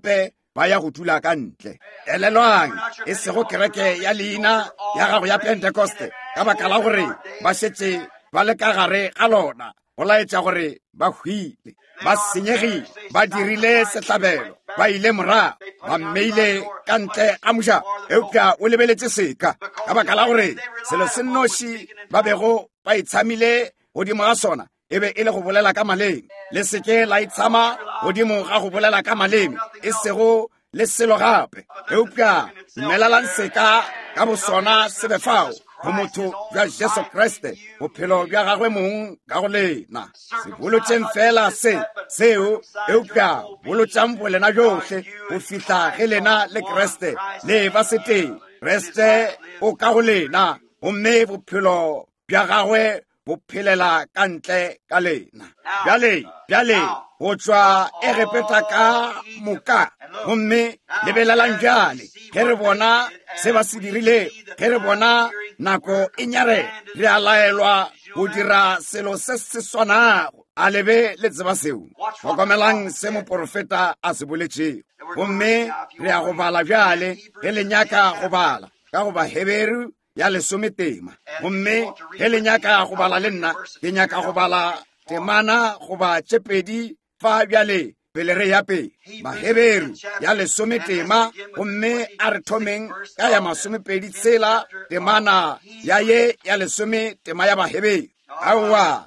ba ya go dula ka ntle. Elelwang e sego kereke ya leina ya gago ya Pentecoste ka baka la gore ba setse ba le ka gare ga lona go laetša gore ba hwile, ba senyegile, ba dirile setlhabelo, ba ile morago, ba mmeile ka ntle ga moša. Eupša o lebeletse seka ka baka la gore selo se nnoši ba bego ba itshamile godimo ga sona e be e le go bolela ka maleme, le seke la itshama godimo ga go bolela ka maleme e sego le selo gape. Eupša dumelelang seka ka bosona se be fao go motho bja Jesu Kriste, bophelo bja gagwe mong ka go lena. Se bolotšeng fela se seo eupša bolotšang bolena johle go fihla ge lena le Kriste le ba se teng. Kriste o ka go lena, gomme bophelo bja gagwe bo phelela ka ntle ka lena. Bjale bjale go tšwa e repeta ka moka, gomme lebelelang bjale ge re bona se ba se dirile, ge re bona nako e nyare, re a laelwa go dira selo se se swanago. A lebe le tseba seo, tlhokomelang se moprofeta a se boletšego. Gomme re a go bala bjale ge le nyaka go bala ka go ba Heberu ya lesometema. Gomme ge le nyaka go bala le nna ke nyaka go bala temana go ba tšepedi fa bjale pele re yape ba Heberu ya lesometema. Gomme a re thomeng ka ya masomepedi tsela temana ya ye ya lesometema ya ba Heberu. Aowa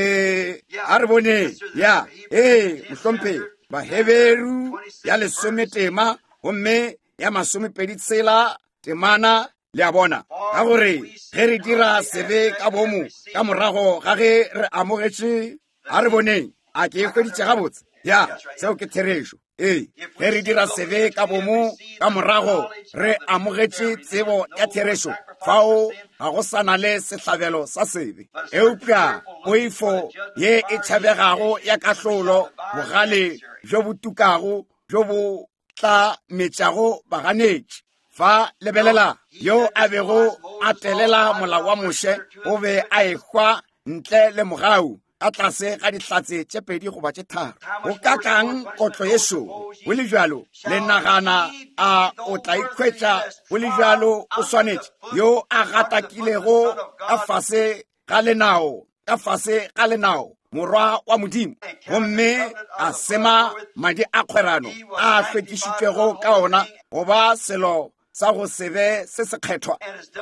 ye a re bone ya e mohlompe ba Heberu ya lesometema gomme ya masomepedi tsela temana le a bona ka gore ge re dira sebe ka bomo ka morago ga ge re amogetše. A re boneng a ke e hweditše gabotse ya seo ke therešo. Ee, ge re dira sebe ka bomo ka morago re amogetše tsebo ya therešo, fao ga go sana le sehlabelo sa sebe. Eupša poifo ye e tšhabegago ya kahlolo, bogale jo bo tukago jo bo tla metšago baganetši. Fa lebelela yo a bego a telela molao wa moše o be a ekgwa ntle le mogau ka tlase ga dihlatse tše pedi goba tše tharo. O ka kang kotlo yeso go le bjalo le nagana a o tla ikhwetša go le bjalo o swanetše yo a gatakilego ka fase ga lenao ka fase ga lenao morwa wa Modimo, gomme a sema madi a kgwerano a hlwekišitšwego ka ona goba selo sa go sebe se se kgethwa,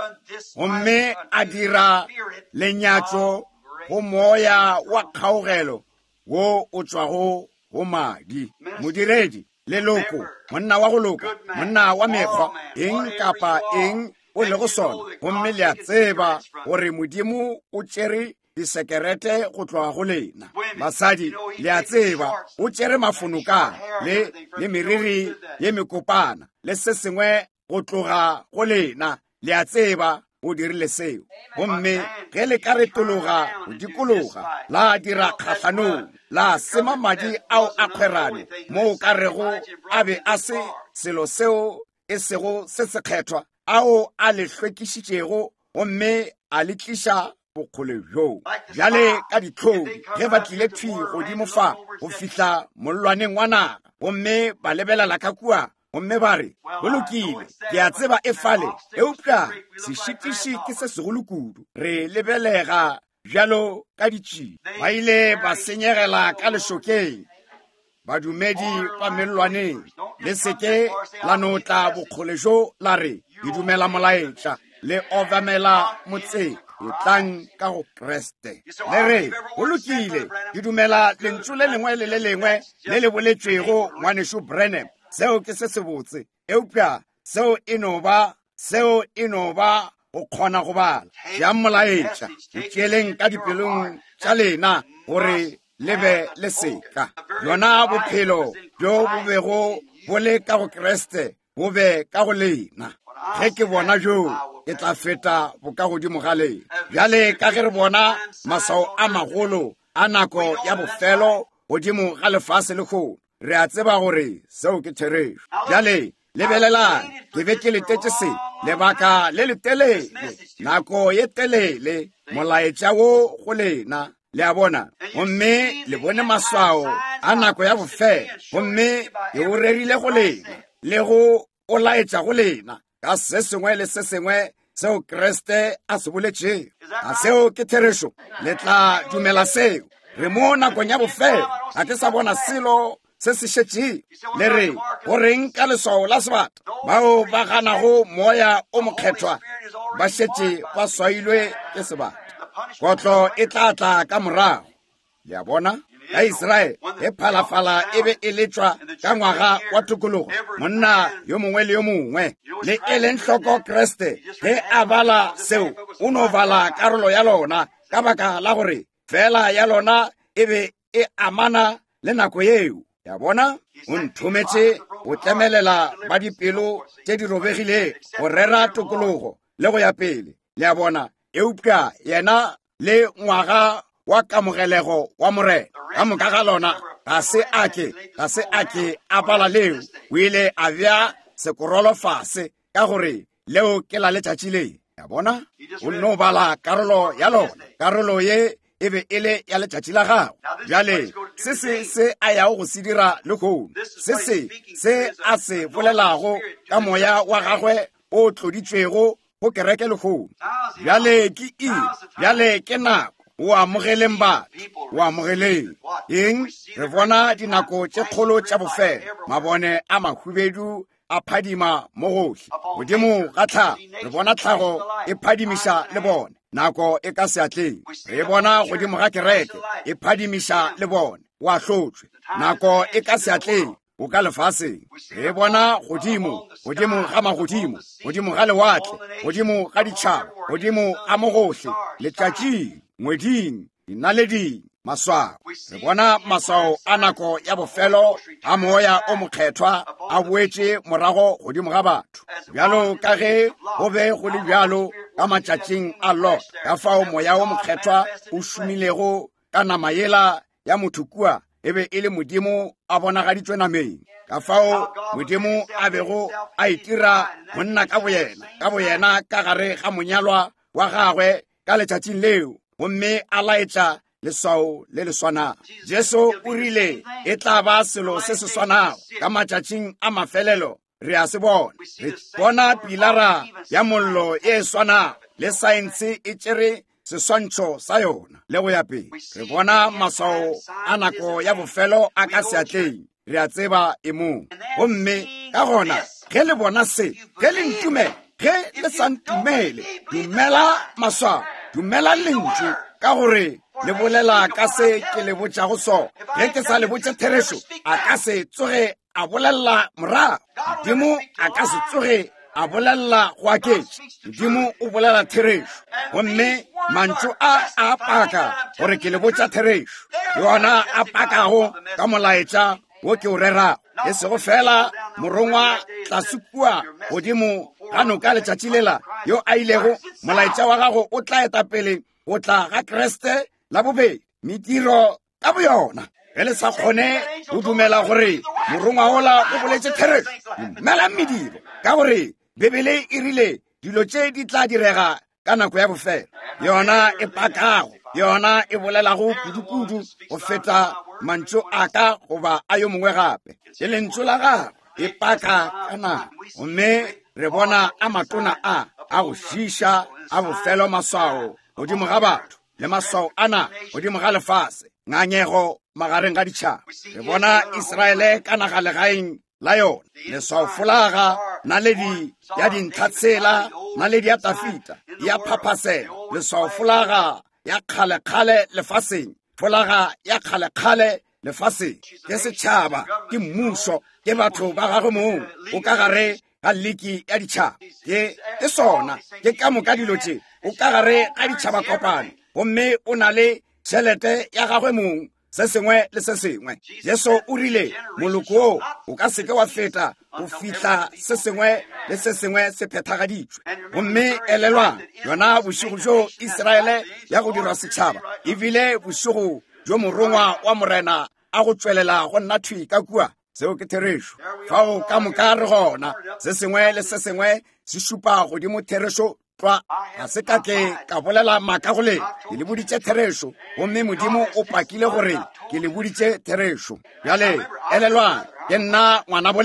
gomme a dira lenyatšo go moya wa kgaogelo wo o tšwago go madi. Modiredi, leloko, monna wa go loka, monna wa mekgwa, eng kapa eng o le go sona, gomme le a tseba gore Modimo o tšere disekerete go tloga go lena. Basadi, le a tseba o tšere mafonoka le le meriri ye mekopana le se sengwe go tloga go lena. Le a tseba o dirile seo, gomme ge le ka retologa go dikologa la dira kgatlhanong la sema madi ao a kgwerane mo o ka rego a be a se selo seo e sego se se kgethwa ao a le hlwekišitšego, gomme a le tliša bokgole bjo. Bjale ka ditlhong ge ba tlile thwi godimo fa go fihla mollwaneng wa naga, gomme ba lebelela ka kua, gomme ba re go lokile, ke a tseba e fale. Eupša sešitiši ke se segolo kudu, re lebelega bjalo ka ditšhini. Ba ile ba senyegela ka lešokeng, badumedi ba mellwaneng, le seke la notla bokgole jo la re di dumela molaetša le obamela motseng e tlang ka go Kriste. Le re go lokile, di dumela lentšu le lengwe le le lengwe le le boletšwego ngwanešo Branham. Seo ke se se botse. Eupša seo e no ba seo e no ba go kgona go bala ya molaetša o tšeleng ka dipelong tša lena gore le be le seka. Yona bophelo bjo bo bego bo le ka go Kriste bo be ka go lena. Ge ke bona jo ke tla feta bo ka godimo ga lena. Bjale ka ge re bona masao a magolo a nako ya bofelo godimo ga lefase le kgono, re a tseba gore seo ke therešo. Bjale lebelelang, ke be ke letetše se lebaka le le telele, nako ye telele, molaetša wo go lena le a bona, gomme le bone maswao a nako ya bofelo, gomme e o rerile go lena. le go o laetša go lena ka se sengwe le se sengwe seo Kriste a se boletšego. A seo ke therešo. Le tla dumela seo. Re mo nakong ya bofelo ga ke sa bona selo se se šetše. Le re go reng ka leswao la sebata bao ba ganago moya o mokgethwa ba šetše ba swailwe ke sebata. Kotlo e tla tla ka morago. Le a bona ya Israele e phalafala e be e letšwa ka ngwaga wa tokologo. Monna yo mongwe le yo mongwe le e leng hloko Kriste ge a bala seo o no bala karolo ya lona ka baka la gore fela ya lona e be e amana le nako yeo. Ya bona o nthometše o tlemelela ba dipelo tše di robegile go rera tokologo le go ya pele. Le a bona eupša yena le ngwaga wa kamogelego wa morena ka moka ga lona ga se ake ga se ake a bala leo o ile a bja sekorolo fase ka gore leo ke la letšatši le. Ya bona o no bala karolo ya lona, karolo ye e be e le ya letšatši la gago. Bjale se se se a yago go se dira le kgono, se se se a se bolelago ka moya wa gagwe o tloditšwego go kereke le kgono. Bjale ke i bjale ke nako o amogeleng batho o amogeleng eng. Re bona dinako tše kgolo tša bofelo, mabone a mahubedu a phadima mo gohle godimo ga tlhago. Re bona tlhago e phadimiša le bone, nako e ka seatleng. Re bona godimo ga kereke e phadimiša le bone, wa hlotšwe, nako e ka seatleng o ka lefaseng. Re bona godimo godimo ga magodimo, godimo ga lewatle, godimo ga ditšhaba, godimo ga mo gohle, letšatšing, ngweding, dinaleding, maswao. Re bona maswao a nako ya bofelo a moya o mokgethwa a boetše morago godimo ga batho. Bjalo ka ge go be go le bjalo ka matšatšing a Lot, ka fao moya o mokgethwa o šomilego ka nama yela ya motho kua e be e le Modimo a bonagaditšwe nameng, ka fao Modimo a bego a itira monna ka boyena ka boyena ka gare ga monyalwa wa gagwe ka letšatšing leo, gomme a laetša leswao le le swanang. Jesu o rile e tla ba selo se se swanago ka matšatšing a mafelelo. Re a se bona, re bona pilara ya mollo e swanang le saense e tšere seswantšho sa yona le go ya pele. Re bona maswao a nako ya bofelo a ka seatleng, re a tseba e mong. Gomme ka gona ge le bona se, ge le ntumele, ge le sa ntumele, dumela maswao, dumela lentšu, ka gore le bolela ka se ke le botšago so. Ge ke sa le botše therešo a ka se tsoge a bolela morago, Modimo a ka se tsoge a bolela go aketše. Modimo o bolela therešo, gomme mantšu a a paka gore ke le botša therešo, yona a pakago ka molaetša wo ke o rerago. E sego fela morongwa tlase kua godimo ga noka letšatši lela yo a ilego, molaetša wa gago o tla eta pele o tla ga Kriste la bobedi, mediro ka boyona. Ge le sa kgone o dumela gore morongwa ola o boletše therešo, dumela mediro, ka gore Bebele e rile dilo tše di tla direga ka nako ya bofelo. Yona e pakago, yona e bolelago kudu-kudu go feta mantšu a ka goba a yo mongwe gape. E lentšu la gago e paka ka nako, gomme re bona a matona a a go šiša a bofelo maswao godimo ga batho le maswao ana godimo ga lefase, ngangego magareng ga ditšhaba. Re bona Israele ka naga legaeng la yona, leswao folaga, naledi ya dintlhatshela, naledi ya tafita ya phaphasela, leswao folaga ya kgale-kgale lefaseng, folaga ya kgale-kgale lefaseng. Ke setšhaba, ke mmušo, ke batho ba gagwe moo o ka gare ga leki ya ditšhaba. Ke ke sona, ke ka moka dilo tše o ka gare ga ditšhaba kopano, gomme o na le tšhelete ya gagwe mong se sengwe le se sengwe. Jesu o rile moloko o o ka seke wa feta go fihla se sengwe le se sengwe se phethagaditšwe. Gomme elelwang yona bošego jo Israele ya go dirwa setšhaba, ebile bošego jo morongwa wa morena a go tšwelela go nna thwi ka kua, seo ke therešo. Fao ka moka re gona se sengwe le se sengwe se šupa godimo therešo twa. Ga se ka ke ka bolela maaka go lena, ke le boditše therešo, gomme Modimo o pakile gore ke le boditše therešo. Bjale elelwang ke nna ngwana bolena,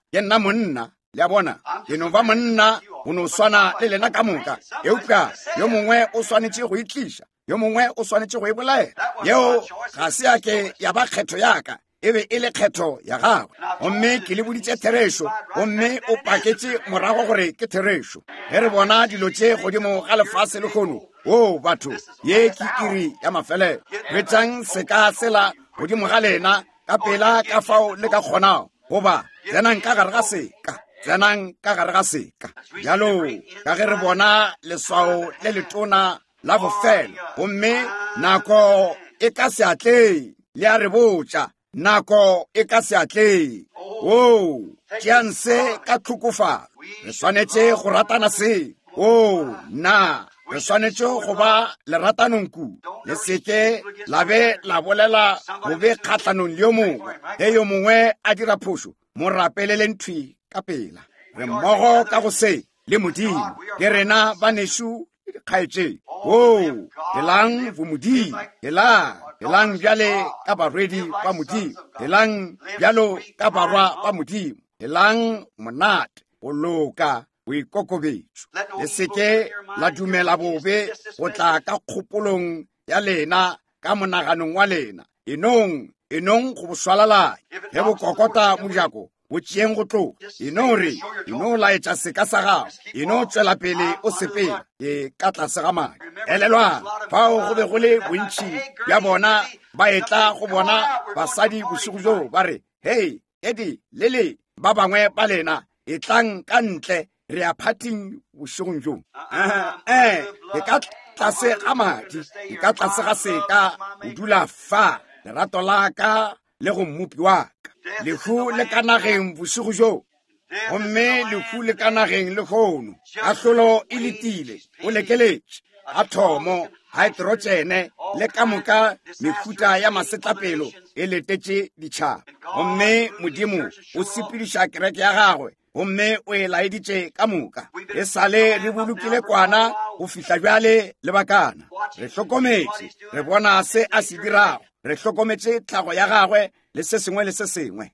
ke nna monna le a bona ke no ba monna o no swana le lena ka moka eupša yo mongwe o swanetše go itliša yo mongwe o swanetše go e bolaela yeo ga se yake ya ba kgetho yaka e be e le kgetho ya gagwe gomme ke le boditše therešo gomme o paketše morago gore ke therešo ge re bona dilo tše godimo ga lefase le kgono o batho ye ke iri ya mafelelo retšang se ka sela godimo ga lena ka pela ka fao le ka kgonago goba tsenang ka gare ga seka tsenang ka gare ga seka bjalo ka ge re bona leswao le letona la bofelo gomme nako e ka se atleng le a re botša nako e ka se atleng o tšeanse ka tlhokofalo re swanetše go ratana se o na re swanetše go ba leratanongku le seke la be la bolela go be kgatlhanong le yo mongwe ge yo mongwe a dira phošo mo rapelele nthwi ka pela re mmogo ka go se le modimo ke rena banešo kgaetše o elang bo modimo elang elang bjale ka barwedi ba modimo elang bjalo ka barwa ba modimo elang monate go loka boikokobetšo le seke la dumela bobe go tla ka kgopolong ya lena ka monaganong wa lena enong enong go boswalalai ge bokokota mojako bo tšeeng go tloga eno re eno laetša seka sa gago eno tšwela pele o sepela e ka tlase ga madi elelwa fao go be go le bontši bja bona ba etla go bona basadi bosigo jo ba re hei edi le le ba bangwe ba lena e tlang ka ntle re a phathing bosigong jo eh e ka tlase ga madi e ka tlase ga seka o dula fa lerato la ka le go mmupi wa ka lehu le ka nageng bosigo jo gomme lehu le ka nageng le kgono kahlolo e letile o lekeletše a thomo hydrogene le ka moka mehuta ya masetlapelo e letetše ditšhaba gomme modimo o sepediša kereke ya gagwe gomme o e laeditše ka moka e sale re bolokile kwana go fihla bjale lebakana re hlokometše re bona se a se dirago re hlokometše tlhago ya gagwe le se sengwe le se sengwe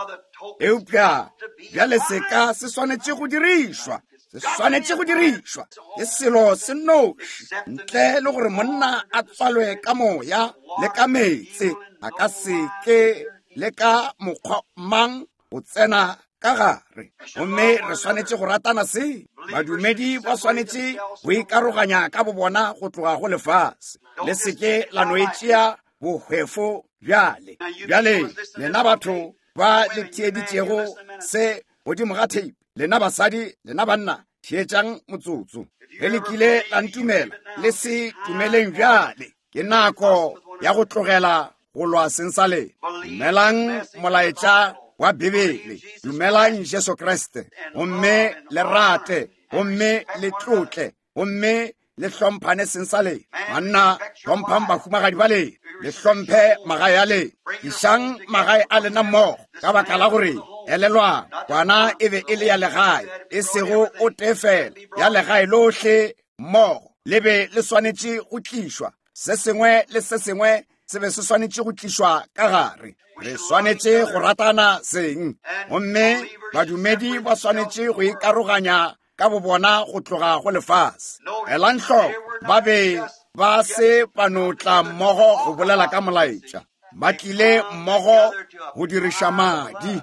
eupša bjale seka se swanetše go dirišwa se swanetše go dirišwa ke selo se noši ntle le gore monna a tswalwe ka moya le ka metse a ka seke le ka mokgwa mang o tsena ka gare gomme re swanetše go ratana se badumedi ba swanetše go ikaroganya ka bobona go tloga go lefase le seke la no e tšea bohwefo bjale bjale lena batho ba le theeditšego se godimo ga teipe lena basadi lena banna theetšang motsotso ge le kile la ntumela le se tumeleng bjale ke nako ya go tlogela go lwa seng sa lena dumelang molaetša wa bibele dumelang Jesu Kriste gomme le rate gomme le tlotle gomme le hlomphane seng sa lena banna hlomphang bahumagadi ba lena le hlomphe magae a lena išang magae a lena mmogo ka baka la gore elelwa kwana e be e le ya legae e sego o tefela ya legae lohle mmogo le be le swanetše go tlišwa se sengwe le se sengwe se be se swanetše go tlišwa ka gare re swanetše go ratana seng gomme badumedi ba swanetše go ikaroganya ka bobona go tloga go lefase elang hloko ba be ba se panotla mmogo go bolela ka molaetša ba tlile mmogo go diriša madi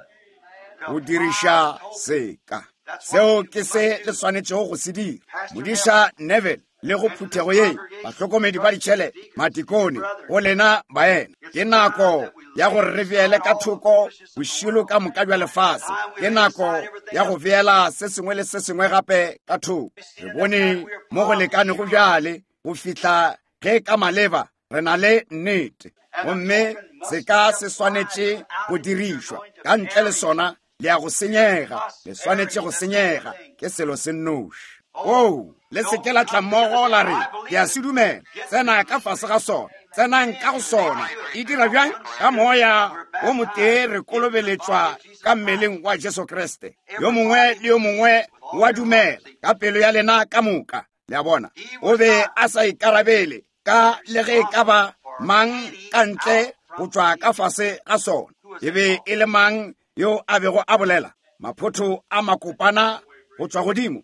go diriša seka seo ke se le swanetšego go se dira modiša Neville le go phuthego ye bahlokomedi ba ditšhelete matikone go lena baena ke nako ya gore re beele ka thoko bošilo ka moka bja lefase ke nako ya go beela se sengwe le se sengwe gape ka thoko re bone mo go lekane go bjale go fihla ge ka maleba re na le nnete gomme se ka se swanetše go dirišwa ka ntle le sona le ya go senyega le swanetše go senyega ke selo se nnoši o le seke la tla mmogo la re ke a se dumela tsena ka fase ga sona tsenang ka go sona e dira bjang ka moya o motee re kolobeletšwa ka mmeleng wa Jesu Kriste yo mongwe le yo mongwe wa dumela ka pelo ya lena ka moka le a bona o be a sa ikarabele ka le ge ka ba mang ka ntle go tšwa ka fase ga sona e be e le mang yo a bego a bolela maphoto a makopana go tswa godimo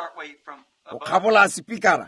go kgabola sepikara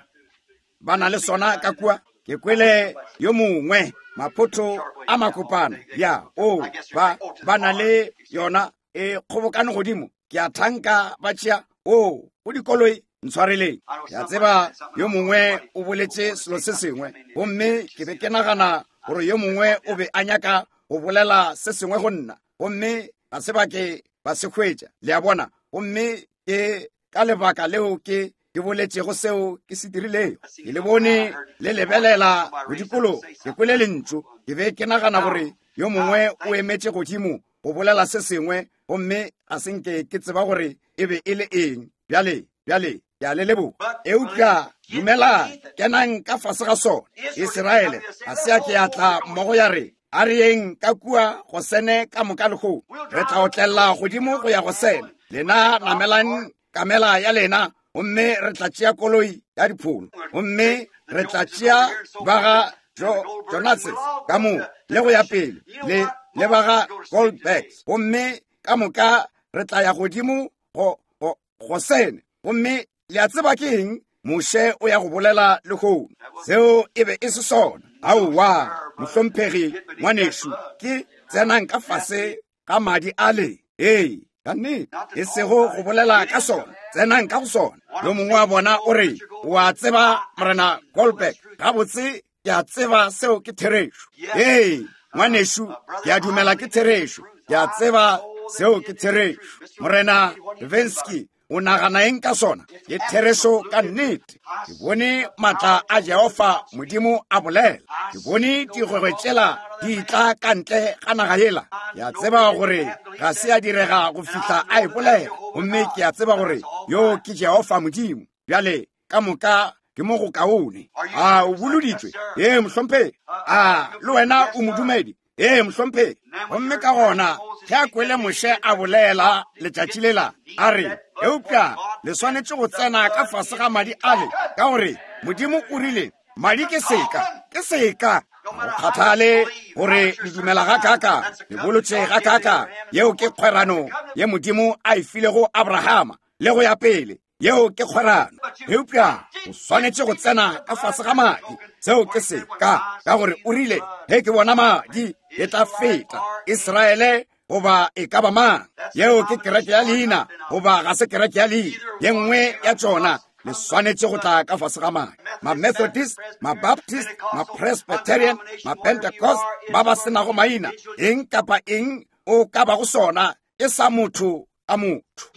ba na le sona ka kua ke kwele yo mongwe maphoto a makopana ya o ba ba na le yona e kgobokane godimo ke a thanka ba tšea o o dikoloi ntshwareleng ya tseba yo mongwe o boletse selo se sengwe gomme ke be ke nagana gore yo mongwe o be a nyaka go bolela se sengwe go nna gomme a se ba ke ba se hwetša le a bona gomme ke ka lebaka leo ke ke boletšego seo ke se dirilego ke le bone le lebelela bodikolo ke kwele lentšu ke be ke nagana gore yo mongwe o emetše godimo go bolela se sengwe gomme a senke ke tseba gore e be e le eng bjale bjale ke a le lebo eupša dumela kenang ka fase ga sona Iseraele a se a ke a tla mmogo ya re a re yeng ka kua go sene ka moka lekgong re tla o tlelela godimo go ya go sena lena namelang kamela ya lena gomme re tla tšea koloi ya dipholo gomme re tla tšea ba ga Jonathan ka mo le go ya pele le le ba ga Goldberg gomme ka moka re tla ya godimo go go go sene gomme le a tseba ke eng moše o ya go bolela lekgong seo e be e se sona aowa mohlomphegi ngwanešo ke tsenang ka fase ka madi a le ee ka nnete e sego go bolela ka sona tsenang ka go sona yo mongwe wa bona o re o a tseba morena Goldberg gabotse ke a tseba seo ke therešo ee ngwanešo ke a dumela ke therešo ke a tseba seo ke therešo morena Levinsky o nagana eng ka sona ke therešo ka nnete ke bone maatla a Jehova modimo a bolela ke bone digwegwe tšela di tla ka ntle ga naga yela ke a tseba gore ga se a direga go fihla a e bolela gomme ke a tseba gore yo ke Jehova modimo bjale ka moka ke mo go kaone a o boloditswe ee mohlomphegi a le wena o modumedi ee mohlomphegi gomme ka gona ge a kwele moše a bolela letšatši lela a re eupša le swanetše go tsena ka fase ga madi ale ka gore modimo o rile madi ke seka ke seka go kgathale gore le dumela ga kaka le bolotše ga kaka yeo ke kgwerano ye modimo a e filego Abrahama le go ya pele yeo ke kgwerano eupša o swanetše go tsena ka fase ga madi seo ke seka ka gore o rile ge ke bona madi e tla feta Iseraele goba e ka ba mang yeo ke kereke ya leina goba ga se kereke ya leina ye nngwe ya tšona le swanetše go tla ka fase ga madi ma-Methodist ma-Baptist ma-Presbyterian ma-Pentecost ba ba senago maina eng kapa eng o ka ba go sona e sa motho a motho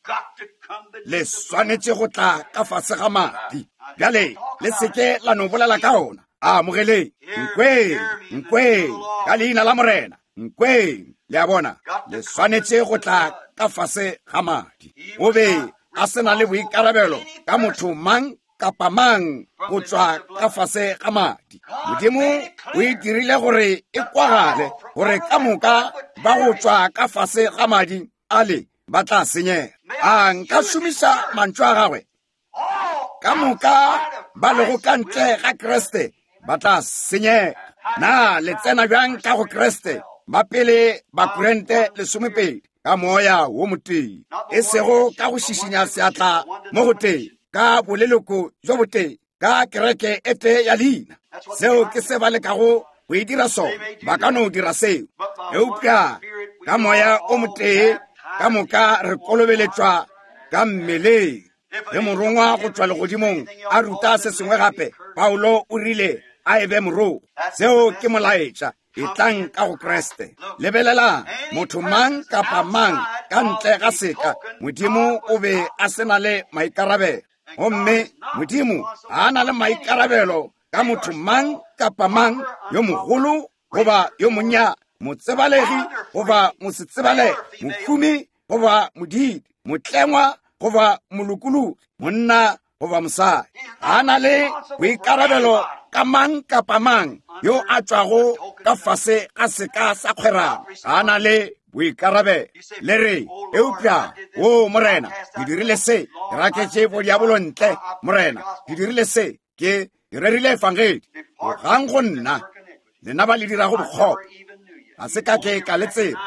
le swanetše go tla ka fase ga madi bjale le seke la no bolela ka ona a mogeleng nkweng nkweng ka leina la morena nkweng le a bona le swanetše go tla ka fase ga madi o be a se na le boikarabelo ka motho mang kapa mang go tswa ka fase ga madi modimo o e dirile gore e kwagale gore ka moka ba go tswa ka fase ga madi ale ba tla senyega a nka šomiša mantšu a gagwe ka moka ba lego ka ntle ga Kriste ba tla senyega na le tsena bjang ka go Kriste ba pele ba Korinte lesomepedi ka moya wo motee e sego ka go šišinya seatla mo go tee ka boleloko jo botee ka kereke e tee ya leina seo ke se ba lekago go e dira sona ba ka no dira seo eupša ka moya o motee ka moka re kolobeletšwa ka mmeleng ge morongwa go tšwa legodimong a ruta se sengwe gape Paulo o rile a ebe morong seo ke molaetša e tlang ka go Kriste lebelela motho mang kapa mang ka ntle ga seka modimo o be a se na le maikarabelo gomme modimo a na le maikarabelo ka motho mang kapa mang yo mogolo goba yo monnya motsebalegi goba mosetsebalegi mohumi goba modidi motlengwa goba molokologi monna goba mosadi a na le boikarabelo ka mang kapa mang yo a tšwago ka fase ga seka sa kgwerano a na le boikarabelo le re eupša o morena ke dirile se ke raketše bodiabolo ntle morena ke dirile se ke rerile efangedi gang go nna lena ba le dirago bokgopo ga se ka ke ka le tseba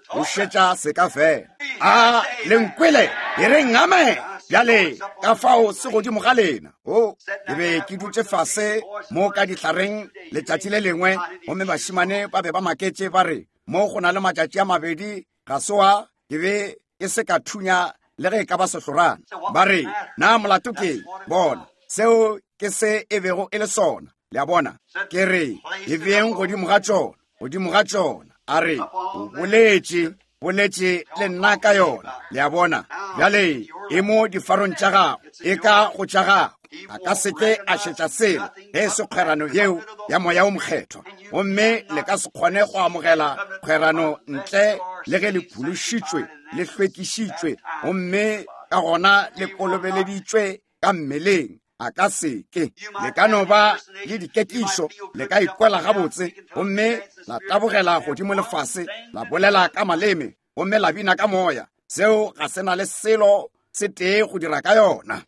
o šetša se ka fela. A lenkwele e re ngame bjale ka fao se godimo ga lena. O ke be ke dutse fase mo ka ditlareng letšatši le lengwe, gomme bašimane ba be ba maketše ba re mo go na le matšatši a mabedi ga soa ke be ke se ka thunya le ge ka ba sehlorana. Ba re na molato ke bona seo ke se e bego e le sona. Le a bona ke re e beng godimo ga tšona, godimo ga tšona. A re o boletše boletše le nna ka yona. Le a bona bjale e mo difarong tša gago e ka go tša gago. A ka seke a šetša selo ge se kgwerano yeo ya moya o mokgethwa, gomme le ka se kgone go amogela kgwerano ntle le ge le phološitšwe le hlwekišitšwe, gomme ka gona le kolobeleditšwe ka mmeleng. A ka seke le ka no ba le dikekišo, le ka ikwela gabotse, gomme la tabogela godimo lefase, la bolela ka maleme, gomme la bina ka moya. Seo ga se na le selo se tee go dira ka yona.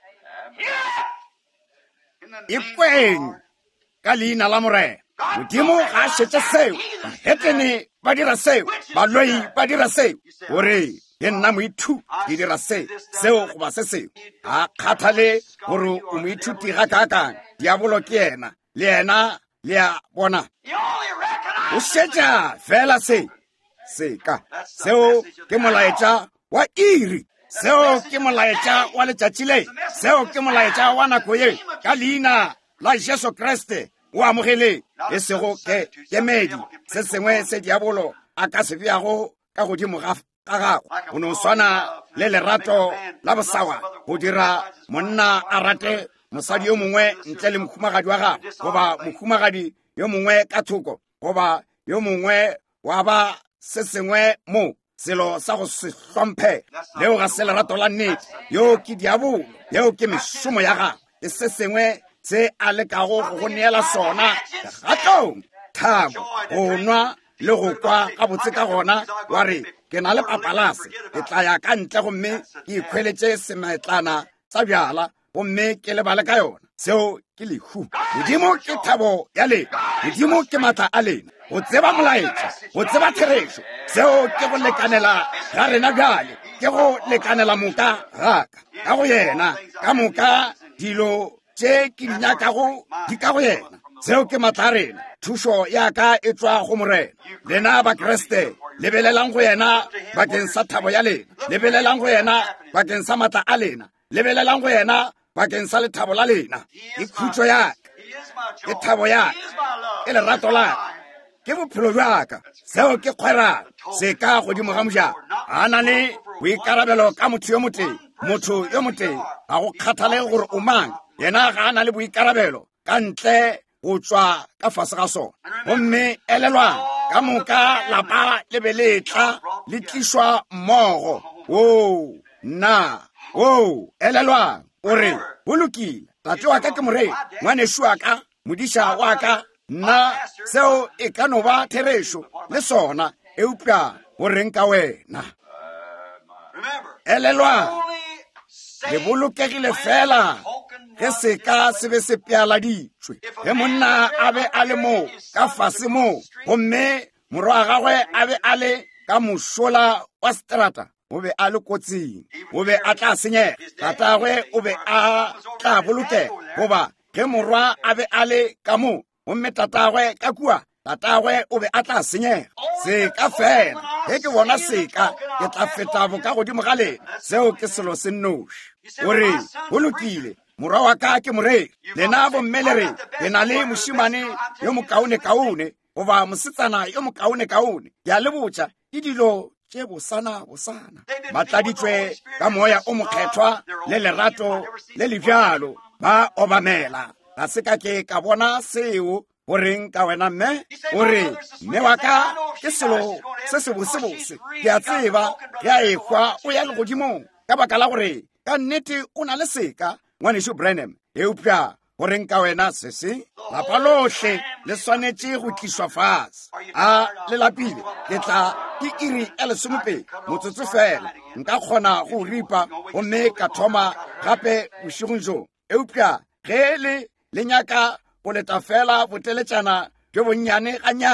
Ikweng ka leina la Morena. Modimo ga a šetše seo, bahetene ba dira seo, baloi ba dira seo, gore ke nna moithuti ke dira se seo goba se seo. A kgathale gore o moithuti ga kakang, diabolo ke yena, le yena le a bona o šetša fela se seka. Seo ke molaetša wa iri, seo ke molaetša wa letšatši le, seo ke molaetša wa nako ye. Ka leina la Jesu Kriste o amogele, e sego ke kemedi se sengwe se diabolo a ka se beago ka godimo ga ka gago. O no swana le lerato la bosawa go dira monna a rate mosadi yo mongwe ntle le mokhumagadi wa gago, goba mokhumagadi yo mongwe ka thoko, goba yo mongwe wa ba se sengwe mo. Selo sa go se hlomphe leo ga se lerato la nnete, yo ke diabolo, yeo ke mešomo ya gago, e se sengwe se a lekago go go neela sona legatong, thabo, go nwa le go kwa gabotse ka gona. Wa re ke na le papalase, ke tla ya ka ntle gomme ke ikhweletše semetlana sa bjala, gomme ke lebale ka yona. Seo ke lehu. Modimo ke thabo ya lena, modimo ke matla a lena, go tseba molaetša, go tseba therešo. Seo ke go lekanela ga rena bjale, ke go lekanela moka gaka ka go yena. Ka moka dilo tše ke di nyakago di ka go yena. Seo ke matla a rena, thušo ya ka e tšwa go Morena. Lena ba Kriste lebelelang go yena bakeng sa thabo ya lena, lebelelang go yena bakeng sa matla a lena, lebelelang go yena bakeng sa lethabo la lena. Ke khutšo yaka, ke thabo yaka, ke lerato laka, ke bophelo bjaka. Seo ke kgwerana se ka godimo ga mojako. A na le boikarabelo ka motho yo moteng, motho yo moteng ga go kgathalege gore o mang. Yena ga a na le boikarabelo ka ntle go tšwa ka fase ga sona. Gomme elelwang ka moka lapa le be le tla le tlišwa mmogo. O na o elelwang o re go lokile, tate wa ka ke Morena, ngwaneso wa ka, modiša wa ka. Nna seo e ka no ba therešo le sona eupša go reng ka wena. Elelwang le bolokegile fela ge se ka se be se pealaditšwe, ge monna a be a le mo ka fase mo, gomme morwa wa gagwe a be a le ka mošola wa seterata, o be a le kotsing, o be a tla senyega. Tatagwe o be a tla bolokega, goba ge morwa a be a le ka mo, gomme tatagwe ka kua, tatagwe o be a tla senyega. Se ka fela ge ke bona seka ke tla feta bo ka godimo ga lena. Seo ke selo se nnoši. O re go lokile, morwa wa ka ke Morena. Lena bomme le re ke na le mošimane yo mokaone-kaone, goba mosetsana yo mokaone-kaone. Ke a le botša ke dilo tše bosana bosana, ba tladitšwe ka moya o mokgethwa le lerato le lebjalo, ba obamela. Ga se ka ke ka bona seo o reng ka wena mme. O re mme wa ka ke selo se se bosebose, ke a tseba ge a ekgwa o ya legodimong, ka baka la gore ka nnete o na le seka ngwaneso Branham. Eupša o reng ka wena sese, lapa lohle le swanetše go tlišwa fase. A le lapile ke tla ke iri ya lesomepedi motsotso fela, nka kgona go ripa gomme ka thoma gape bošigong jo. Eupša ge le le nyaka go leta fela boteletšana jo bonnyane ganyane,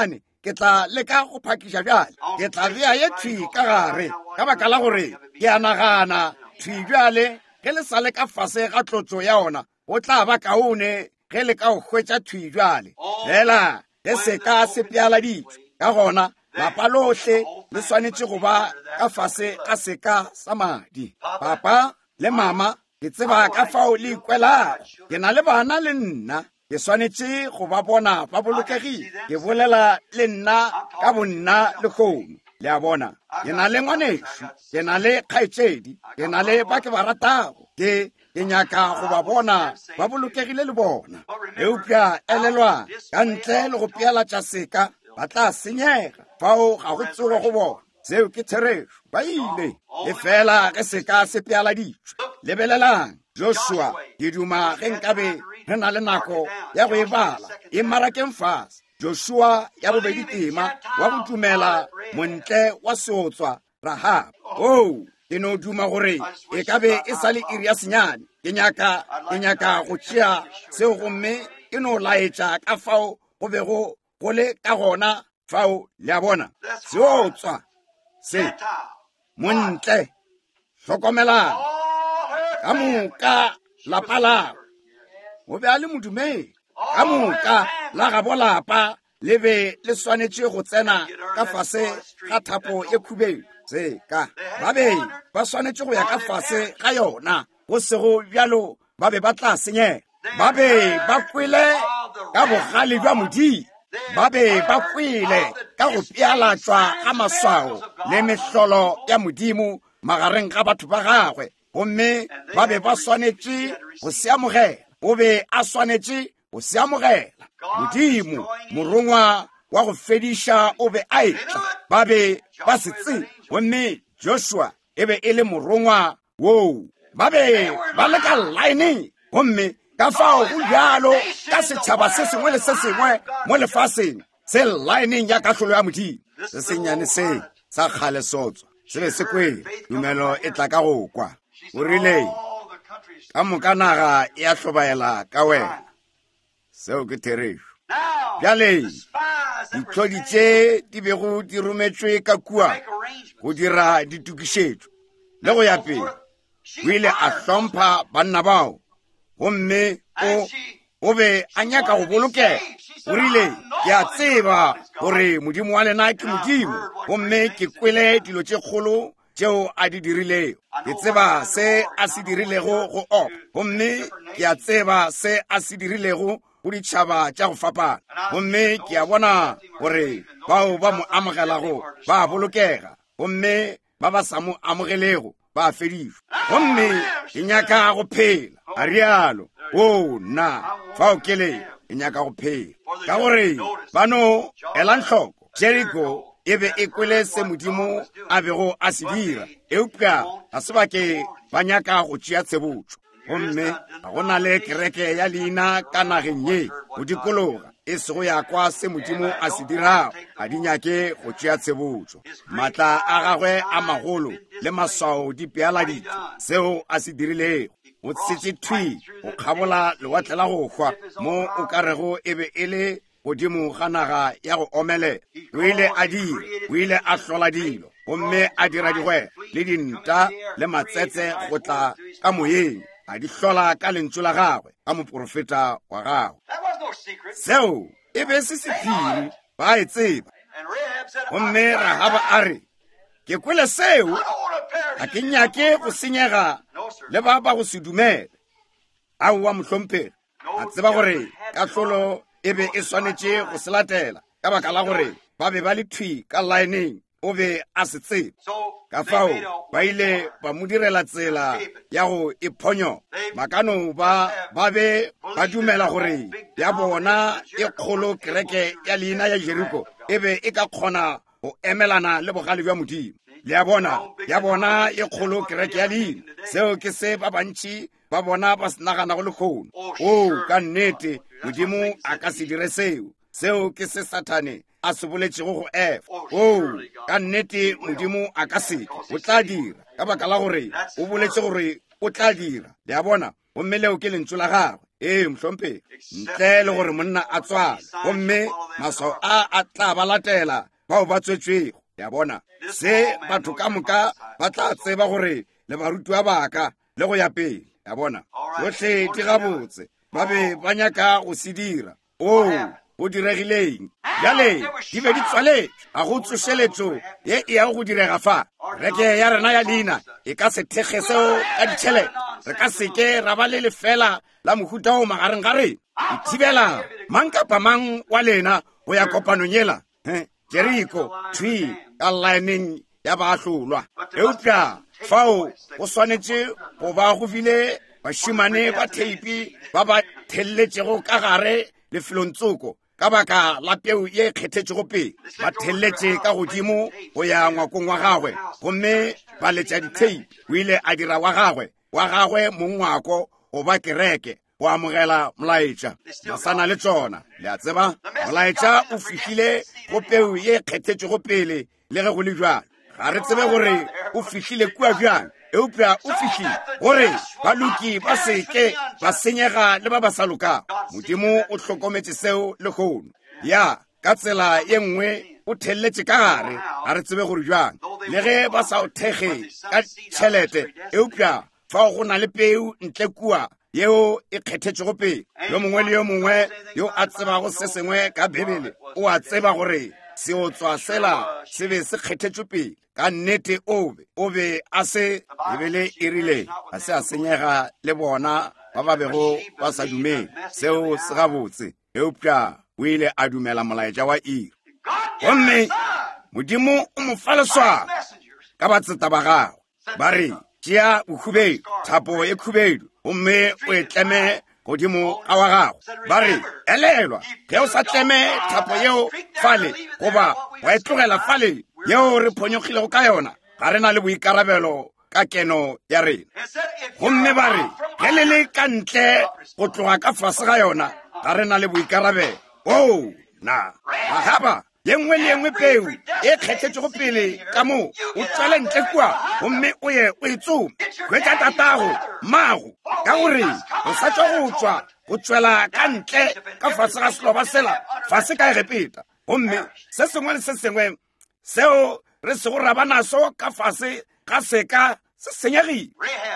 ke tla leka go phakiša bjale, ke tla bea ye thwi ka gare ka baka la gore ke a nagana thwi bjale ge le sa le ka fase ga tlotso ya ona go tla ba kaone ge le ka go hwetša thwi bjale. Fela ge se ka sepealaditšwe ka gona lapa lohle le swanetše go ba ka fase ga seka sa madi. Papa le mama ke tseba ka fao le ikwelago, ke na le bana le nna, ke swanetše go ba bona ba bolokegile. Ke bolela le nna ka bonna le kgomo. Le a bona ke na le ngwanešo, ke na le kgaetšedi, ke na le ba ke ba ratago, ke ke nyaka go ba bona ba bolokegile le bona. Eupša elelwa ka ntle le go pealatša seka ba tla senyega fao ga go tsogo go bona. Seo ke therešo ba ile e fela ge seka se pealaditšwe. Lebelelang Joshua, ke duma ge nkabe re na le nako ya go e bala e marakeng fase. Joshua ya bobedi tema wa go dumela montle wa seotswa Rahab. Oh, ke no duma gore e kabe e sa le iri ya senyane. Ke nyaka ke nyaka go tšea seo gomme e no laetša ka fao go bego go le ka gona fao. Le a bona seotswa se montle, hlokomelang ka moka lapa lago go be a le modumedi, ka moka la gabo lapa le be le swanetše go tsena ka fase ga thapo e khubedi. Seka ba be ba swanetše go ya ka fase ga yona, go sego bjalo ba be ba tla senyega. Ba be ba kwele ka bogale jwa modimo, ba be ba kwele ka go pealatšwa ga maswao le mehlolo ya modimo magareng ga batho ba gagwe, gomme ba be ba swanetše go se amogela. O be a swanetše go se amogela modimo. Morongwa wa go fediša o be a etla, ba be ba se tsebe, gomme Joshua e be e le morongwa woo. Ba be ba le ka laene, gomme ka fao go bjalo ka setšhaba se sengwe le se sengwe mo lefaseng se laeneng ya kahlolo ya modimo. Se senyane se sa kgale sotswa se be se kwele, tumelo e tla ka go kwa. O rile ka moka naga e a hlobaela ka wena. Seo ke therešo. Bjale ditlhodi tše di bego di rometšwe ka kua go dira ditukišetšo le go ya pele. O ile a hlompha banna bao, gomme o o be a nyaka go bolokega. O rile ke a tseba gore modimo wa lena ke modimo, gomme ke kwele dilo tše kgolo tšeo a di dirilego. Ke tseba se a se dirilego go opa, gomme ke a tseba se a se dirilego go ditšhaba tša go fapana, gomme ke a bona gore bao ba mo amogelago ba bolokega, gomme ba ba sa mo amogelego ba fedišwa. Gomme ke nyaka go phela a rialo. O nna fao ke le ke nyaka go phela ka gore ba no ela nhloko Jeriko e be e kwele se modimo a bego a se dira. Eupša ga se ba ke ba nyaka go tšea tshebotšo, gomme ga go na le kereke ya leina ka nageng ye go dikologa e sego ya kwa se modimo a se dirago. A di nyake go tšea tshebotšo. Maatla a gagwe a magolo le maswao di pealaditše seo a se dirilego. O tšetše thwi go kgabola lewatle la go hwa mo o ka rego e be e le godimo ga naga ya go omelela. O ile a dira, o ile a hlola dilo, gomme a dira digwera le dinta le matsetse go tla ka moyeng. A di hlola ka lentšu la gagwe ka moprofeta wa gagwe. Seo e be se sephiri, ba e tseba. Gomme Rahaba a re, ke kwele seo, a ke nyake go senyega le ba ba go se dumele. Aowa mohlomphegi, a tseba gore kahlolo e be e swanetše go se latela ka baka la gore ba be ba le thwi ka laeneng, o be a se tsebe. Ka fao ba ile ba mo direla tsela ya go iphonyo. Makano ba ba be ba dumela gore ya bona e kgolo kereke ya leina ya Jeriko e be e ka kgona go emelana le bogale bja modimo. Le ya bona ya bona e kgolo kereke ya leina, seo ke se ba bantši ba bona ba se nagana go le kgono. O ka nnete modimo a ka se dire seo, seo ke se Satane a se boletšego go efa. O ka nnete modimo a ka seke o tla dira ka baka la gore o boletše gore o tla dira. Le ya bona gomme leo ke lentšu la gagwe ee mhlompe ntle le gore monna a tswala gomme maswao a a tla ba latela bao ba tswetswego ya bona se batho ka moka ba tla tseba gore le barutiwa baka le go ya pele ya bona yotlhe di gabotse ba be ba nyaka go se dira o go diregileng jale di be di tswaletse a go tsošeletso ye e ya go direga fa reke ya rena ya leina e ka se thekge seo ka ditšhelete re ka seke ra ba le lefela la mohuta o magareng ga rena e thibela mang kapa mang wa lena go ya kopanong yela jeriko twi ka lineng ya baahlolwa eupša fao go swanetše go ba go file bašimane ba theipi ba ba thelletšego ka gare lefelontsoko ka baka la peu ye kgethetšego pele ba thelletše ka godimo go ya ngwakong wa gagwe gomme ba letša ditheipi o ile a dira wa gagwe wa gagwe mo ngwako go ba kereke go amogela molaetša ba sana le tsona le a tseba molaetša o fihlile go peu ye kgethetšego pele le ge go le bjalo ga re tsebe gore o fihlile kua bjang eupša o fihlile gore baluki ba seke ba senyega le ba ba sa lokago modimo o hlokometše seo le kgono ya ka tsela ye nngwe o thelletše ka gare ga re tsebe gore bjang le ge ba sa o thege ka tšhelete eupša fa go na le peu ntle kua yeo e kgethetšego pele yo mongwe le yo mongwe yo a tsebago se sengwe ka bebele o a tseba gore se o tswa sela se be se kgethetšwe pele ka nnete obe o be a se ebele e rile a se a senyega le bona ba ba bego ba sa dumele seo se gabotse eupša o ile a dumela molaetša wa iri gomme modimo o mo fa leswao ka batseta ba gagwe ba re tšea bokhubedu thapo e khubedu gomme o e tleme godimo a wa gago ba re elelwa ge o sa tleme thapo yeo fale goba wa e tlogela fale yeo re phonyogilego ka yona ga re na le boikarabelo ka keno ya rena gomme ba re ge le le ka ntle go tloga ka fase ga yona ga re na le boikarabelo o na ahaba ye nngwe le nngwe peu e kgethetšego pele ka moo o tswele ntle kua gomme o ye o e tsome hwetša tatago mago ka gore o sa tswa go tswa go tswela ka ntle ka fase ga seloba sela fase ka e repeta gomme se sengwe le se sengwe seo re se go raba naso ka fase ga seka se senyegile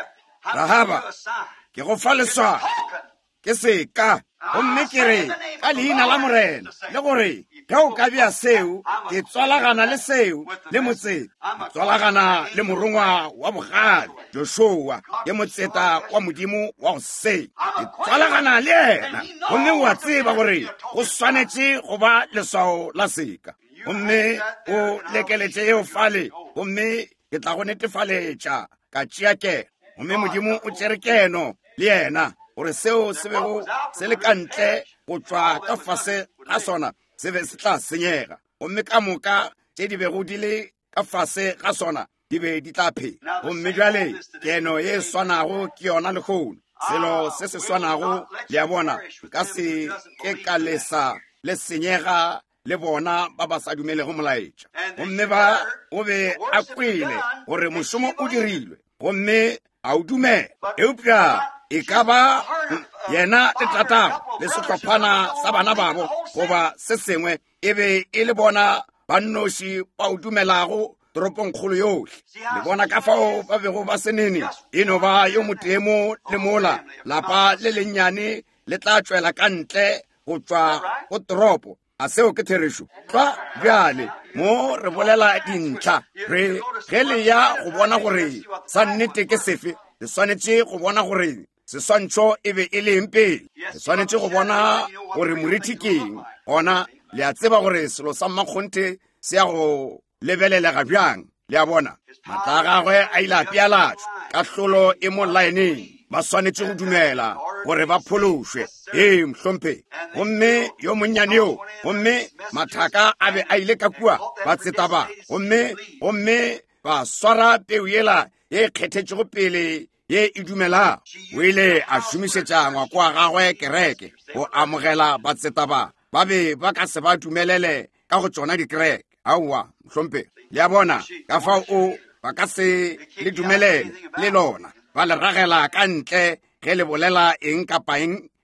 rahaba ke go fa leswao ke seka gomme ke re ka leina la morena le gore ge o ka bea seo ke tswalagana le seo le motseta tswalagana le morongwa wa bogale joshua ke motseta wa modimo wa go senya ke tswalagana le ena gomme o a tseba gore go swanetše go ba leswao la seka gomme o lekeletše eo fale gomme ke tla go netefaletša ka tšea keno gomme modimo o tšere keno le ena gore seo se bego se le ka ntle go tswa ka fase ga sona se be se tla senyega gomme ka moka tše di bego di le ka fase ga sona di be di tla phela gomme bjale keno ye e swanago ke yona lekgono selo se se swanago le a bona ka se ke ka lesa le senyega le bona ba ba sa dumelego molaetša gomme ba o be a kwele gore mošomo o dirilwe gomme a o dumela eupša e ka ba yena le tatago le sehlophana sa bana babo goba se sengwe e be e le bona bannoši ba o dumelago toropong kgolo yohle le bona ka fao ba bego ba senene e no ba yo motemo le mola lapa le lennyane le tla tšwela ka ntle go tswa go toropo a seo ke therešo tla bjale mo re bolela dintlha re ge le ya go bona gore sa nnete ke sefe le swanetše go bona gore seswantšho e be e leng pele le swanetše go bona gore moriti keng gona le a tseba gore selo sa mmakgonthe se ya go lebelelega bjang le a bona matla a gagwe a ile a pealatšwa ka hlolo e mo laeneng ba swanetše go dumela gore ba phološwe ee mhlomphe gomme yo monnyane yo gomme mathaka a be a ile ka kua ba tseta ba gomme gomme ba swara peu yela ye kgethetšego pele ye e dumela o ile a šomišetša ngwako wa gagwe kereke go amogela batseta ba ba be ba ka se ba dumelele ka go tsona dikereke aowa mhlomphe le a bona ka fao o ba ka se le dumelele le lona ba le ragela ka ntle ge le bolela eng kapa eng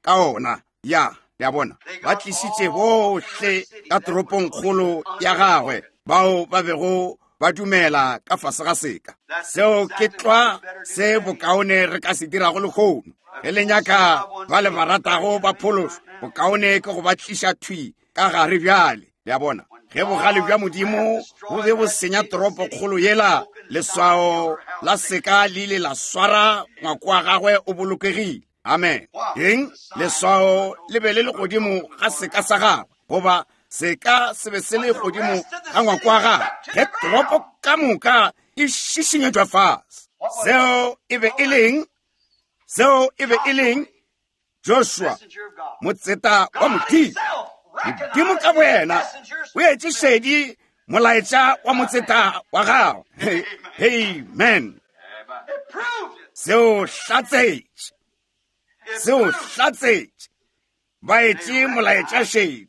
ka ona ya ya bona ba tlisitse bohle ka toropong kgolo ya gagwe bao ba bego ba dumela ka fase ga seka seo ke tloa se bokaone re ka se dirago lekgono e le nyaka ba le baratago ba pholoso bokaone ke go ba tliša thwi ka gare bjale ya bona ge bogale bja modimo bo be bo senya toropo kgolo yela leswao la seka le ile la swara ngwako wa gagwe o bolokegile amen eng leswao le be le le godimo ga seka sa gagwe goba seka se be se le godimo ga ngwako wa gagwe ge toropo ka moka e šišinyetšwa fase seo e be e leng seo e be e leng Joshua motseta wa modimo modimo ka boena o etse šedi molaetša wa motseta wa gago amen seo hlatsetše seo hlatsetše ba etse molaetša šedi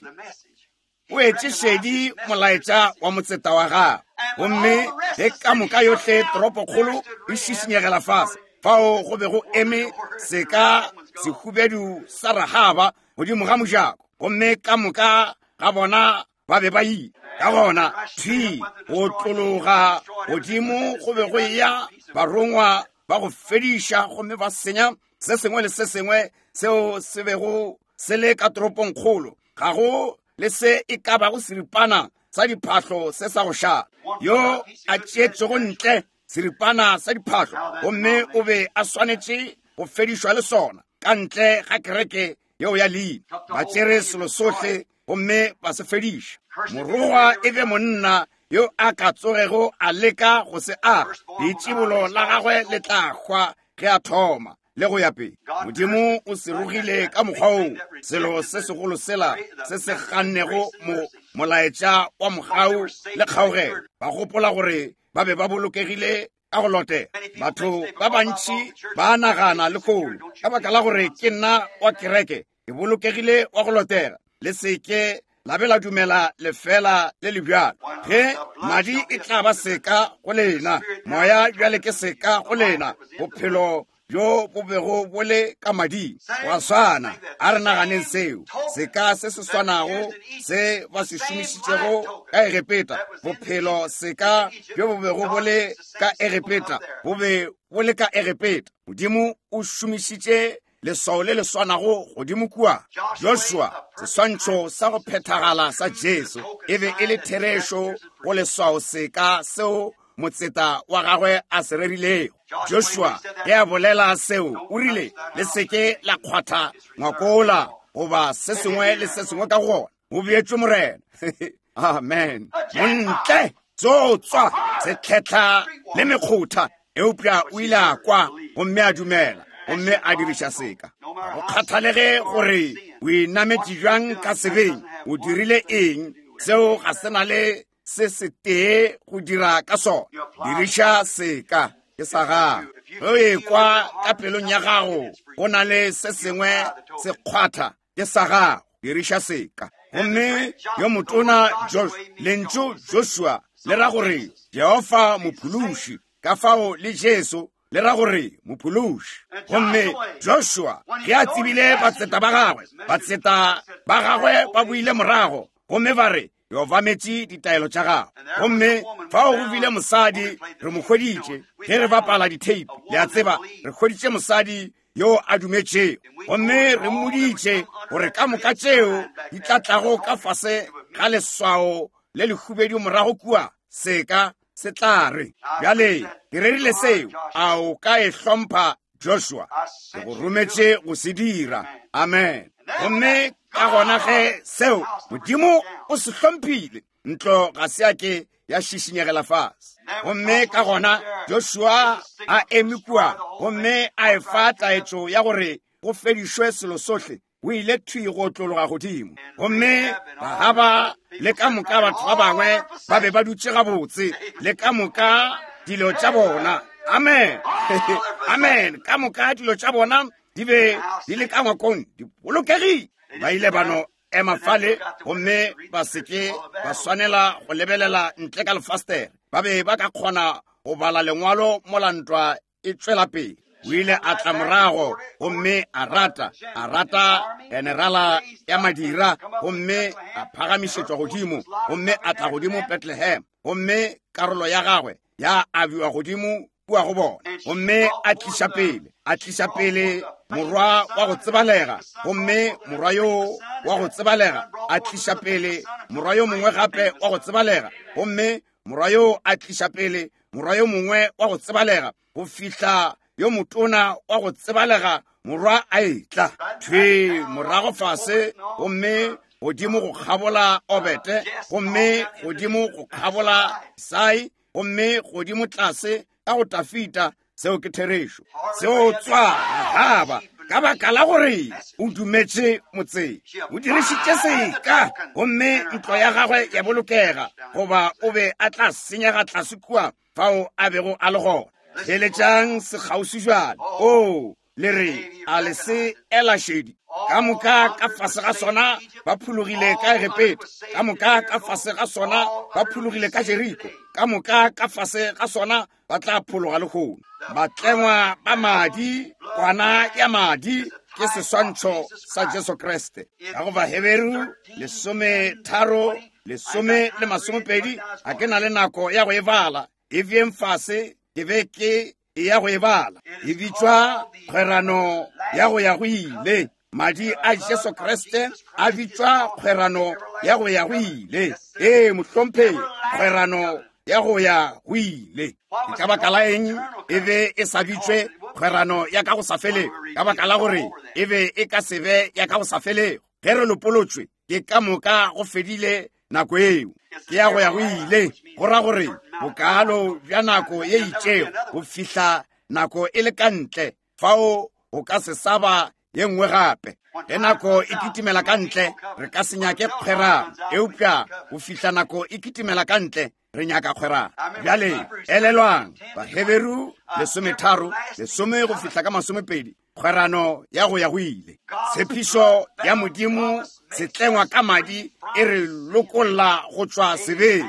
o etse šedi molaetša wa motseta wa gago gomme le ka moka yohle toropo kgolo e šišinyegela fase fao go be go eme seka sehubedu sa Rahaba godimo ga mojako gomme ka moka ga bona ba be ba ile ka gona thwi go tlologa godimo go be go ya barongwa ba go fediša gomme ba senya se sengwe le se sengwe seo se bego se le ka toropong kgolo ga go le se e ka bago seripana sa diphahlo se sa go šala yo a tšetšego ntle seripana sa diphahlo gomme o be a swanetše go fedišwa le sona ka ntle ga kereke yeo ya leina ba tšere selo sohle gomme ba se fediša morongwa e be monna yo a ka tsogego a leka go se aga leitšibolo la gagwe le tla hwa ge a thoma le go ya pele modimo o se rogile ka mokgwao selo se segolo sela se se gannego mo molaetša wa mogau le kgaogelo ba gopola gore ba be ba bolokegile ka go lotela batho ba bantši ba nagana le kolo ka baka la gore ke nna wa kereke ke bolokegile wa go lotela le seke la be la dumela lefela le le bjalo ge madi e tla ba seka go lena moya bjale ke seka go lena bophelo yo bo bego bole ka madi wa swana a re naganeng seo seka se se swanago se ba se šomišitšego ka egepeta bophelo seka yo bo bego bole ka egepeta bo be bole ka egepeta modimo o šomišitše leswao le le swanago godimo kua Joshua seswantšho sa go phethagala sa Jesu e be e le therešo go leswao seka seo motseta wa gagwe a se rerilego Joshua ge a bolela seo o rile le seke la kgwatha ngwakola goba se sengwe le se sengwe ka gona o beetšwe morena amen montle tsotswa sekgetla le mekgotha eupša o ile a kwa gomme a dumela gomme a diriša seka go kgathalege gore o inametše bjang ka sebeng o dirile eng seo ga se na le se se tee go dira ka sona diriša seka ke sa gago ge o ekwa ka pelong ya gago go na le se sengwe se kgwatha ke sa gago diriša seka gomme yo motona lentšu Joshua le ra gore Jehova mophološi ka fao le Jesu le ra gore mophološi gomme Joshua ge a tsebile batseta ba gagwe batseta ba gagwe ba boile morago gomme ba re yo vametše ditaelo tša gago gomme fa o go bile mosadi re mo hweditše ge re bapala diteipi le a tseba re hweditše mosadi yo a dumetšego gomme re mmoditše gore ka moka tšeo di tlatlago ka fase ga leswao le lehubedi morago kua seka se tla re bjale ke rerile seo a o ka e hlompha Joshua ke go rometše go se dira amen gomme ka gona ge seo modimo o se hlomphile ntlo ga se ake ya šišinyegela fase gomme ka gona Joshua a eme kua gomme a e fa taetšo ya gore go fedišwe selo sohle o ile thwi go tlologa godimo gomme ga ba le ka moka batho ba bangwe ba be ba dutše gabotse le ka moka dilo tša bona amen amen ka moka dilo tša bona di be di le ka ngwakong di bolokegile ba ile bano ema fale gomme ba seke ba swanela go lebelela ntle ka lefastere ba be ba ka kgona go bala lengwalo molantwa e tšwela pele o ile a tla morago gomme a rata a rata generala ya madira gomme a phagamišetšwa godimo gomme a tla godimo Bethlehem gomme karolo ya gagwe ya abiwa godimo kua go bona gomme a tliša pele a tliša pele morwa wa go tsebalega gomme morwa yo wa go tsebalega a tliša pele morwa yo mongwe gape wa go tsebalega gomme morwa yo a tliša pele morwa yo mongwe wa go tsebalega go fihla yo motona wa go tsebalega morwa a etla thwe morago fase gomme godimo go kgabola Obete gomme godimo go kgabola Isai gomme godimo tlase ka go Dafita seo ke Therešo seo tswa haba ka baka la gore o dumetše motseng o dirišitše seka gomme ntlo ya gagwe ya bolokega goba o be a tla senyega tlase kua fao a bego a le gona theletšang sekgauswi jwale o le re a le se ela šedi ka moka ka fase ga sona ba phulogile ka Egepeta ka moka ka fase ga sona ba phulogile ka Jeriko ka moka ka fase ga sona ba tla phologa lehono batlengwa ba madi kwana ya madi ke seswantšho sa Jesu Kriste ka go Baheberu lesome tharo lesome le masomepedi a ke na le nako ya go e bala e vieng fase ke be ke ya go e bala e bitswa kgwerano ya go ya go ile madi a Jesu Kriste a bitswa kgwerano ya go ya go ile e mohlompe kgwerano ya go ya go ile ka baka la eng e be e sa bitswe kgwerano ya ka go sa fele ka baka la gore e be e ka sebe ya ka go sa fele ge re lopolotswe ke ka moka go fedile nako eo ke ya go ya go ile go ra gore bokalo bja nako ye itšeo go fihla nako e le ka ntle fao o ka se saba ye nngwe gape ge nako e kitimela ka ntle re ka se nyake kgwerano eupša go fihla nako e kitimela ka ntle re nyaka kgwerano bjale elelwang Baheberu lesometharo lesome go fihla ka masomepedi kgwerano ya go ya go ile tshepišo ya modimo setlengwa ka madi e re lokolla go tšwa sebeng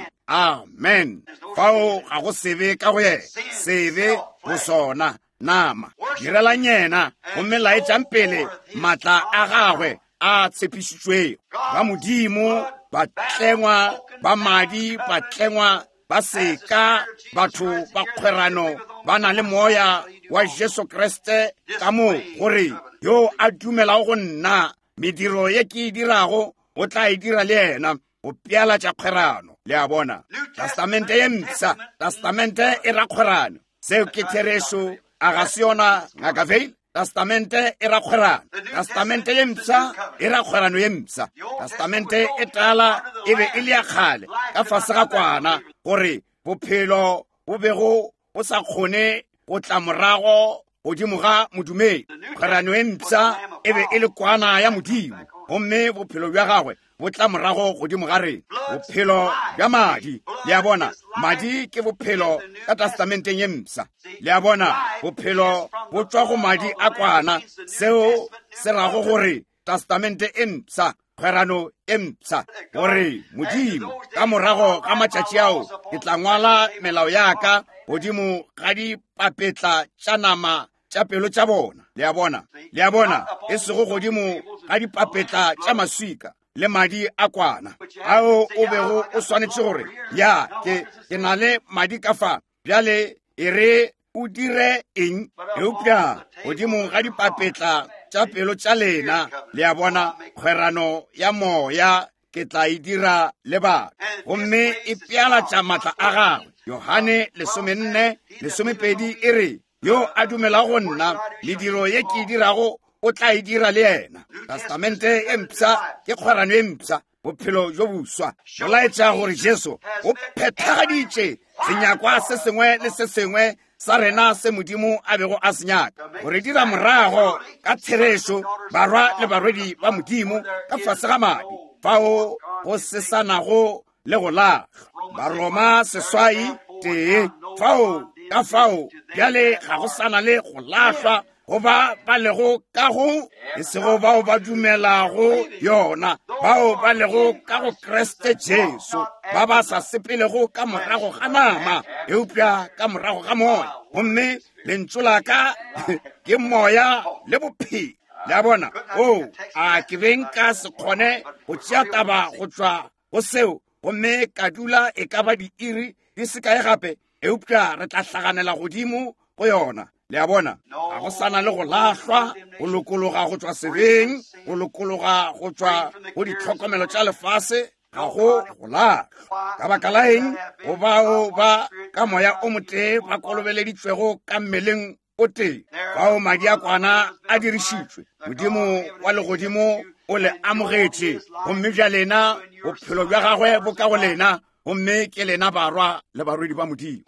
amen fao ga go sebe ka go yena sebe go sona nama direla nyena gomme laetšang pele maatla a gagwe a tshepišitšwego ba modimo batlengwa ba madi batlengwa ba seka batho ba kgwerano ba na le moya wa Jesu Kriste ka mo gore yo a dumelago go nna mediro ye ke e dirago o tla e dira le yena o peala tša kgwerano le a bona testamente ye mpša testamente e ra kgwerano seo ke Therešo a ga se yona ngaka veil testamente e ra kgwerano testamente ye mpša e ra kgwerano ye mpša testamente e tala e be e le ya kgale ka fase ga kwana gore bophelo bo bego bo sa kgone go tla morago godimo ga modumedi kgwerano ye mpša e be e le kwana ya modimo gomme bophelo bja gagwe bo tla morago godimo ga rena bophelo bja madi le a bona madi ke bophelo ka testamenteng ye mpša le a bona bophelo bo tswa go madi a kwana seo se rago gore testamente e mpša kgwerano e mpša gore modimo ka morago ga matšatši ao ke tla ngwala melao yaka godimo ga dipapetla tša nama tša pelo tša bona le a bona le a bona e sego godimo ga dipapetla tša maswika le madi a kwana ao o bego o swanetše gore ya ke ke na le madi ka fa bjale e re o dire eng eupša godimo ga dipapetla tša pelo tša lena le a bona kgwerano ya moya ke tla e dira le batho gomme e pealatša maatla a gagwe Yohane lesomenne lesomepedi e re yo a dumelago go nna mediro ye ke e dirago o tla e dira le yena testamente e mpša ke kgwerano e mpša bophelo jo boswa go laetša gore Jesu o phethagaditše senyakwa se sengwe le se sengwe sa rena se modimo a bego a senyaka gore dira morago ka Therešo barwa le barwedi ba modimo ka fase ga madi fao go sesanago le go laga Baroma seswai tee fao ka fao bjale ga go sana le go lahlwa go ba ba lego ka go e sego bao ba dumelago yona, bao ba lego ka go Kriste Jesu, ba ba sa sepelego ka morago ga nama eupša ka morago ga moya. Gomme lentšu la ka ke moya le bophelo. Le a bona, o a ke beng ka se kgone go tšea taba go tšwa go seo, gomme ka dula e ka ba diiri di se kae gape eupša re tla hlaganela godimo go yona. Le a bona, ga go sana le go lahlwa, go lokologa go tšwa sebeng, go lokologa go tšwa go ditlhokomelo tša lefase, ga go go lahlwa. Ka baka la eng go bao ba ka moya o motee ba kolobeleditšwego ka mmeleng o tee, bao madi a kwana a dirišitšwe, modimo wa legodimo o le amogetše, gomme bja lena bophelo bja gagwe bo ka go lena, gomme ke lena barwa le barwedi ba modimo.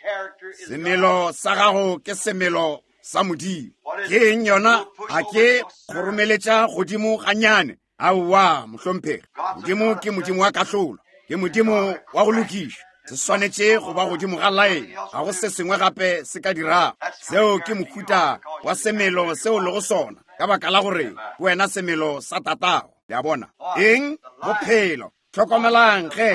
Semelo sa gago ke semelo sa modimo. Ke eng yona? A ke kgoromeletša godimo ganyane? Aowa mohlomphegi, modimo ke modimo wa kahlolo, ke modimo wa go lokiša. Se swanetše go ba godimo ga lae, ga go se sengwe gape se ka dirago. Seo ke mohuta wa semelo seo le go sona, ka baka la gore ke wena semelo sa tatago. Le a bona eng? Bophelo. Tlhokomelang ge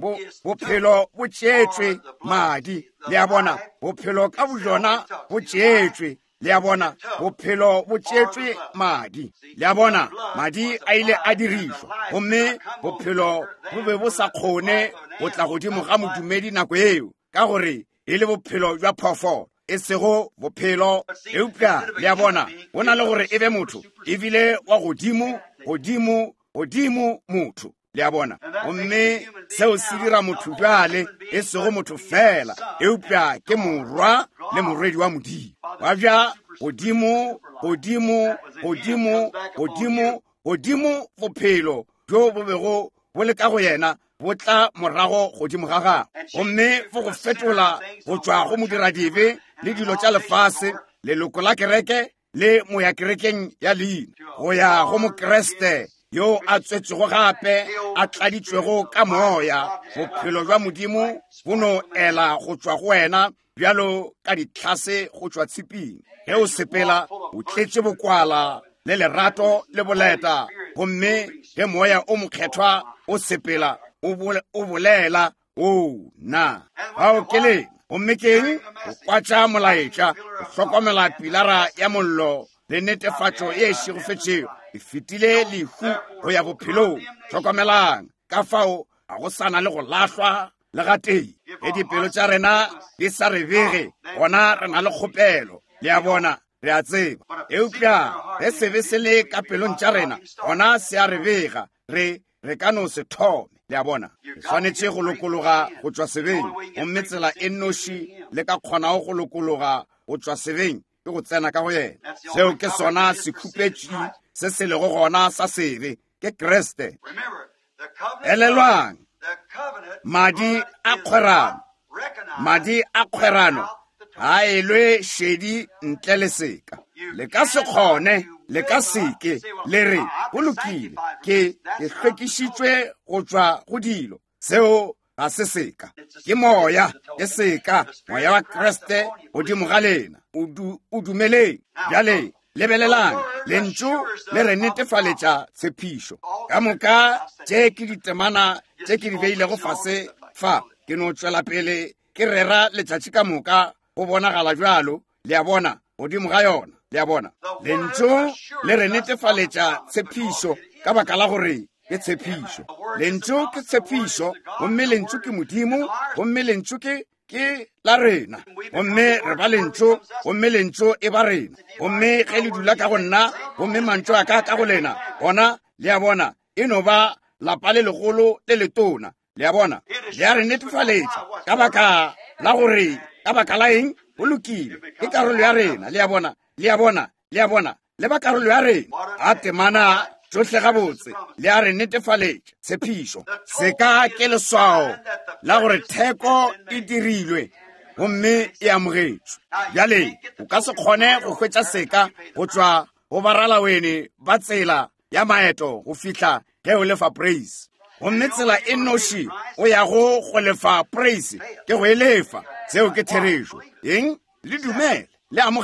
bophelo bo tšetšwe madi. Le a bona bophelo ka bojona bo tšetšwe. Le a bona bophelo bo tšetšwe madi. Le a bona madi a ile a dirišwa, gomme bophelo bo be bo sa kgone go tla godimo ga modumedi nako eo, ka gore e le bophelo bja phoofolo e sego bophelo eupša. Le a bona go na le gore e be motho ebile wa godimo godimo godimo motho. Le a bona gomme seo se dira motho bjale e sego motho fela eupša ke morwa le morwedi wa modimo. Wa bja godimo godimo godimo godimo godimo bophelo bjo bo bego bo le ka go yena bo tla morago godimo ga gagwe, gomme fo go fetola go tšwa go modiradibe le dilo tša lefase, leloko la kereke le moya kerekeng ya leina, go ya go mokreste yo a tswetšego gape a tladitšwego ka moya. Bophelo bja modimo bo no ela go tšwa go wena bjalo ka ditlhase go tšwa tshiping. Ge o sepela o tletše bokwala le lerato le boleta, gomme ge moya o mokgethwa o sepela o bolela o na ao ke lena. Gomme keng o kwatša molaetša, o hlokomela pilara ya mollo le netefatšo e šegofetšego e fetile lehu go ya bophelong. Hlokomelang ka fao ga go sana le go lahlwa le gatei. E dipelo tša rena di sa re bege, gona re na le kgopelo. Le a bona re a tseba eupša ge se be se le ka pelong tša rena, gona se a re bega, re re ka no se thome. Le a bona re swanetše go lokologa go tšwa sebeng, gomme tsela e nnoši le ka kgonago go lokologa go tšwa sebeng ke go tsena ka go yena. Seo ke sona sekhupetši se se lego gona sa sebe, ke Kriste. Elelwang madi a kgwerano, madi a kgwerano ga elwe šedi ntle le seka. Le ka se kgone, le ka seke le re go lokile, ke ke hlwekišitšwe go tšwa go dilo. Seo ga se seka, ke moya ke seka, moya wa Kriste godimo ga lena. O dumeleng bjale lebelelang lentšu le re netefaletša tshepišo. Ka moka tše ke ditemana tše ke di beilego fase fa ke no tšwela pele ke rera letšatši ka moka go bonagala bjalo. Le a bona godimo ga yona. Le a bona lentšu le re netefaletša tshepišo ka baka la gore ke tshepišo. Lentšu ke tshepišo, gomme lentšu ke modimo, gomme lentšu ke ke la rena, gomme re ba lentšu, gomme lentšu e ba rena, gomme ge le dula ka go nna, gomme mantšu a ka ka go lena, gona le a bona e no ba lapa le legolo le letona. Le a bona le a re netefaletša ka baka la gore ka baka la eng go lokile, ke karolo ya rena. Le a bona le a bona le a bona le ba karolo ya rena a temana tsohle gabotse. Le a re netefaletša tshepišo, se ka ke leswao la gore theko e dirilwe gomme e amogetšwe. Bjale o ka se kgone go hwetša seka go tšwa go baralawene ba tsela ya maeto go fihla ge o lefa praise, gomme tsela e nnoši o ya go go lefa praise ke go e lefa. Seo ke therešo eng le dumele le amogela.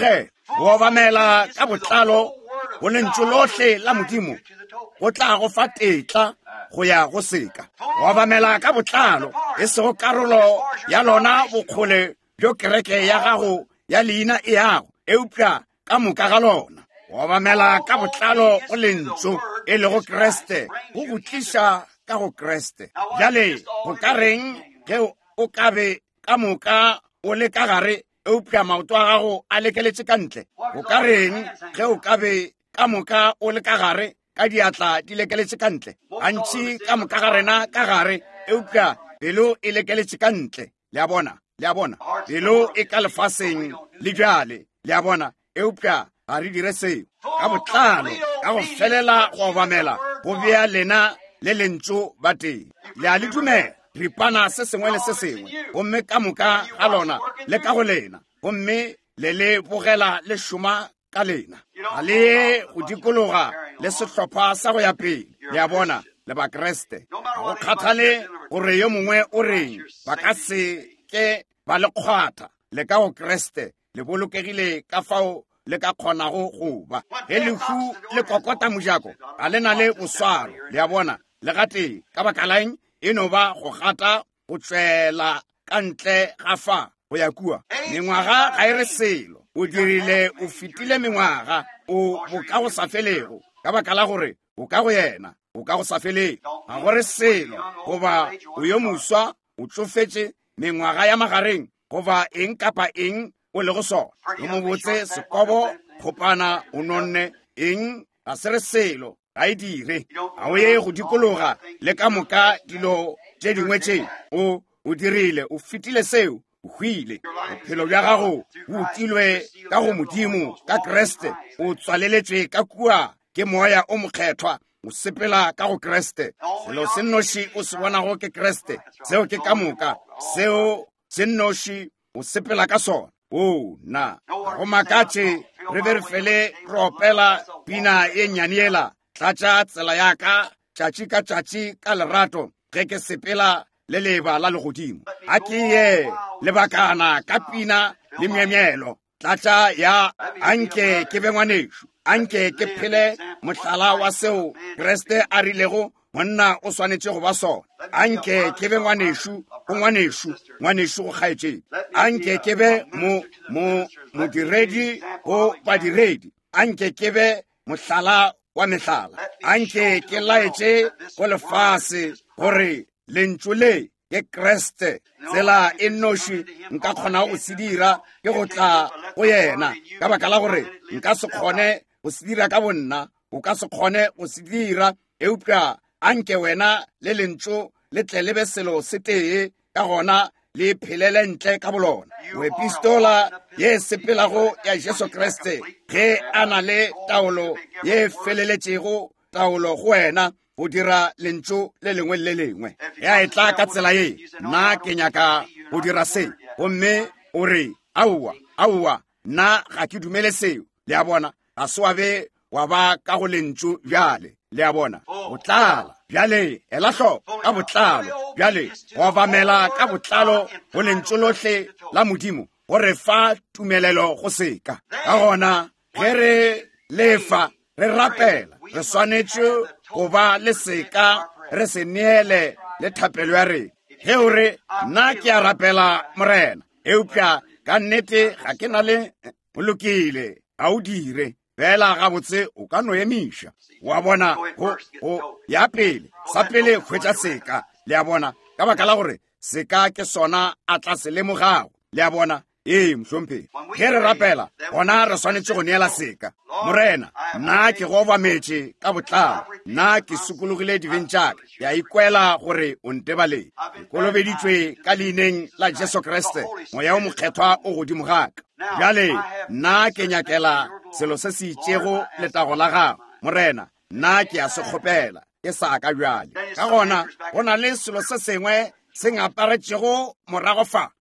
go obamela ka botlalo go lentšu lohle la modimo go tla go fa tetla go ya go seka go obamela ka botlalo e sego karolo ya lona bokgole bjo kereke ya gago ya leina e yago eupša ka moka ga lona go obamela ka botlalo go lentšu e lego Kriste go go tliša ka go Kriste bjale go ka reng ge o ka be ka moka o le ka gare eupša maoto a gago a lekeletše ka ntle go ka reng ge o ka be ka moka o le ka gare ka diatla di lekeletše ka ntle gantši ka moka ga rena ka gare eupša pelo e lekeletše ka ntle le a bona le a bona pelo e ka lefaseng le bjale le a bona eupša ga re dire seo ka botlalo ka go felela go obamela go bea lena le lentšu ba teng le a le dumela ripana se sengwe le se sengwe gomme ka moka ga lona le ka go lena gomme le le bogela le šoma ka lena ga le ye go dikologa le sehlopha sa go ya pele le a bona le bakreste ga go kgathale gore yo mongwe o reng ba ka se ke ba le kgwatha le ka go Kreste le bolokegile ka fao le ka kgonago go ba ge lehu le kokota mojako ga le na le boswaro le a bona le gate ka baka laeng e no ba go gata go tswela ka ntle ga fa go ya kua mengwaga ga e re selo o dirile o fetile mengwaga o boka go sa felego ka baka la gore o ka go yena o ka go sa felego ga gore selo goba o yo moswa o tsofetse mengwaga ya magareng goba eng kapa eng o le go sona o mo botse sekobo kgopana o nonne eng ga se re selo ga e dire ga o ye go dikologa le ka moka dilo tše dingwe tše o o dirile o fetile seo o hwile bophelo bja gago o tilwe ka go modimo ka Kriste o tswaleletšwe ka kua ke moya o mokgethwa o sepela ka go Kriste selo se nnoši o se bonago ke Kriste seo ke ka moka seo se nnoši o sepela ka sona o na go makatše re be re fele re opela pina e nnyaniela tlatša tsela ya ka tšatši ka tšatši ka lerato ge ke sepela le leba la legodimo a ke ye lebakana ka pina le memelo tlatša ya anke ke be ngwanešo anke ke phele mohlala wa seo Kriste a rilego monna o swanetše go ba sona anke ke be ngwanešo o ngwanešo ngwanešo go kgaetšedi anke ke be mo mo modiredi go badiredi anke ke be mohlala wa mehlala anke ke laetše go lefase gore lentšu le ke Kriste tsela e nnoši nka kgona go se dira ke go tla go yena ka baka la gore nka se kgone go se dira ka bonna o ka se kgone go se dira eupša anke wena le lentšu le tle lebe selo se tee ka gona le phelele ntle ka bolona o epistola ye sepelago ya Jesu Kriste ge a na le taolo ye feleletšego taolo go wena go dira lentšu le lengwe le lengwe ya e tla ka tsela ye nna ke nyaka go dira se gomme o re aowa aowa nna ga ke dumele seo le a bona ga se wa be wa ba ka go lentšu bjale le a bona o tlala bjale ela hloko ka botlalo bjale go obamela ka botlalo go lentšu lohle la modimo go re fa tumelelo go seka ka gona ge re lefa re rapela re swanetše go ba le seka re se neele le thapelo ya rena ge o re nna ke a rapela morena eupša ka nnete ga ke na le bolokile ga o dire fela gabotse o ka no emiša wa bona go ya pele sa pele hwetša seka le a bona ka baka la gore seka ke sona a tla se lemogago le a bona ee mohlompheng ge re rapela gona re swanetše go neela seka morena nna ke go obametše ka botlalo nna ke sokologile dibeng tšaka ya ikwela gore o ntebaleng ke kolobeditšwe ka leineng la Jesu Kriste moya o mokgethwa o godimo gaka bjale nna ke nyakela selo se se itšego letago la gago morena nna ke a se kgopela ke sa ka bjale ka gona go na le selo se sengwe se ngaparetšego morago fa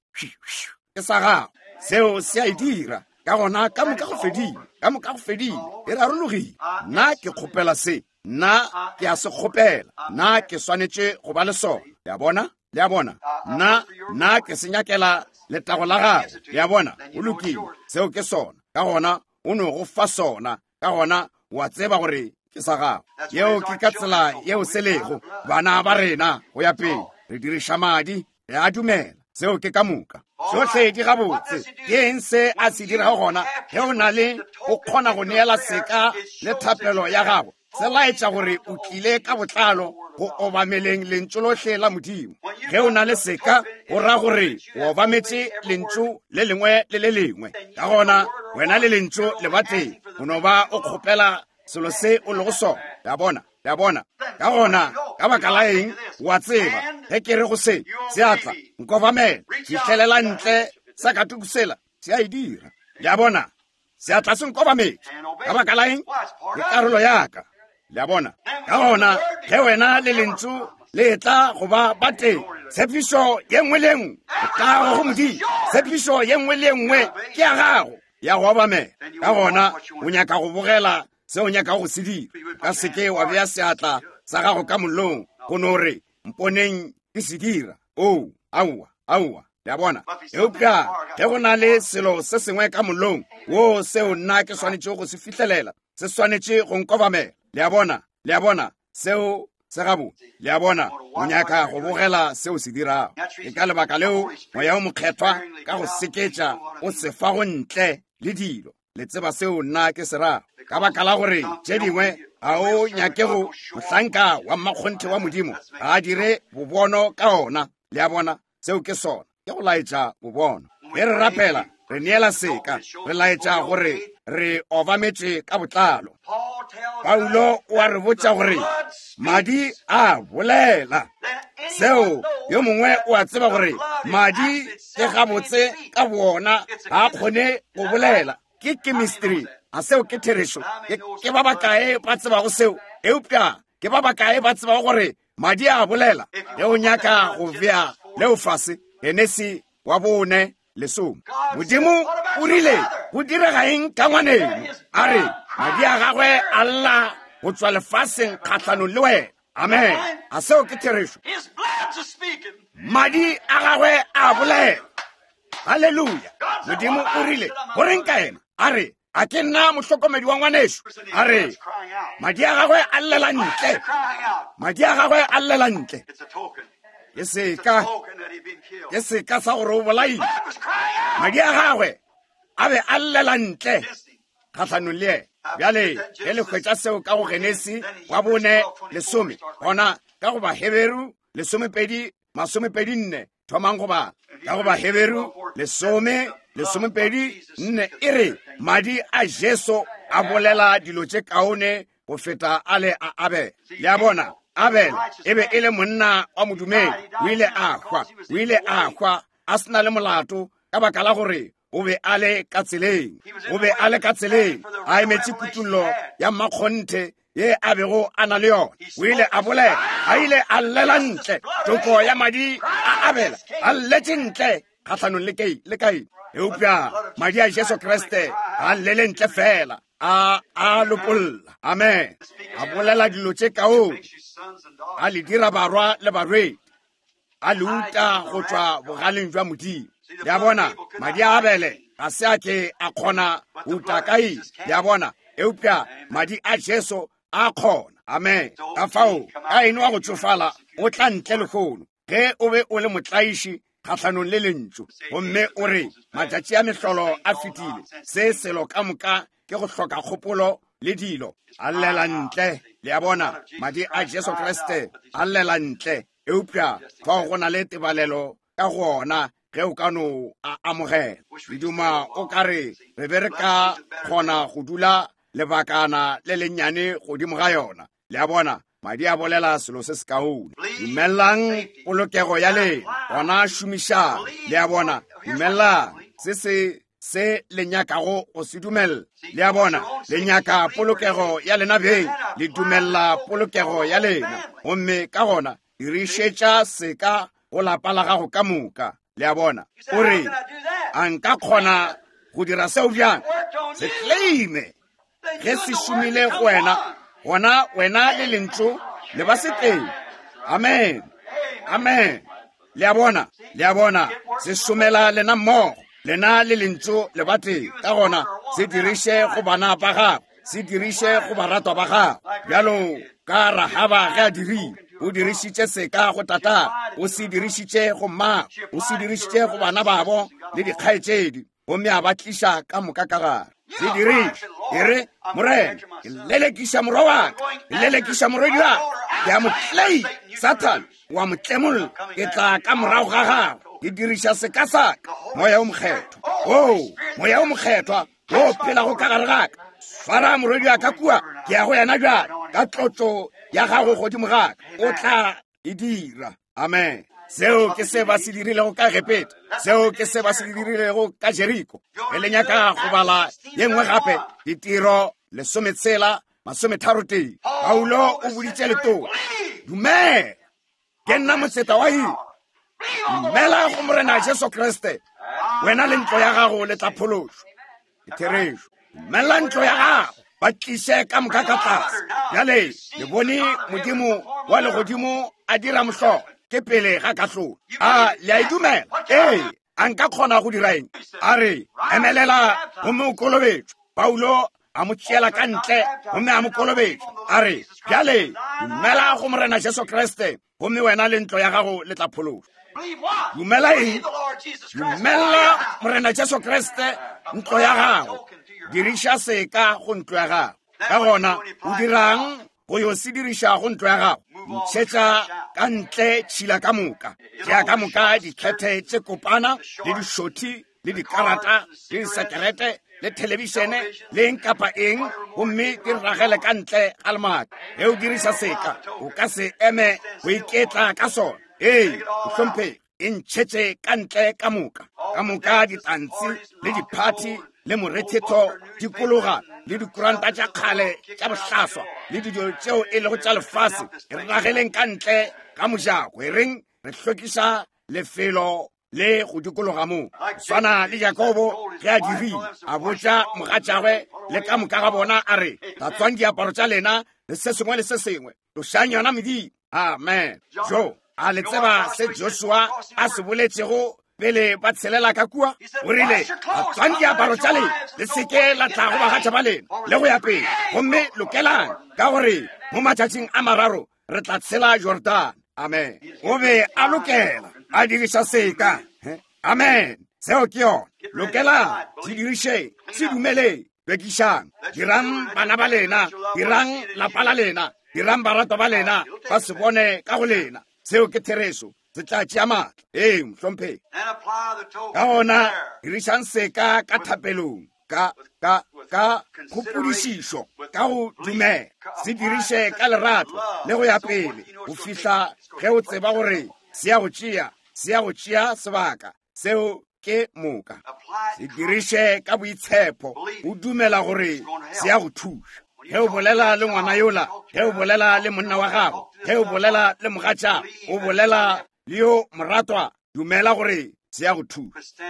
ke sa gago seo se a e dira ka gona ka moka go fedile ka moka go fedile e rarologile nna ke kgopela se nna ke a se kgopela nna ke swanetše go ba le sona le a bona le a bona nna nna ke se nyakela letago la gago le a bona o lokile seo ke sona ka gona o no go fa sona ka gona wa tseba gore ke sa gago. Yeo ke ka tsela yeo se lego bana ba rena go ya pele re diriša madi re a dumela seo ke ka moka sotlhe di gabotse ke eng se a se dirago gona ge o na le o kgona go neela seka le thapelo ya gago se laetša gore o tlile ka botlalo go obameleng lentšu lotlhe la modimo. Ge o na le seka o ra gore o obametse lentšu le lengwe le le lengwe ka gona wena le lentšu le bateng o no ba o kgopela selo se o lego sona. Ya bona ya bona ka gona ka baka la eng wa tseba ge ke re go se seatla nkobamela fitlhelela ntle sa katukusela se a e dira. Ya bona seatla se nkobametse ka baka la eng ke karolo yaka. Ya bona ka gona ge wena le lentšu le tla go ba bateng tshepišo ye nngwe le nngwe e tla go modimo. Tshepišo ye nngwe le nngwe ke ya gago ya go obamela ka gona o nyaka go bogela se o nyaka go se dira. Ka seke wa beya seatla sa gago ka mollong go no re mponeng ke se dira. o aowa aowa. Ya bona eupša ge go na le selo se sengwe ka mollong wo seo nna ke swanetše go se fitlhelela se swanetše go nkobamela. Le a bona le a bona seo se gabo le a bona o nyaka go bogela seo se dirago. Ke ka lebaka leo moya o mokgethwa ka go seketša o se fa go ntle le dilo le tseba seo nna ke se rago ka baka la gore tše dingwe ga o nyake go mohlanka wa mmakgonthe wa modimo ga a dire bobono ka ona. Le a bona seo ke sona ke go laetša bobono. Ge re rapela re neela seka re laetša gore re obametše ka botlalo. Paulo o a re botša gore madi a bolela seo yo mongwe o a tseba gore madi ke gabotse ka bona ga a kgone go bolela ke chemistry a seo ke therešo. Ke ba bakae ba tsebago seo eupša ke ba bakae ba tsebago gore madi a bolela. Ge o nyaka go bea leo fase Genesi wa bone lesome modimo o rile go direga eng ka ngwaneng a re madi a gagwe a lla go tswa lefaseng kgatlhanong le wena. Amen. A seo ke therešo. Madi a gagwe a bolela. Halleluja. Modimo o rile goreng ka ena a re a ke nna mohlokomedi wa ngwanešo a re madi a gagwe a llela ntle. Madi a gagwe a llela ntle ke seka ke seka sa gore o bolaile. Madi a gagwe a be a llela ntle kgatlhanong le ena. Bjale ge le hwetša seo ka go Genesi wa bone lesome gona ka go Baheberu lesomepedi masomepedi nne thomang go bala ka go Baheberu lesome lesomepedi nne e re madi a Jesu a bolela dilo tše kaone go feta ale a Abel. Le a bona Abel e be e le monna wa modumedi o ile a hwa o ile a hwa a sena le molato ka baka la gore o be a le ka tseleng o be a le ka tseleng a emetše kutullo ya mmakgonthe ye a bego a na le yona. O ile a bolela a ile a llela ntle toko ya madi a Abela a lletše ntle kgatlhanong le Kain le Kain. Eupša madi a Jesu Kriste a llele ntle fela a a lopolla. Amen. A bolela dilo tše kaone a le dira barwa le barwedi a le uta go tšwa bogaleng jwa modimo. Le a bona madi a Abele ga se a ke a kgona go uta Kain. Le a bona eupša madi a Jesu a kgona. Amen. Ka fao Kain wa go tšofala o tla ntle lekgono ge o be o le motlaiši kgatlhanong le lentšu gomme o re matšatši a mehlolo a fetile se selo ka moka ke go hloka kgopolo le dilo a llela ntle. Le a bona madi a Jesu Kriste a llela ntle eupša fa go na le tebalelo ka go ona ge o ka no a amogela. Le duma o ka re re be re ka kgona go dula lebakana le lennyane godimo ga yona. Le a bona madi a bolela selo se se kaone. Dumellang polokego ya le gona šomišang. Le a bona dumellang se se se le nyakago go se dumella. Le a bona le nyaka polokego ya lena beng le dumella polokego ya lena gomme ka gona dirišetša seka go lapa la gago ka moka. Le a bona o re a nka kgona go dira seo bjang se claime ge se šomile go wena gona wena le lentšu le ba se teng. Amen. Amen. Le a bona le a bona se šomela lena mmogo lena le lentšu le ba teng ka gona se diriše go bana ba gago, se diriše go baratwa ba gago, bjalo ka Rahaba ge a dirile. O dirišitše seka go tata, o se dirišitše go mma, o se dirišitše go bana babo le dikgaetšedi, gomme a ba tliša ka moka ka gare. Se diriše, e re, Morena, ke lelekiša morwa waka, ke lelekiša morwedi waka, ke a mo tlei, Satan, wa mo tlemolla, ke tla ka morago ga gago, ke diriša seka saka, moya o mokgethwa, o, moya o mokgethwa, o phela go ka gare gaka, swara morwedi waka kua, ke ya go yena jwale, ka tlotlo ya gago godimo gaka, o tla e dira. Amen. Seo ke se ba se dirilego ka repeta, seo ke se ba se dirilego ka Jeriko. E le nyaka go bala ye nngwe gape, ditiro lesometshela masometharo teng. Paulo o boditše letona, dumela ke nna motseta wa eng, dumela go Morena Jesu Kriste, wena le ntlo ya gago le tla phološwa. Ke therešo, dumela ntlo ya gago ba tliše ka moka ka tlase. Bjale le bone modimo wa legodimo a dira mohlolo ke pele ga katlolo. A le a e dumela? Ee, a nka kgona go dira eng? A re emelela gomme o kolobetšwe. Paulo a mo tšeela ka ntle gomme a mo kolobetša. A re bjale dumela go Morena Jesu Kriste, gomme wena le ntlo ya gago le tla phološwa. Dumela eng? Dumela Morena Jesu Kriste, ntlo ya gago. Diriša seka go ntlo ya gago. Ka gona o dirang go yo se diriša go ntlo ya gago? Ntšhetša ka ntle tšhila ka moka, tšea ka moka dikgethe tše kopana le dišothi le dikarata le disekerete le telebišene le eng kapa eng, gomme di ragele ka ntle ga lemaka. Ge o diriša seka, o ka se eme go iketla ka sona. Ee, o hlomphege, e ntšhetše ka ntle ka moka, ka moka ditantsi le diphati le morethetho dikologa le dikuranta tša kgale tša bohlaswa le didio tšeo e lego tša lefase, re rageleng ka ntle ka mojako, e reng re hlokiša lefelo le go dikologa moo. Swana le Jakobo ge a dirile, a botša mogatšagwe le ka moka ga bona, a re tatswang diaparo tša lena le se sengwe le se sengwe, lošang yona medimo. Amen. Jo a le tseba se Joshua a se boletšego pele ba tshelela ka kua, o rile tatswang diaparo tša lena le seke la tla go bagatša ba lena le go ya pele, gomme lokelang ka gore mo matšatšing a mararo re tla tshela Jordan. Amen. O be a lokela a diriša seka. Amen. Seo ke yona, lokelang se diriše, se dumeleng, bekišang, dirang bana ba lena, dirang lapa la lena, dirang baratwa ba lena ba se bone ka go lena. Seo ke therešo, se tla tšea maatla. Ee, mohlomphegi, ka gona dirišang seka ka thapelong, ka ka ka kgopodišišo, ka go dumela, se diriše ka lerato le go ya pele, go fihla ge o tseba gore se ya go tšea, se ya go tšea sebaka seo ke moka. Se diriše ka boitshepo, o dumela gore se ya go thuša. Ge o bolela le ngwana yola, ge o bolela le monna wa gago, ge o bolela le mogatša, o bolela le yo moratwa, dumela gore se ya go thuša.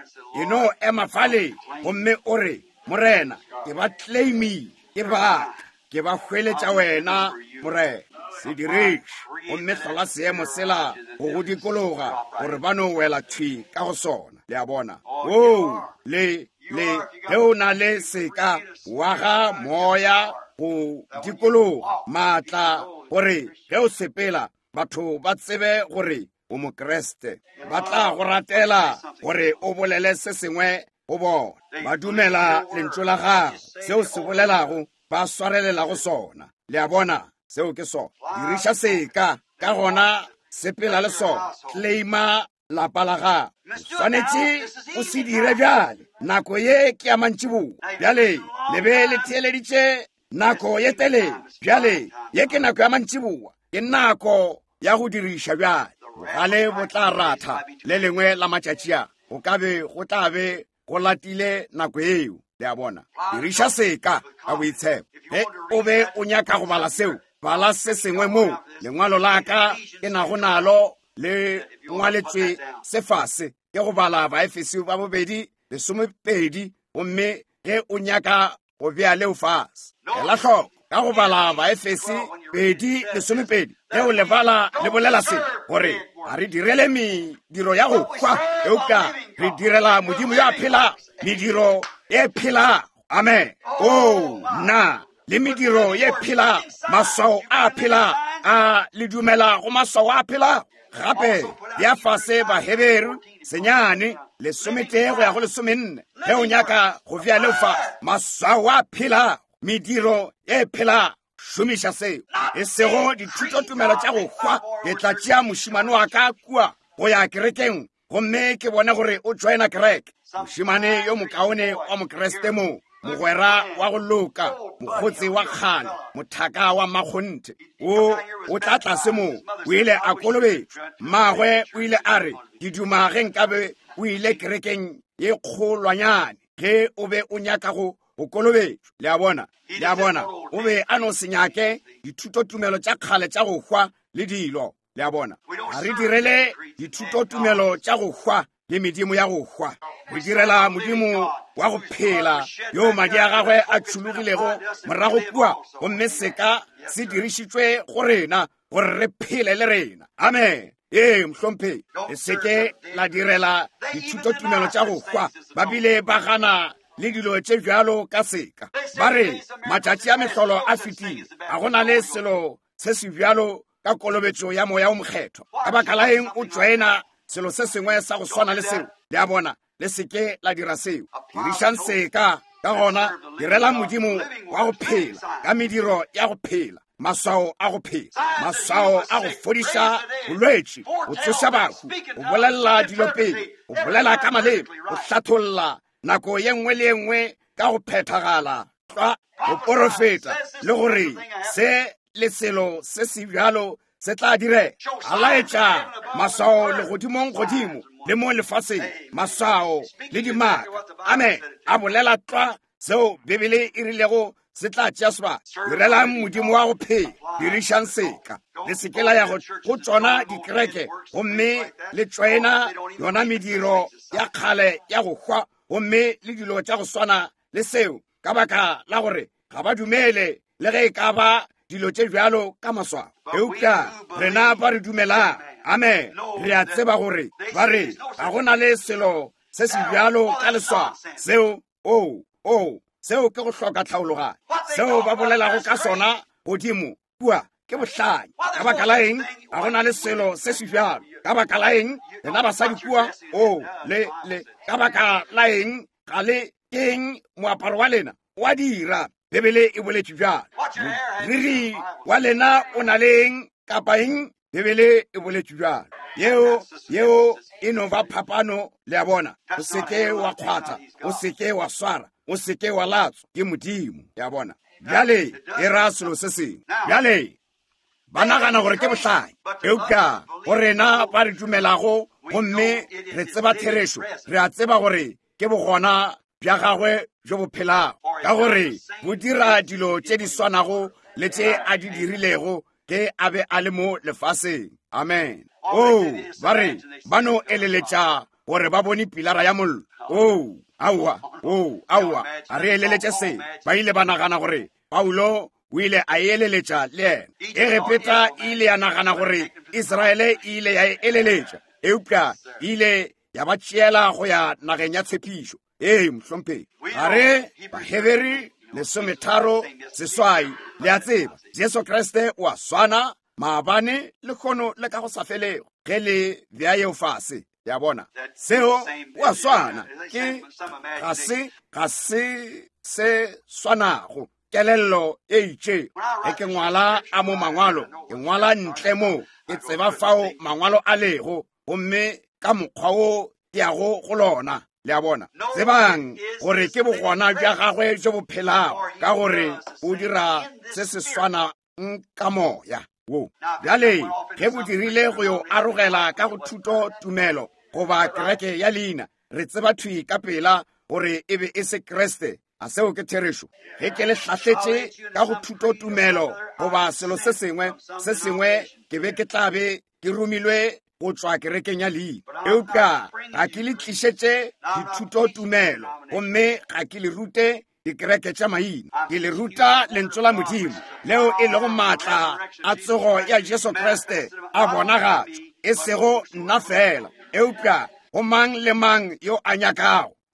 E no ema fale gomme o re, Morena, ke ba claimile, ke baka, ke ba hweletša wena Morena. Se diriše gomme hlola seemo sela go go dikologa gore ba no wela thwi ka go sona. Le a bona, o le le ge o na le seka wa ga moya go dikologa maatla gore ge o sepela batho ba tsebe gore o mokreste, ba tla go ratela gore o bolele se sengwe go bona. Ba dumela lentšu la gago, seo se bolelago ba swarelela go sona. Le a bona, seo ke sona. Diriša seka ka gona sepela le sona, claima lapa la gago. Swanetše o se dire bjale, nako ye ke ya mantšiboa. Bjale le be le theeleditše nako ye telele, bjale ye ke nako ya mantšiboa, ke nako ya go diriša bjale. Bogale bo tla ratha le lengwe la matšatši a, go ka be go tla be go latile nako eo. Le a bona, diriša seka ka boitshepo. Ge o be o nyaka go bala seo, bala se sengwe moo. Lengwalo la ka ke nago nalo le ngwaletšwe sefase ke go bala Baefeso ba bobedi lesomepedi, gomme ge o nyaka go bea leo fase. Ela hloko ka go bala Baefeso pedi lesomepedi, ge o lebala le bolela se gore a re direle mediro ya go kwa, eupša re direla Modimo yo a phela mediro e phela amen. Oh na le mediro ye phela maswao a phela a le dumela go maswao a phela gape ya fase ba Heberu senyane le somete go ya go le somenne he o nyaka go via lefa maswao a phela mediro ye phela šomiša seo e sego dithuto tumelo tša go hwa ke tla tšea mošimane wa ka kua go ya kerekeng gomme ke bone gore o joina kereke mošimane yo mokaone wa mokeresete mo mogwera wa go loka mokgotsi wa kgale mothaka wa makgonthe o o tla tlase mo o ile a kolobetšwe mmagwe o ile a re ke duma ge nkabe o ile kerekeng ye kgolwanyane ge o be o nyaka go o kolobetšwe le a bona le a bona o be a no se nyake dithuto tumelo tša kgale tša go hwa le dilo le a bona ga re direle dithuto tumelo tša go hwa le medimo ya go hwa re direla modimo wa go phela yo madi a gagwe a tšhologilego morago kua gomme seka se dirišitšwe go rena gore re phele le rena amen. ee mhlompe e seke la direla dithuto tumelo tša go hwa ba bile ba gana le dilo tše bjalo ka seka ba re matšatši a mehlolo a fetile a gona le selo se se bjalo ka kolobetšo ya moya o mokgetho ka baka la eng o joina selo se sengwe sa go swana le seo le a bona le seke la dira seo dirišang seka ka gona direla modimo wa go phela ka mediro ya go phela maswao a go phela maswao a go fodiša bolwetši go tsoša bahu go bolelela dilo pele go bolela ka malebe go hlatholla nako ye nngwe le ye nngwe ka go phethagala tla go porofeta le gore se le selo se se bjalo se tla dire a laetša maswao legodimong godimo le mo lefaseng maswao le dimaka amen a bolela tla seo bebele e rilego se tla tšea sebaka direlang modimo wa go phela dirišang seka le sekela ya go tsona dikereke gomme le tšwaena yona mediro ya kgale ya go hwa gomme le dilo tša go swana le seo ka baka la gore ga ba dumele le ge e ka ba dilo tše bjalo ka maswao eupša rena ba re dumelang amen re a tseba gore ba re ga go na le selo se se bjalo ka leswao seo o o seo ke go hloka tlhaologano seo ba bolelago ka sona godimo kua ke bohlanya ka baka la eng ga go na le selo se se bjalo ka baka la eng rena basadi kua o le le ka baka la eng ga le keng moaparo wa lena wa dira bebele e boletše bjalo riri wa lena o na le eng kapa eng bebele e boletše bjalo yeo yeo e no ba phapano le a bona o seke wa kgwatha o seke wa swara o seke wa latswa ke modimo ya bona bjale e ra selo se sengwe bjale ba nagana gore ke bohlanya eupša go rena ba re dumelago gomme re tseba therešo re a tseba gore ke bogona bja gagwe jo bo phelago ka gore bo dira dilo tše di swanago le tše a di dirilego ke a be a le mo lefaseng amen o ba re ba no eleletša gore ba bone pilara ya mollo o aowa o aowa a re eleletše se ba ile ba nagana gore paulo o ile a eleletša le ena e repeta e ile ya nagana gore Israele e ile ya eleletša eupša e ile ya ba tšeela go ya nageng ya tshepišo ee mhlomphedi ga re baheberi lesometharo seswai le a tseba Jesu Kriste o a swana maabane le kgono le ka go sa felego ge le bea yeo fase ya bona seo o a swana ke ga se ga se se swanago kelello e itše e ke ngwala a mo mangwalo ke ngwala ntle mo ke tseba fao mangwalo a lego gomme ka mokgwa o ke ya go go lona le a bona tsebang gore ke bogona bja gagwe jo bo phelago ka gore o dira se se swana ka moya wo bjale ge bo dirile go yo arogela ka go thuto tumelo goba kereke ya leina re tseba thui ka pela gore e be e se Kriste a seo ke therešo ge ke le hlahletše ka go thuto tumelo goba selo se sengwe se sengwe ke be ke tla be ke romilwe go tswa kerekeng ya leina eupša ga ke le tlišetše dithuto tumelo gomme ga ke le rute dikereke tša maina ke le ruta lentswe la modimo leo e lego maatla a tsogo ya Jesu Kriste a bonagatšo e sego nna fela eupša go mang le mang yo a nyakago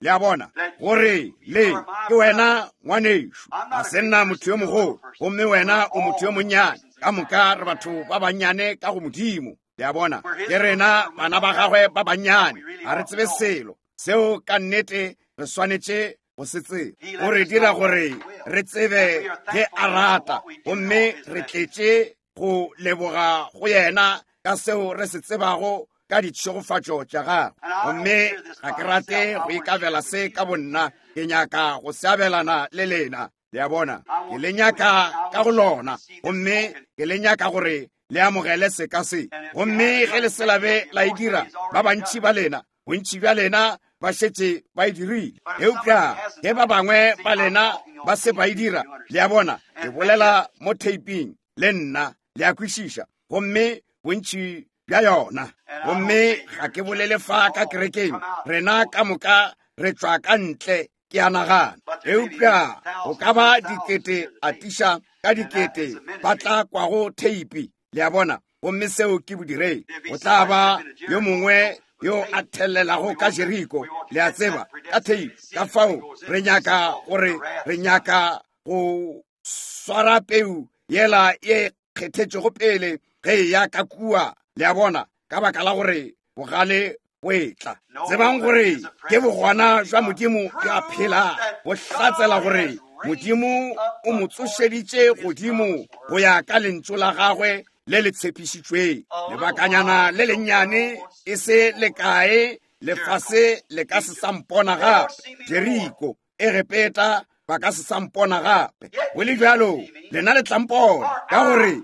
le a bona gore le ke wena ngwanešu a se nna motho yo mogolo gomme wena o motho yo monnyane ka moka re batho ba bannyane ka go modimo le a bona ke rena bana ba gagwe ba bannyane ga re tsebe selo seo ka nnete re swanetse go se tseba o re dira gore re tsebe ge a rata gomme re tletse go leboga go yena ka seo re se tsebago ka ditšhogofatšo tša gagwe gomme ga ke rate go ikabela se ka bonna ke nyaka go se abelana le lena le a bona ke le nyaka ka go lona gomme ke le nyaka gore le amogele se ka se gomme ge le se labe la e dira ba bantši ba lena bontši bja lena ba šetše ba e dirile eupša ge ba bangwe ba lena ba se ba e dira le a bona ke bolela mo taping le nna le a kwešiša gomme bontši bja yona gomme ga ke bolele fa ka kerekeng rena ka moka re tšwa ka ntle ke a nagana eupša go ka ba dikete a tiša ka dikete ba tla kwago teipi le a bona gomme seo ke bodireng go tla ba yo mongwe yo a thelelago ka jeriko le a tseba ka teipi ka fao re nyaka gore re nyaka go swara peu yela e kgethetšego pele ge ya ka kua le a bona ka baka la gore bogale bo etla tsebang gore ke bogwana jwa modimo ya phela go hlatsela gore modimo o mo tsošeditše godimo go ya ka lentšu la gagwe le le tshepišitšweng lebakanyana le lennyane e se le kae lefase le ka se sampona gape jeriko e repeta ba ka se sampona gape go le bjalo lena le tlampona ka gore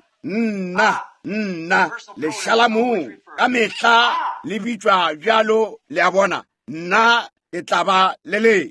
nna nna le šalamong ka mehla le bitšwa bjalo le a bona nna e tla ba le le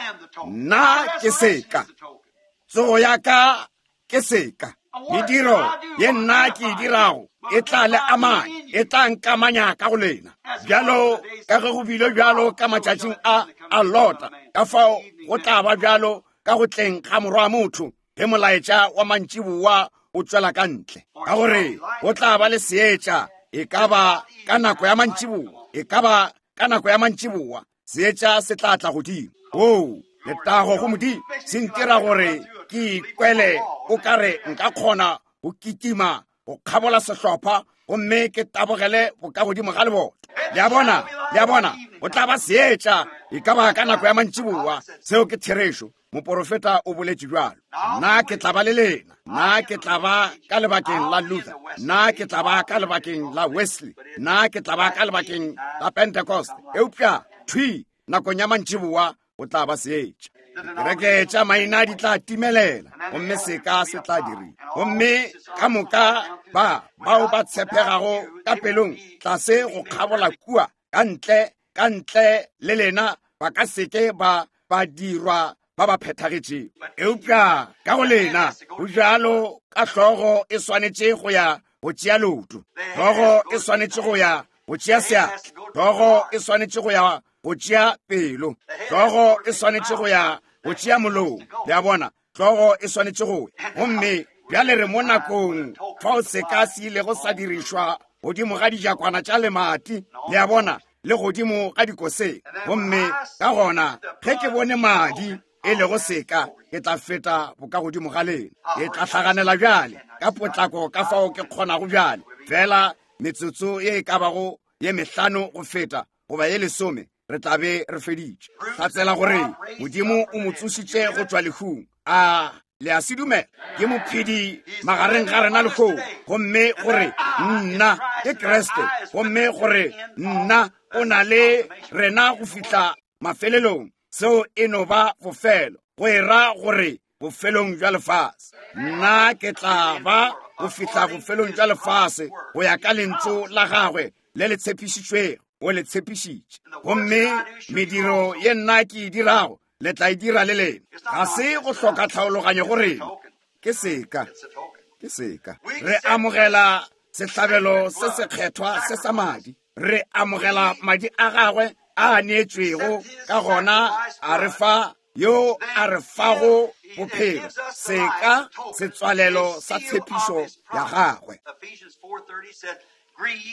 nna ke seka tsogo ya ka ke seka mediro ye nna ke e dirago e tla le amanya e tla nkamanya ka go lena bjalo ka ge go bile bjalo ka matšatšing a a lota ka fao go tla ba bjalo ka go tleng ga morwa motho ge molaetša wa mantšiboa o tswela ka ntle ka gore go tla ba le seetša e ka ba ka nako ya mantšiboa e ka ba ka nako ya mantšiboa seetša se tla tla godimo o letago go modimo se ntira gore ke ikwele o kare nka kgona go kitima go kgabola sehlopha gomme ke tabogele go ka godimo ga leboto le a bona le a bona o tla ba seetša e ka ba ka nako ya mantšiboa seo ke therešo moprofeta o boletše bjalo nna ke tla ba le lena nna ke tla ba ka lebakeng la Luther nna ke tla ba ka lebakeng la Wesley nna ke tla ba ka lebakeng la Pentecost eupša thwi nakong ya mantšiboa o tla ba seetša kereke tša maina di tla timelela gomme se ka se tla dirila gomme ka moka ba bao ba tshepegago ka pelong tlase go kgabola kua ka ntle ka ntle le lena ba ka seke ba ba dirwa ba ba phethagetše eupša ka go lena go jalo ka hlogo e swanetše go ya go tšea loto hlogo e swanetše go ya go tšea seatla hlogo e swanetše go ya go tšea pelo hlogo e swanetše go ya go tšea molomo le a bona hlogo e swanetše go ya gomme bjale re mo nakong fa o se ka se ile go sa dirišwa godimo ga dijakwana tša lemati le a bona le godimo ga dikoseng gomme ka gona ge ke bone madi e le go seka ke tla feta boka godimo ga lena ke tla hlaganela bjale ka potlako ka fao ke kgonago bjale fela metsotso ye e ka bago ye mehlano go feta goba ye lesome re tlabe re feditše tlatsela gore modimo o mo tsošitše go tšwa lehung a le a se dumela ke mophedi magareng ga rena lekgong gomme gore nna ke kreste gomme gore nna o na le rena go fihla mafelelong seo e no ba bofelo go era gore bofelong jwa lefase nna ke tla ba go fihla bofelong jwa lefase go ya ka lentšu la gagwe le le tshepišitšwego o le tshepišitše gomme mediro ye nna ke e dirago le tla e dira le lena ga se go hloka tlhaologanyo go rena ke seka ke seka re amogela sehlabelo se se kgethwa se sa madi re amogela madi a gagwe a neetšwego ka gona a re fa yo a re fago bophelo seka setswalelo sa tshepišo ya gagwe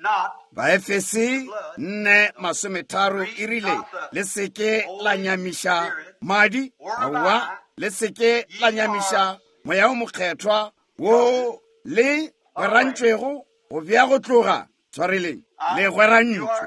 Baefesi nne masometharo e rile le seke la nyamisha madi aowa le seke la nyamisha moya o mokgethwa wo le gwerantšwego go bja go tloga tshwareleng le gwerantšwe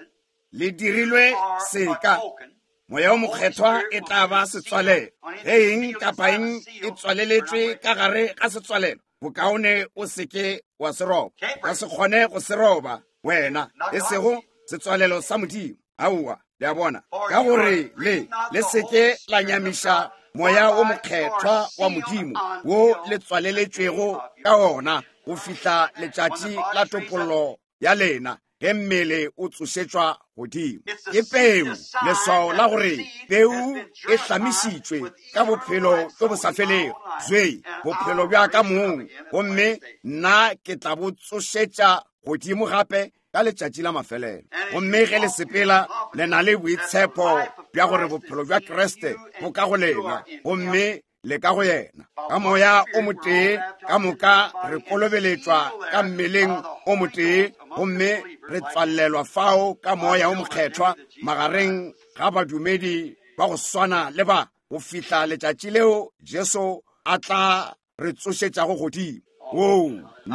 le dirilwe seka moya o mokgethwa e tla ba setswalelo ge eng kapa eng e tswaleletswe ka gare ga setswalelo bokaone o seke wa se roba ka se kgone go se roba wena e sego setswalelo sa modimo aowa le a bona ka gore le le seke la nyamisha moya o mokgethwa wa modimo wo le tswaleletswego ka ona go fihla letšatši la topollo ya lena ge mmele o tsošetšwa godimo ke peu leswao la gore peu e hlamišitšwe ka bophelo jo bo sa felego zwei bophelo bja ka mong gomme nna ke tla bo tsošetša godimo gape ka letšatši la mafelelo gomme ge le sepela le na le boitshepo bja gore bophelo bja kreste bo ka go lena gomme le ka go yena ka moya o motee ka moka re kolobeletšwa ka mmeleng o motee gomme re tswalelwa fao ka moya o mokgethwa magareng ga badumedi ba go swana le ba go fihla letšatši leo Jesu a tla re tsošetšago godimo o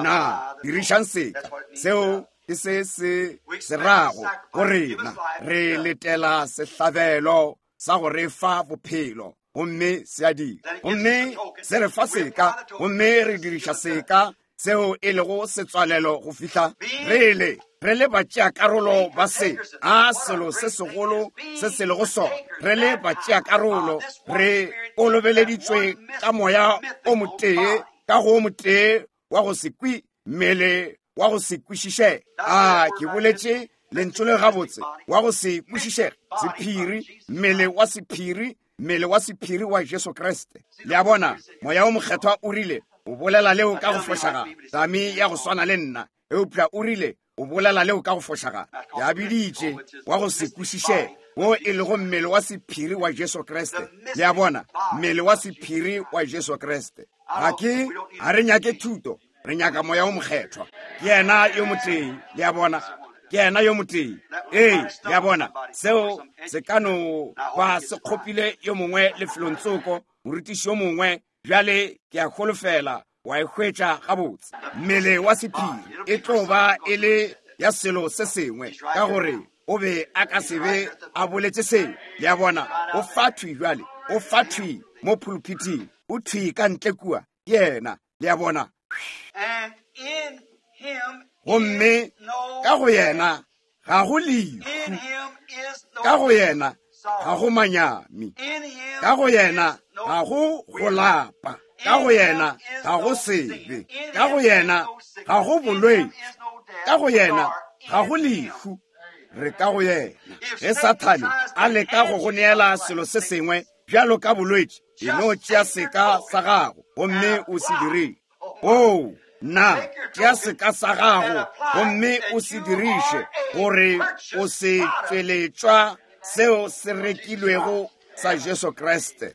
na dirišang seka seo ke se se se rago go rena re letela sehlabelo sa go re fa bophelo gomme se a dira gomme se re fa seka gomme re diriša seka seo e lego setswalelo go fihla re le re le batšeakarolo ba se a selo se segolo se se lego sona re le batšeakarolo re kolobeleditšwe ka moya o motee ka go motee wa go se kwi mmele wa go se kwišiše a ke boletše lentšu le gabotse wa go se kwišišege sephiri mmele wa sephiri mmele wa sephiri wa Jesu Kriste le a bona moya o mokgethwa o rile o bolela leo ka go fošaga tami ya go swana le nna eupša o rile o bolela leo ka go fošaga ya biditše wa go se kwišiše wo e lego mmele wa sephiri wa Jesu Kriste le a bona mmele wa sephiri wa Jesu Kriste ga ke ga re nyake thuto re nyaka moya o mokgethwa ke yena yo motee le a bona ke yena yo motee ee le a bona seo se ka no ba se kgopile yo mongwe lefelontsoko morutiši yo mongwe bjale ke a kgolofela wa e hwetša gabotse mmele wa sephiri e tlo ba e le ya selo se sengwe ka gore o be a ka se be a boletše seo le a bona o fathwi bjale o fathwi mo pulpiting o thwi ka ntle kua ke yena le a bona gomme ka go yena ga go lehu ka go yena ga go manyami ka go yena ga go golapa ka go yena ga go sebe ka go yena ga go bolwetši ka go yena ga go lehu re ka go yena ge Sathane a leka go go neela selo se sengwe bjalo ka bolwetši e no tšea seka sa gago gomme o se direng o na tšea seka sa gago gomme o se diriše gore o se tšweletšwa seo se rekilwego sa Jesu Kriste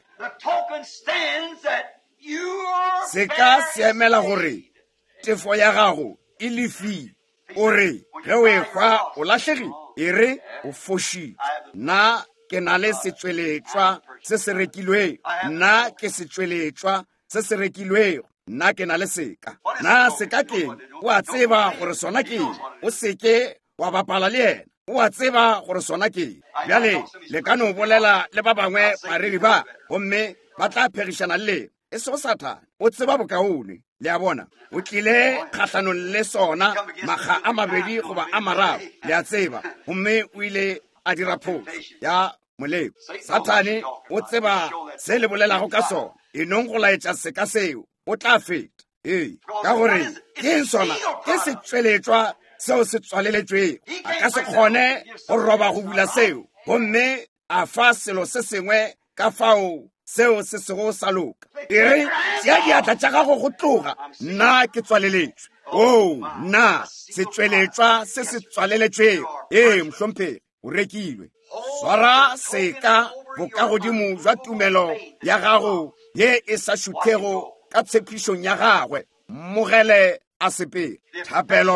se ka se emela gore tefo ya gago e lefile o re ge o ekgwa o latlhegile e re o fošitše nna ke na le setšweletšwa se se rekilwego nna ke setšweletšwa se se rekilwego nna ke na le seka na seka keng o a tseba gore sona keng o seke wa bapala le yena o a tseba gore sona keng bjale le ka no bolela le ba bangwe bareri ba gomme ba tla phegišana le lena e sego Sathane o tseba bokaone le a bona o tlile kgatlhanong le sona makga a mabedi goba a mararo le a tseba gomme o ile a dira phoso ya molemo Sathane o tseba se le bolelago ka sona e nong go laetša seka seo o tla feta ee ka gore ke eng sona ke setšweletšwa seo se tswaleletšwego a ka se kgone go roba go bula seo gomme a fa selo se sengwe ka fao seo se sego sa loka e re tšea diatla tša gago go tloga nna ke tswaleletšwe o nna setšweletšwa se se tswaleletšwego ee mohlomphegi o rekilwe swara seka boka godimo jwa tumelo ya gago ye e sa šuthego ka tshepišong ya gagwe mmogele a sepele thapelo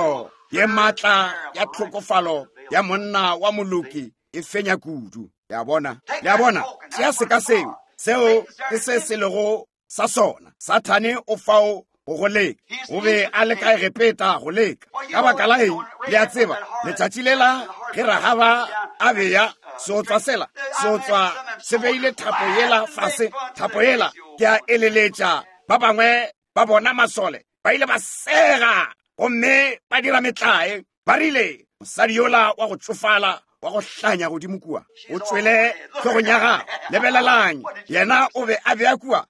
ye matla ya tlhokofalo ya monna wa moloki e fenya kudu. Ya bona, ya bona, tšea seka seo, seo ke se se lego sa sona. Satane o fao go go leka, o be a leka e repeta go leka. Ka baka la eng, le a tseba, letšatši lela ge Rahaba a beya seotswa sela, seotswa se beile thapo yela fase. Thapo yela ke a eleletša ba bangwe ba bona masole, ba ile ba sega gomme ba dira metlae, ba rile mosadi yola wa go tsofala wa go hlanya godimo kua o tswele tlhogong ya gago. Lebelelang, yena o be a bea kua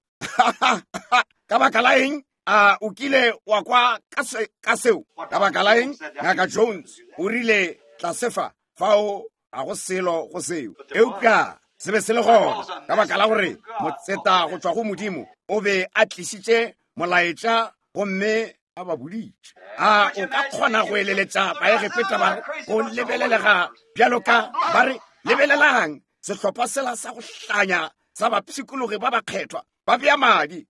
ka baka la eng a o kile wa kwa ka seo. Ka baka la eng Ngaka Jones o rile tlasefa fao a go selo go seo. Eupša se be se le gona ka baka la gore motseta go tswa go modimo o be a tlišitše molaetša gomme a ba boditše. A o ka kgona go eleletša baegepeta ba go lebelelega bjalo ka ba re lebelelang sehlopha sela sa go hlanya sa bapšhikologi ba ba kgethwa ba bea madi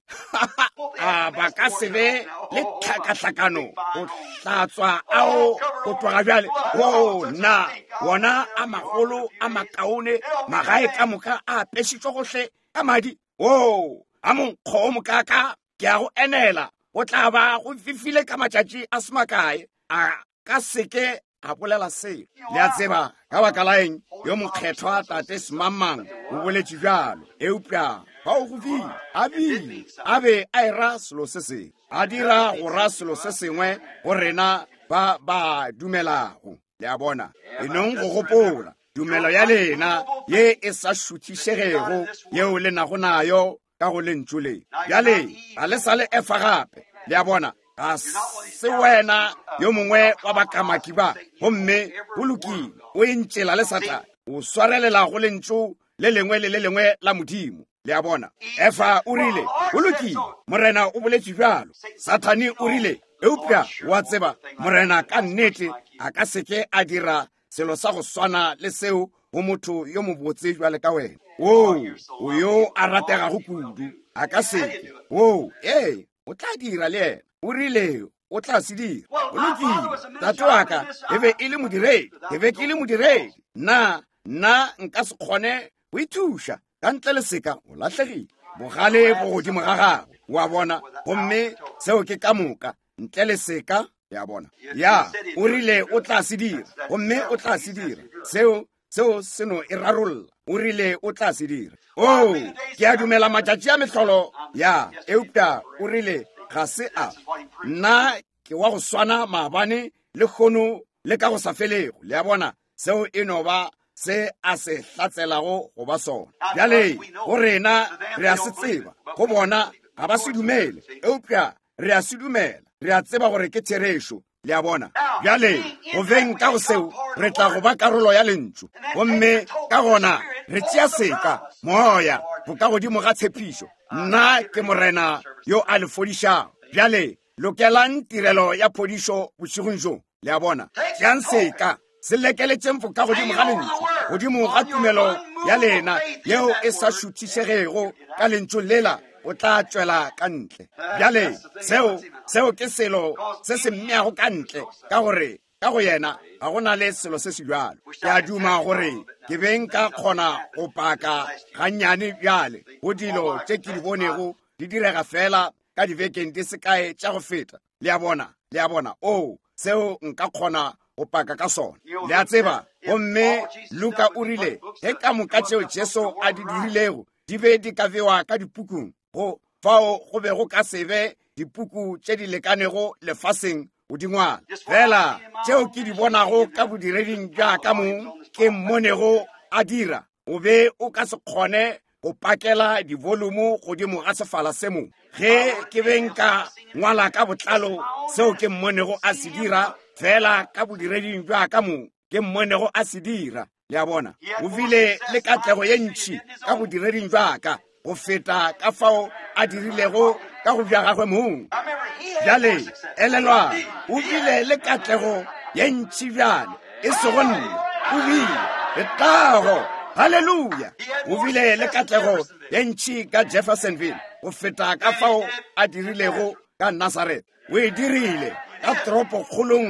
a ba ka se be le tlhakatlhakano go hlatswa ao go tloga bjale o na wona a magolo a makaone magae ka moka a apešitšwe gohle ka madi o a monkgo o mokaka ke a go enela o tla ba go fifile ka matšatši a semakae a ka seke a bolela seo. Le a tseba ka baka la eng yo mokgethwa tate semamang o boletše bjalo. Eupša ba o go file a bile a be a ira selo se sengwe, a dira go ra selo se sengwe go rena ba ba dumelago. Le a bona e nong go gopola dumelo ya lena ye e sa šuthišegego yeo le nago nayo ka go lentšu le bjale ga le sa le efa gape. Le a bona ga se wena yo mongwe wa bakamaki ba gomme go lokile o entšela le Satane o swarelela go lentšu le lengwe le le lengwe la modimo. Le a bona efa o rile go lokile, morena o boletše bjalo. Satane o rile eupša wa tseba morena ka nnete a ka seke a dira selo sa go swana le seo go motho yo mobotse jwale ka wena o o yo a rategago kudu a ka seke o ee o tla dira le ena. O rile o tla se dira o lokile tate wa ka e be e le modiredi, e be ke le modiredi na nna nka se kgone go ithuša ka ntle le seka o latlhegile bogale bo godimo ga gago. Wa bona gomme seo ke ka moka ntle le seka. Ya bona ya o rile o tla se dira gomme o tla se dira seo seo seno e rarolla. O rile o tla se dira o ke a dumela matšatši a mehlolo ya eupša o rile ga se a nna ke wa go swana maabane le kgono le ka go sa felego. Le a bona seo e no ba se a se hlatselago go ba sona. Bjale go rena re a se tseba, go bona ga ba se dumele. Eupša re a se dumela, re a tseba gore ke therešo. Le a bona bjale go beng ka go seo re tla go ba karolo ya lentšu gomme ka gona re tšea seka moya go ka godimo ga tshepišo. Nna ke morena yo a le fodišago. Bjale lokelang tirelo ya phodišo bošigong jo. Le a bona tšeang seka se lekeletšeng fo ka godimo ga lentšu godimo ga tumelo ya lena yeo e sa šuthišegego ka lentšu lela o tla tšwela ka ntle. Bjale seo seo ke selo se se mmeago ka ntle ka gore ka go yena ga go na le selo se se bjalo. Ke a duma gore ke beng ka kgona go paka gannyane bjale go dilo tše ke di bonego di direga fela ka dibekeng di se kae tša go feta. Le a bona le a bona o seo nka kgona go paka ka sona. Le a tseba gomme Luka o rile ge ka moka tšeo Jesu a di dirilego di be di ka bewa ka dipukung go fao go be go ka sebe dipuku tše di lekanego lefaseng go di ngwala fela tšeo ke di bonago ka bodireding bja ka mo ke mmonego a dira o be o ka se kgone go pakela divolumu godimo ga sefala se mongwe. Ge ke beng ka ngwala ka botlalo seo ke mmonego a se dira fela ka bodireding bja ka mo ke mmonego a se dira. Le a bona o bile le katlego ye ntšhi ka bodireding bja ka go feta ka fao a dirilego ka go bja gagwe mong. Bjale elelwa o bile le katlego ye ntšhi bjale e sego nna o bile e tlago halleluja o bile le katlego ye ntšhi ka Jeffersonville go feta ka fao a dirilego ka Nazareth. O e dirile ka toropo kgolong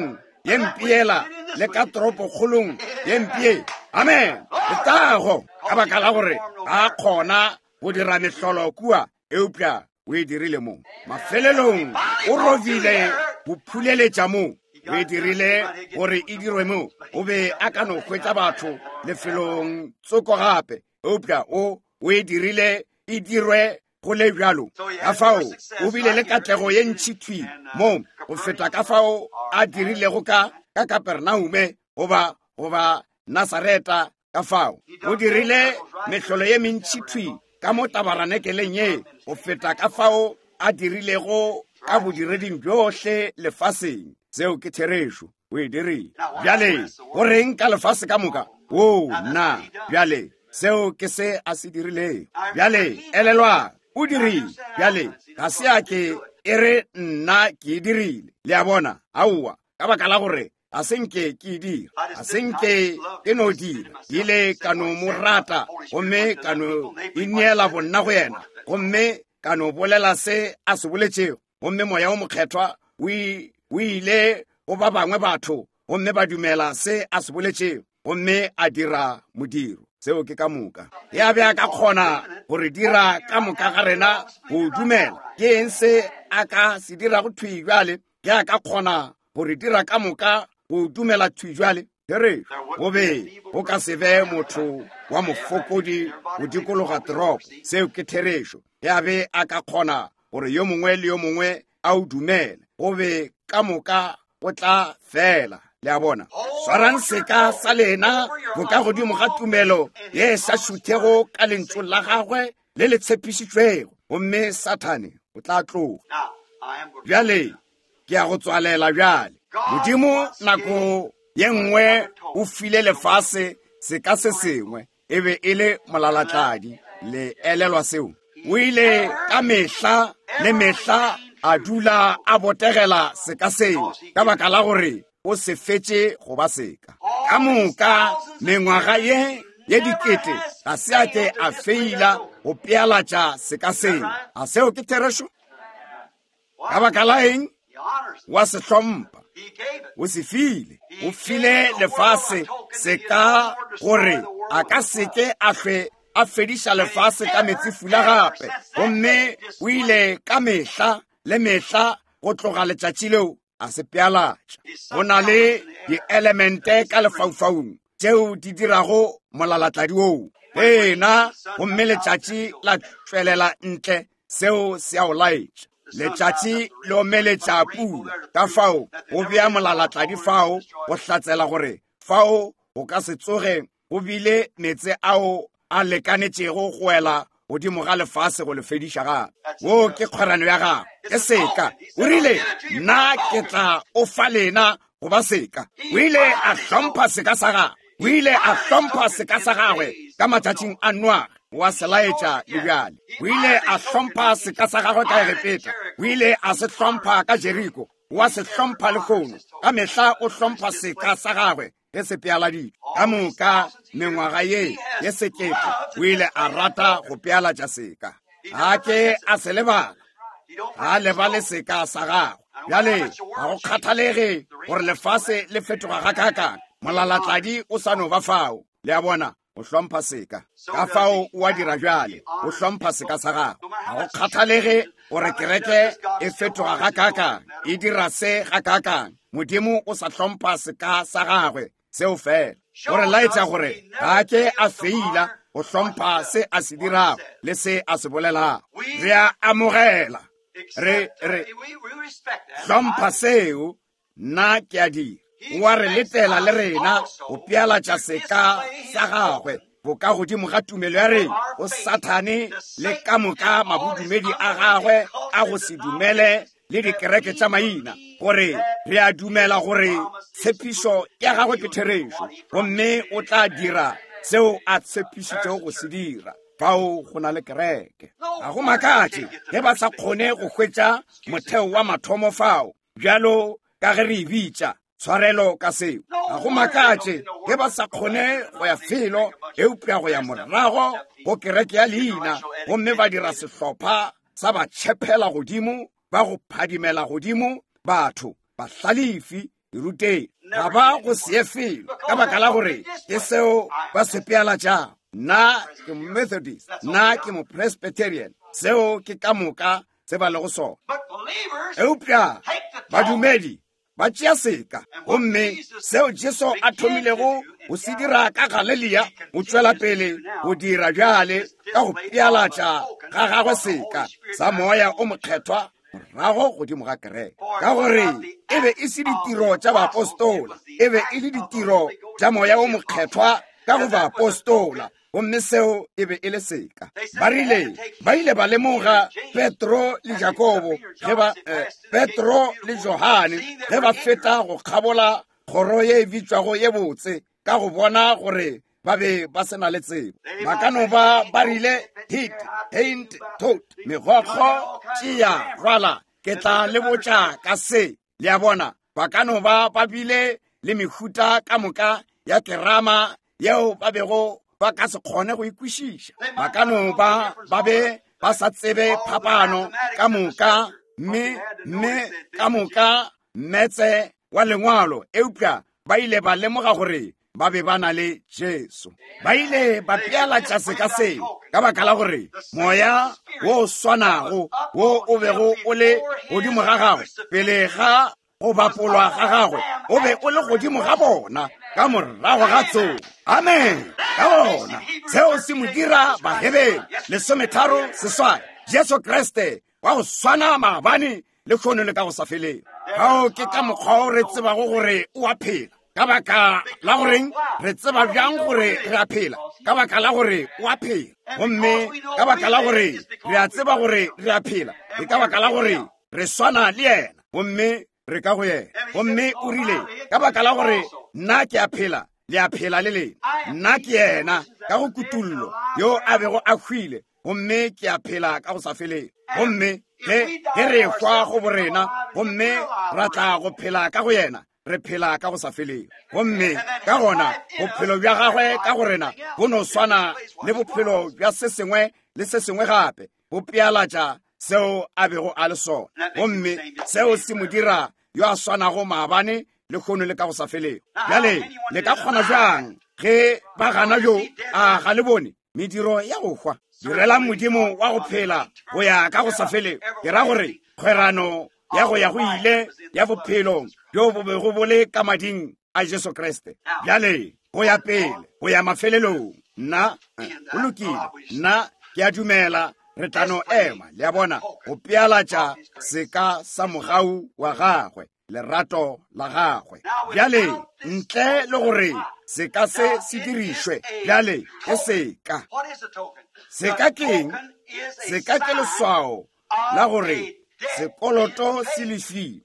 ye mpiela le ka toropo kgolong ye mpie. Amen. Le tago ka baka la gore ga kgona go dira mehlolo kua eupša o e dirile mo mafelelong o robile go phuleletša mo o e dirile gore e dirwe mo o be a ka no hwetša batho lefelong tsoko gape eupša o o e dirile e dirwe go le bjalo ka fao o bile le katlego ye ntšhithwi mo go feta ka fao a dirilego ka ka Kapernaume goba goba Nasareta ka fao o dirile mehlolo ye mentšhithwi ka mo tabaranekeleng ye go feta ka fao a dirilego ka bodireding bjohle lefaseng. Seo ke therešo o e dirile bjale go reng ka lefase ka moka o na bjale seo ke se a se dirileng bjale elelwa o dirile bjale ga se a ke e re nna ke e dirile le a bona aowa ka baka la gore a senke ke dira a senke ke no dira ile ka no mo rata gomme ka no ineela bonna go yena gomme ka no bolela se a se boletšego gomme moya o mokgethwa o ile go ba bangwe batho gomme ba dumela se a se boletšego gomme a dira modiro. Seo ke ka moka ya be a ka kgona gore dira ka moka ga rena go dumela ke eng se a ka se dira go thwi bjale ke a ka kgona gore dira ka moka go dumela thwi bjale tere go be go ka se be motho wa mofokodi go dikologa toropo. Seo ke therešo ya be a ka kgona gore yo mongwe le yo mongwe a o dumele go be ka moka go tla fela. Le a bona swarang seka sa lena go ka godimo ga tumelo ye sa šuthego ka lentso la gagwe le le tshepišitšwego gomme Sathane o tla tloga bjale ke a go tswalela bjale modimo nako ye nngwe o file lefase se ka se sengwe e be e le molalatladi le elelwa seo o ile ka mehla le mehla a dula a botegela se ka seo ka baka la gore o se fetše go ba seka ka moka mengwaga ye ye dikete ga se a ke a feila go pealatša se ka seo a seo ke therešo ka baka la eng wa se hlompha o se file o file lefase se ka gore a ka seke a hlwe a fediša lefase ka metsi fula gape gomme o ile ka mehla le mehla go tloga letšatši leo a se pealatša go na le di-elemente ka lefaufaung tšeo di dirago molalatladi woo ena gomme letšatši la tšwelela ntle seo se a o laetša letšatši le omeletša pula ka fao go bea molalatladi fao go hlatsela gore fao go ka se tsoge go bile metse ao a lekanetšego go wela godimo ga lefase go le fediša gape wo ke kgorano ya gago ke seka o rile nna ke tla o fa lena go ba seka o ile a hlompha seka sa gagwe o ile a hlompha seka sa gagwe ka matšatšing a noaga wa se laetša le bjale o ile a hlompha seka sa gagwe ka egepeta o ile a se hlompha ka Jeriko wa se hlompha le kono ka mehla o hlompha seka sa gagwe ge se pealaditšwe ka moka mengwaga ye ye sekete o ile a rata go pealatša seka ga ke a se lebala ga lebale seka sa gagwe bjale ga go kgathalege gore lefase le fetoga ga kakang molalatladi o sa no ba fao le a bona o hlompha seka ka fao o a dira bjale o hlompha seka sa gagwe ga go kgathalege gore kereke e fetoga ga kakang e dira se ga kakang modimo o sa hlompha seka sa gagwe seo fela gore laetša gore ga ke a feila go hlompha se a se dirago le se a se bolelago re a amogela re re hlompha seo nna ke a dira wa re letela le rena go pealatša seka sa gagwe go ka godimo ga tumelo ya rena o Sathane le ka moka mabodumedi a gagwe a go se dumele le dikereke tša maina gore re a dumela gore tshepišo ya gagwe ke therešo gomme o tla dira seo a tshepišitšego go se dira fao go na le kereke ga go makatše ge ba sa kgone go hwetša motheo wa mathomo fao bjalo ka ge re e bitša tshwarelo ka seo ga go makatše ge ba sa kgone go ya felo eupša go ya morago go kereke ya leina gomme ba dira sehlopha sa ba tšhepela godimo ba go phadimela godimo batho bahlalifi dirute ga ba go seefelo ka baka la gore ke seo ba se pealatšago. Nna ke Methodist, nna ke mo Presbyterian, seo ke ka moka se ba le go sona. Eupša badumedi ba tšea seka gomme seo Jesu a thomilego go se dira ka Galilea o tšwela pele go dira bjale ka go pealatša ga gagwe seka sa moya o mokgethwa morago godimo ga kereke, ka gore e be e se ditiro tša baapostola, e be e le ditiro tša moya o mokgethwa ka go baapostola, gomme seo e be e le seka. Ba rile ba ile ba lemoga Petro le Jakobo ge ba eh, Petro le Johane ge ba feta go kgabola kgoro ye e bitswago ye botse ka go bona gore ba be ba sena le tsebo. Ba ka no ba ba rile hit ain't tot megokgo tšea rwala ke tla le botša ka se le a bona. Ba ka no ba ba bile le mehuta ka moka ya kerama yeo ba bego ba ka se kgone go ikwešiša. Ba ka no ba ba be ba sa tsebe phapano ka moka mme mme ka moka metse wa lengwalo eupša ba ile ba lemoga gore ba be ba na le Jesu. Ba ile ba pealatša seka seo ka baka la gore moya wo o swanago wo o bego o le godimo ga gagwe pele ga go bapolwa ga gagwe o be o le godimo ga bona ka morago ga tsona. Amen. Ka bona seo se mo dira Bahebeli lesometharo seswai Jesu Kriste wa go swana maabane le kgono le ka go sa feleng. Gao ke ka mokgwa o re tsebago gore o a phela ka baka la goreng re tseba bjang gore re a phela ka baka la gore o a phela, gomme ka baka la gore re a tseba gore re a phela ke ka baka la gore re swana le yena gomme re ka go yena. Gomme o rile ka baka la gore nna ke a phela le a phela le lena, nna ke yena ka go kutullo yo a bego a hwile gomme ke a phela ka go sa feleng. Gomme ge re hwa go borena gomme ra tla go phela ka go yena re phela ka go sa feleng. Gomme ka gona bophelo bja gagwe ka gorena bo no swana le bophelo bja se sengwe le se sengwe gape bo pealatša seo a bego a le sona. Gomme seo se mo dira yo a swanago maabane le kgono le ka go sa feleng. Bjale le ka kgona jang ge ba gana jo a ga le bone mediro ya go hwa direla modimo wa go phela go ya ka go sa feleng. Ke ra gore kgwerano ya go ya go ile ya bophelo jo bo bego bo le ka mading a Jesu Kriste. Bjale go ya pele go ya mafelelong nna o lokile, nna ke a dumela re tlano ema le a bona go pealatša seka sa mogau wa gagwe lerato la gagwe. Bjale ntle le gore seka se se dirišwe bjale ke seka. Seka keng? Seka ke leswao la gore sekoloto se lefile,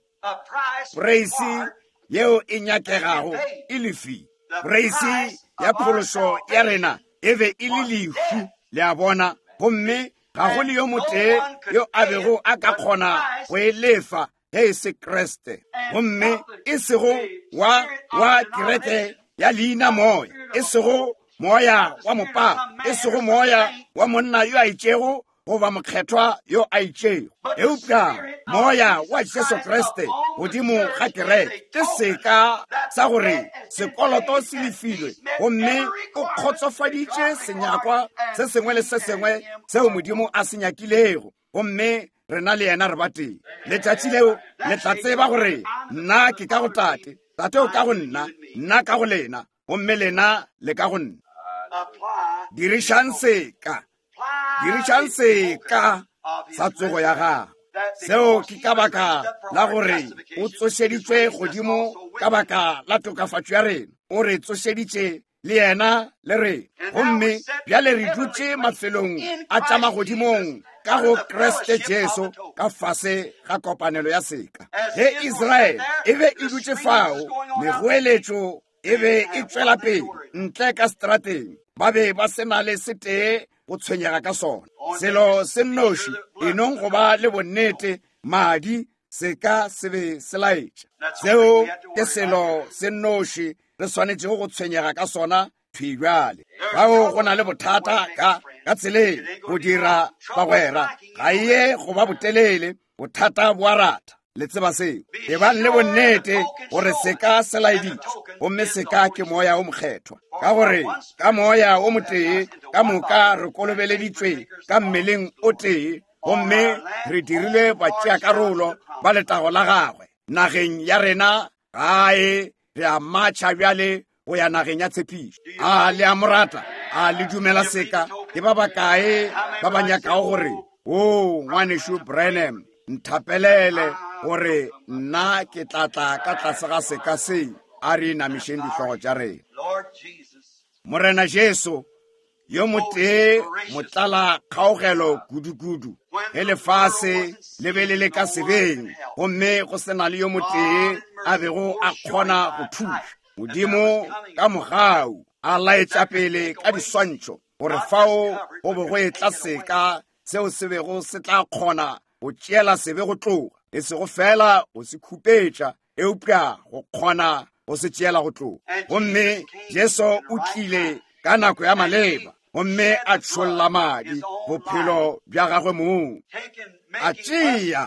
preisi yeo e nyakegago e lefile, preisi ya phološo ya rena e be e le lehu le a bona. Gomme ga go le yo motee yo a bego a ka kgona go e lefa ge e se Kriste. Gomme e sego wa wa kereke ya leina moya, e sego moya wa mopapa, e sego moya wa monna yo a itšego goba mokgethwa yo a itšego. Eupša moya wa Jesu Kriste godimo ga kereke ke seka sa gore sekoloto se lefilwe gomme o kgotsofaditše senyakwa se sengwe le se sengwe seo modimo a se nyakilego. Gomme rena le yena re ba teng letšatši leo le tla tseba gore nna ke ka go tate, tate o ka go nna, nna ka go lena, gomme lena le ka go nna. Dirišang seka, dirišang seka sa tsogo ya gago. Seo ke ka baka la gore o tsošeditšwe godimo ka baka la tokafatšo ya rena, o re tsošeditše le yena le rena. Gomme bjale re dutše mafelong a tša magodimong ka go Kriste Jesu ka fase ga kopanelo ya seka. Ge Israel e be e dutše fao, megoeletšo e be e tšwela pele ntle ka strateng, ba be ba sena le setee go tshwenyega ka sona. Selo se nnoši enong go ba le bonnete madi seka se be se laetša. Seo ke selo se nnoši re swanetšego go tshwenyega ka sona thwibjale. Bao go na le bothata ka ka tseleng go dira bagwera ga iye go ba botelele, bothata bo a rata. le tseba seo e bang le bonnete gore seka se laeditše gomme seka ke moya o mokgethwa ka gore ka moya o motee ka moka re kolobeleditswe ka mmeleng o tee gomme re dirile batšeakarolo ba letago la gagwe nageng ya rena gae re a matšha bjale go ya nageng ya tshepišo a le a morata a le dumela seka ke ba bakae ba ba nyakago gore o ngwanešo Branham nthapelele gore nna ke tlatla ka tlase ga seka seo a re namišeng ditlhogo tša rena morena Jesu yo motee motlala kgaogelo kudu-kudu ge lefase le be le le ka sebeng gomme go sena le yo motee a bego a kgona go thuša modimo ka mogau a laetša pele ka diswantšho gore fao go be go etla seka seo se bego se tla kgona go tšeela sebe go tloga e se go fela go se khupetša eupša go kgona go se tšeela go tloga gomme Jesu o tlile ka nako ya maleba gomme a tšholla madi bophelo bja gagwe moo a tšea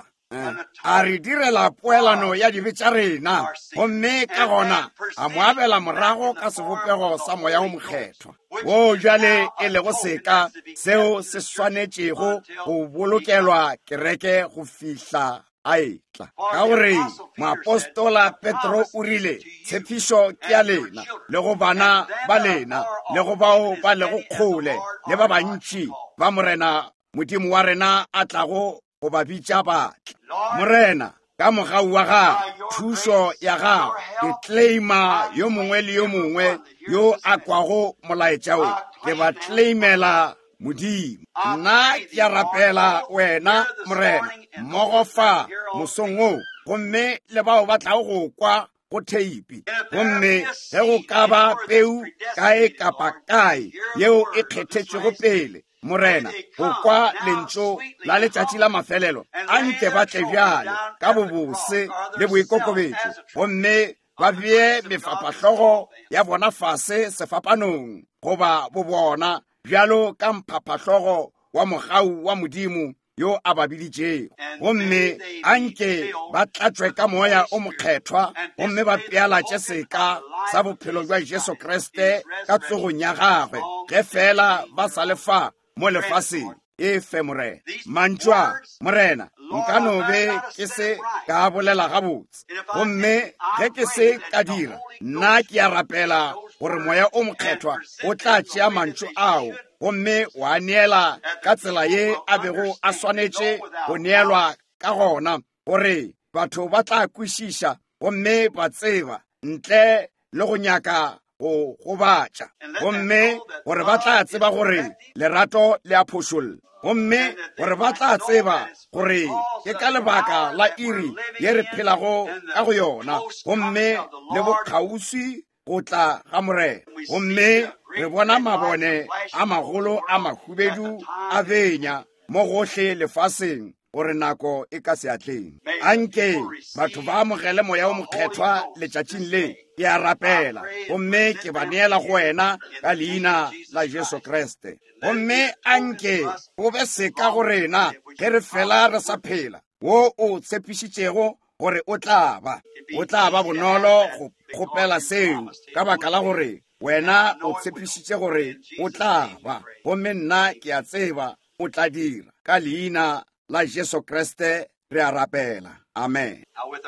a re direla poelano ya dibe tša rena gomme ka gona a mo abela morago ka sebopego sa moya o mokgethwa wo jale e lego seka seo se swanetšego go bolokelwa kereke go fihla a etla ka gore moapostola Petro o rile tshepišo ke ya lena le go bana ba lena le go bao ba lego kgole le ba bantši ba morena modimo wa rena a tlago go ba bitša batla morena ka mogau wa gago thušo ya gago ke claima yo mongwe le yo mongwe yo a kwago molaetša o ke ba claimela modimo nna ke a rapela wena morena mmogo fa mosong o gomme le bao ba tlago go kwa go theipi gomme ge go ka ba peu kae kapa kae yeo e kgethetšego pele morena go kwa lentso la letšatši la mafelelo a nke ba tle bjale ka bobose le boikokobetšo gomme ba bee mefapahlogo ya bona fase sefapanong goba bo bona bjalo ka mphapahlogo wa mogau wa modimo yo a ba biditšego gomme a nke ba tlatšwe ka moya o mokgethwa gomme ba pealatše seka sa bophelo jwa Jesu Kriste ka tsogong ya gagwe ge fela ba sa lefa mo lefaseng e fe morena mantšwa morena nka no be ke se ka bolela gabotse gomme ge ke se ka dira nna ke a rapela gore moya o mokgethwa o tla tšea mantšu ao gomme wa neela ka tsela ye a bego a swanetše go neelwa ka gona gore batho ba tla kwešiša gomme ba tseba ntle le go nyaka go gobatša gomme gore ba tla tseba gore lerato le a phošolla gomme gore ba tla tseba gore ke ka lebaka la iri ye re phelago ka go yona gomme le bokgauswi go tla ga morena gomme re bona mabone a magolo a mahubedu a benya mo gohle lefaseng gore nako e ka seatleng anke batho ba amogele moya o mokgethwa letšatšing le ke a rapela gomme ke ba neela go wena ka leina la Jesu Kriste gomme anke o be seka go rena ge re fela re sa phela wo o tshepišitšego gore o tla ba o tla ba bonolo go kgopela seo ka baka la gore wena o tshepišitše gore o tla ba gomme nna ke a tseba o tla dira ka leina la Jesu Kriste re a rapela amen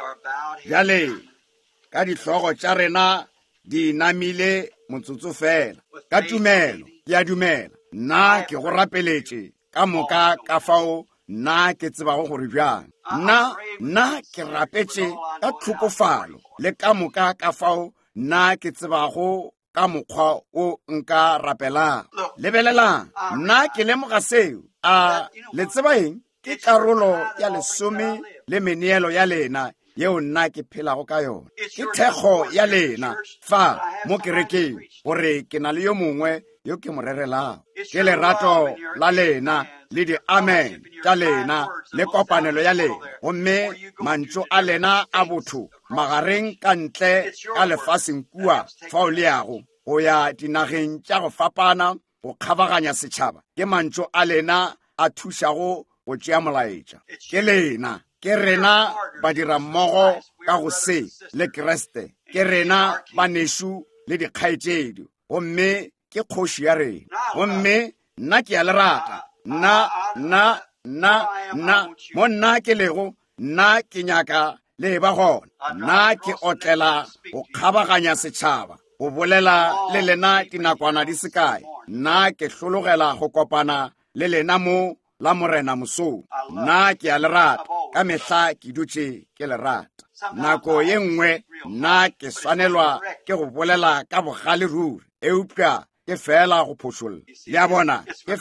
jale ka dihlogo tša rena di namile motsotso fela ka tumelo ke a dumela nna ke go rapeletše ka moka ka fao nna ke tsebago gore bjang nna nna ke rapetše ka tlhokofalo le ka moka ka fao nna ke tsebago ka mokgwa o nka rapelang lebelelang nna ke lemoga seo a le tseba eng ke karolo ya lesome le meneelo ya lena yeo nna ke phelago ka yona ke thekgo ya lena fa mo kerekeng gore ke na le yo mongwe yo ke mo rerelago ke lerato la lena le di amen tša lena le kopanelo ya lena gomme mantšu a lena a botho magareng ka ntle ka lefaseng kua fao le yago go ya dinageng tša go fapana go kgabaganya setšhaba ke mantšu a lena a thušago go tšea molaetša ke lena ke rena ba dira mmogo ka go se le Kriste, ke rena ba neshu le dikgaetšedi, gomme ke kgoši ya rena, gomme nna ke a le rata, nna nna nna nna mo nna ke lego, nna ke nyaka le ba gona, nna ke otlela go kgabaganya setšhaba, go bolela le lena dinakwana di se kae, nna ke hlologela go kopana le lena mo la morena mosong, nna ke a le rata, ka mehla ke dutše ke le rata. Nako ye nngwe nna ke swanelwa ke go bolela ka bogale ruri, eupša ke fela go phošolla, le a bona ke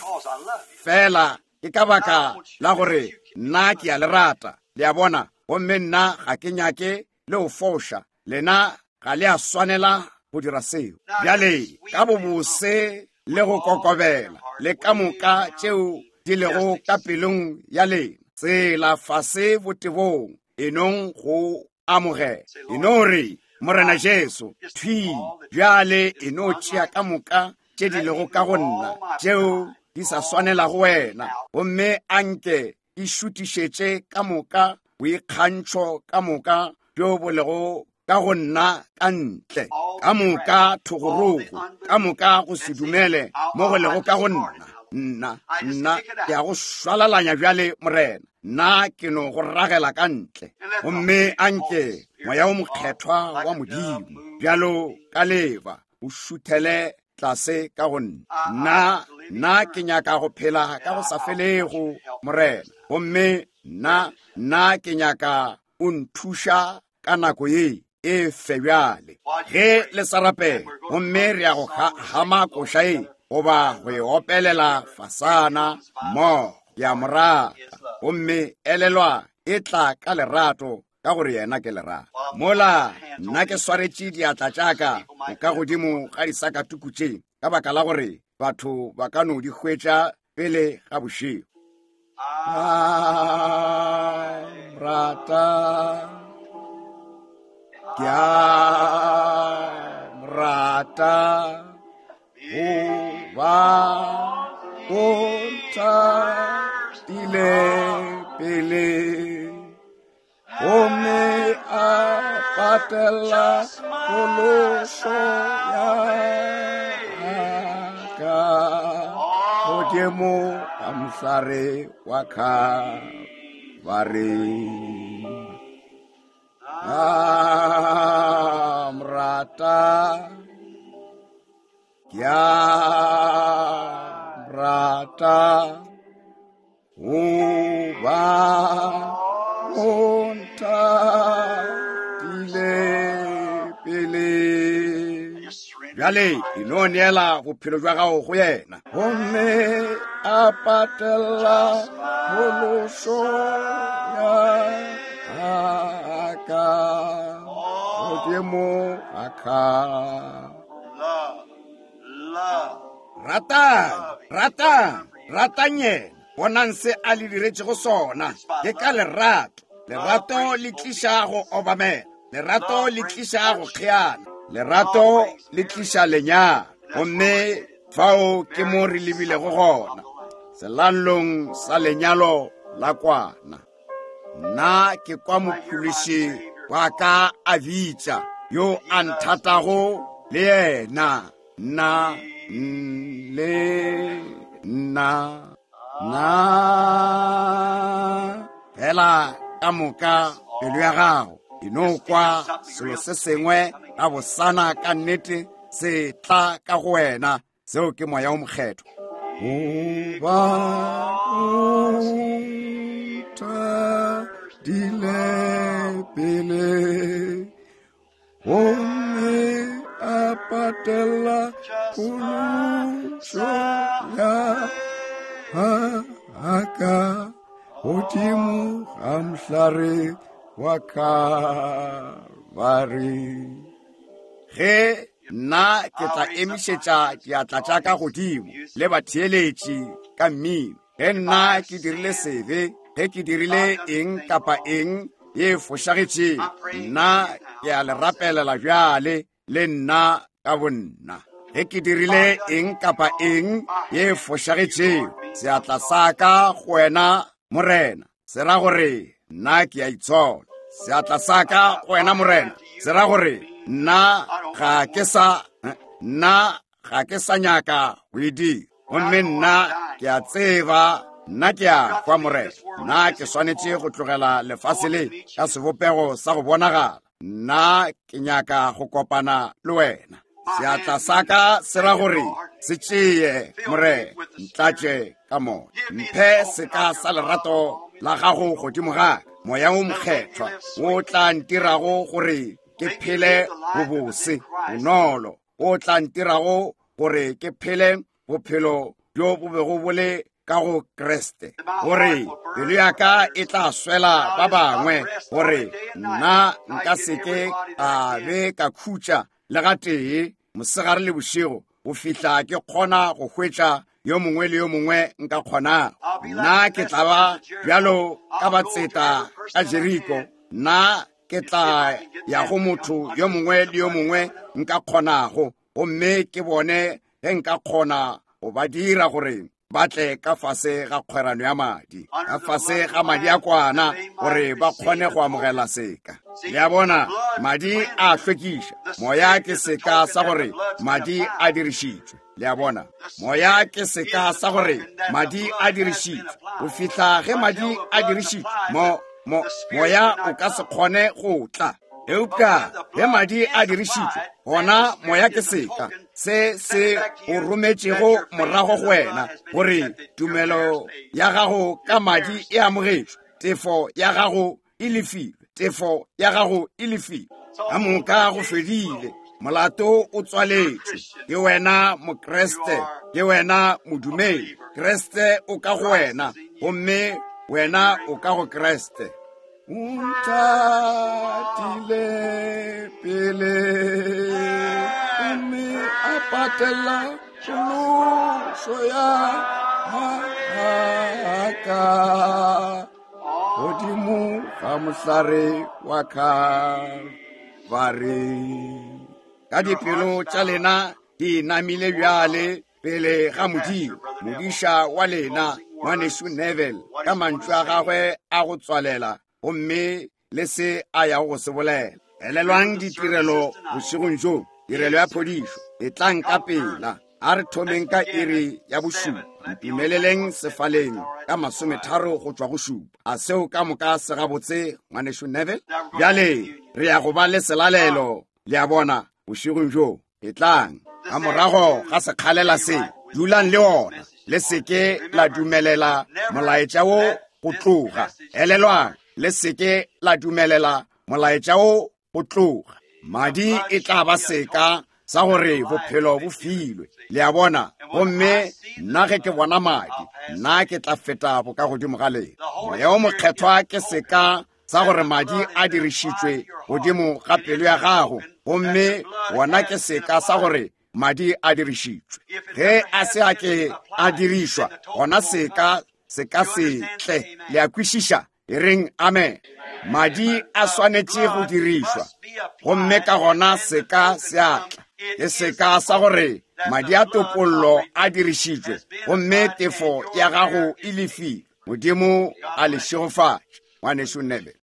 fela ke ka baka la gore nna ke a le rata, le a bona, gomme nna ga ke nyake le go foša, lena ga le a swanela go dira seo. Bjale ka bobose le go kokobela le ka moka tšeo di lego ka pelong ya lena, tsela fase botebong enong go amogela, eno re morena Jesu thwi bjale eno tšea ka moka tše di lego ka go nna, tšeo di sa swanela go wena, gomme anke di šutišetše ka moka boikgantšho ka moka bjo bo lego ka go nna ka ntle, ka moka thogorogo, ka moka go se dumele mo go lego ka go nna. Nna nna ke a go šwalalanya bjale morena, nna ke no go ragela ka ntle, gomme anke moya o mokgethwa wa Modimo bjalo ka leba o šuthele tlase ka go nna. Nna nna ke nyaka go phela ka go sa felego morena, gomme nna nna ke nyaka o nthuša ka nako ye e fe bjale, ge le sa rapela, gomme re ya go hama koša e goba go e opelela fasana mo ya morata, gomme elelwa e tla ka lerato ka gore yena ke lerato. Mola nna ke swaretše diatla tšaka ka godimo ga disakatuku tše, ka baka la gore batho ba ka no di hwetša pele ga bošego. Rata ke a rata o ba o tatile pele o me a patela koloso ya ka Modimo amsare wa Kalvari. Amrata kya rata uba unta dile pele. Bjale inoniela bophelo jwa gago go yena, gomme a patela pholoso ya aka Modimo aka. Rata rata ratanye bonang se a le diretše go sona, ke ka lerato. Lerato le tliša go obamela, lerato le tliša go kgeana, lerato le tliša lenyalo, gomme fao ke mo re lebile go gona selalong sa lenyalo la kwana. Nna ke kwa mophološi wa ka a bitša yo a nthatago le yena, nna le nna nna fela ka moka pelo ya gago e no kwa selo se sengwe ka bosana ka nnete se tla ka go wena, seo ke moya o mokgethwa. Goba uta dile pele gomme a patela koloso ya aka Modimo amhlare wa Kalvari. Ge nna ke tla emišetša diatla tša ka godimo le batheeletši ka mmino, ge nna ke dirile sebe, ge ke dirile eng kapa eng ye fošagetšeng, nna ke a le rapelela bjale le nna ka bonna. Ge ke dirile eng kapa eng ye fošagetšeng, seatla sa ka go wena morena se ra gore nna ke a itshola. Seatla sa ka wena morena se ra gore nna ga ke sa nna ga ke sa nyaka o e dira, gomme nna ke a tseba nna ke a kwa morena. Nna ke swanetse go tlogela lefase le ka sebopego sa go bonagala. Nna ke nyaka go kopana le wena. Seatla sa ka se ra gore se tšee morena, ntlatše ka moya. Mphe seka sa lerato la gago godimo ga moya o mokgethwa o tla ntirago gore ke phele bobose bonolo, o tla ntirago gore ke phele bophelo jo bo bego bo le ka go Kreste, gore pelo ya ka e tla swela ba bangwe, gore nna nka seke a be ka khutša le ga tee mosegare le bošego go fihla ke kgona go hwetša yo mongwe le yo mongwe nka kgona. Nna ke tla ba bjalo ka batseta ka Jeriko. Nna ke tla ya go motho yo mongwe le yo mongwe nka kgonago, gomme ke bone ge nka kgona go ba dira gore batle ka fase ga kgwerano ya madi, ka fase ga madi a kwana, gore ba kgone go amogela seka. Le a bona madi a hlwekiša, moya ke seka sa gore madi a dirišitšwe. Le a bona moya ke seka sa gore madi a dirišitšwe. Go fihla ge madi a dirišitšwe, mo mo moya o ka se kgone go tla. Eupša ge madi a dirišitšwe, gona moya ke seka se se o rometšego morago go wena, gore tumelo ya gago ka madi e amogetšwe, tefo ya gago e lefilwe, tefo ya gago e lefilwe. Ka moka go fedile, molato o tswaletšwe, ke wena mokreste, ke wena modumedi. Kreste o ka go wena, gomme wena o ka go Kreste. Untatile pele mme a patela tšhošo ya haka godimo ga mohlare wa Kalvari. Ka dipelo tša lena di namile bjale pele ga Modimo, modiša wa lena ngwaneso Neville, ka mantšu a gagwe a go tswalela, gomme le se a ya go se bolela. Elelwang ditirelo bošegong jo, tirelo ya phodišo e tlang ka pela. A re thomeng ka iri ya bošupa, ntumeleleng sefaleng ka masometharo go tšwa go šupa. A seo ka moka se gabotse ngwaneso Neville. Bjale re ya go ba le selalelo, le a bona bošegong jo e tlang. Ka morago ga sekgalela se, dulang le ona, le seke la dumelela molaetša wo go tloga. Elelwang le seke la dumelela molaetša wo go tloga. Madi e tla ba seka sa gore bophelo bo filwe. Le a bona, gomme nna ge ke bona madi, nna ke tla feta bo ka godimo ga lena. Moya o mokgethwa ke seka sa gore madi a dirišitšwe godimo ga pelo ya gago, gomme wona ke seka sa gore madi a dirišitšwe. Ge a se a ke a dirišwa, gona seka se ka se tle. Le a kwešiša e reng amen. Madi a swanetše go dirišwa, gomme ka gona seka se a tla. Ke seka sa gore madi a topollo a dirišitšwe, gomme tefo ya gago e lefile. Modimo a le šegofatše. Ngwaneso Neville.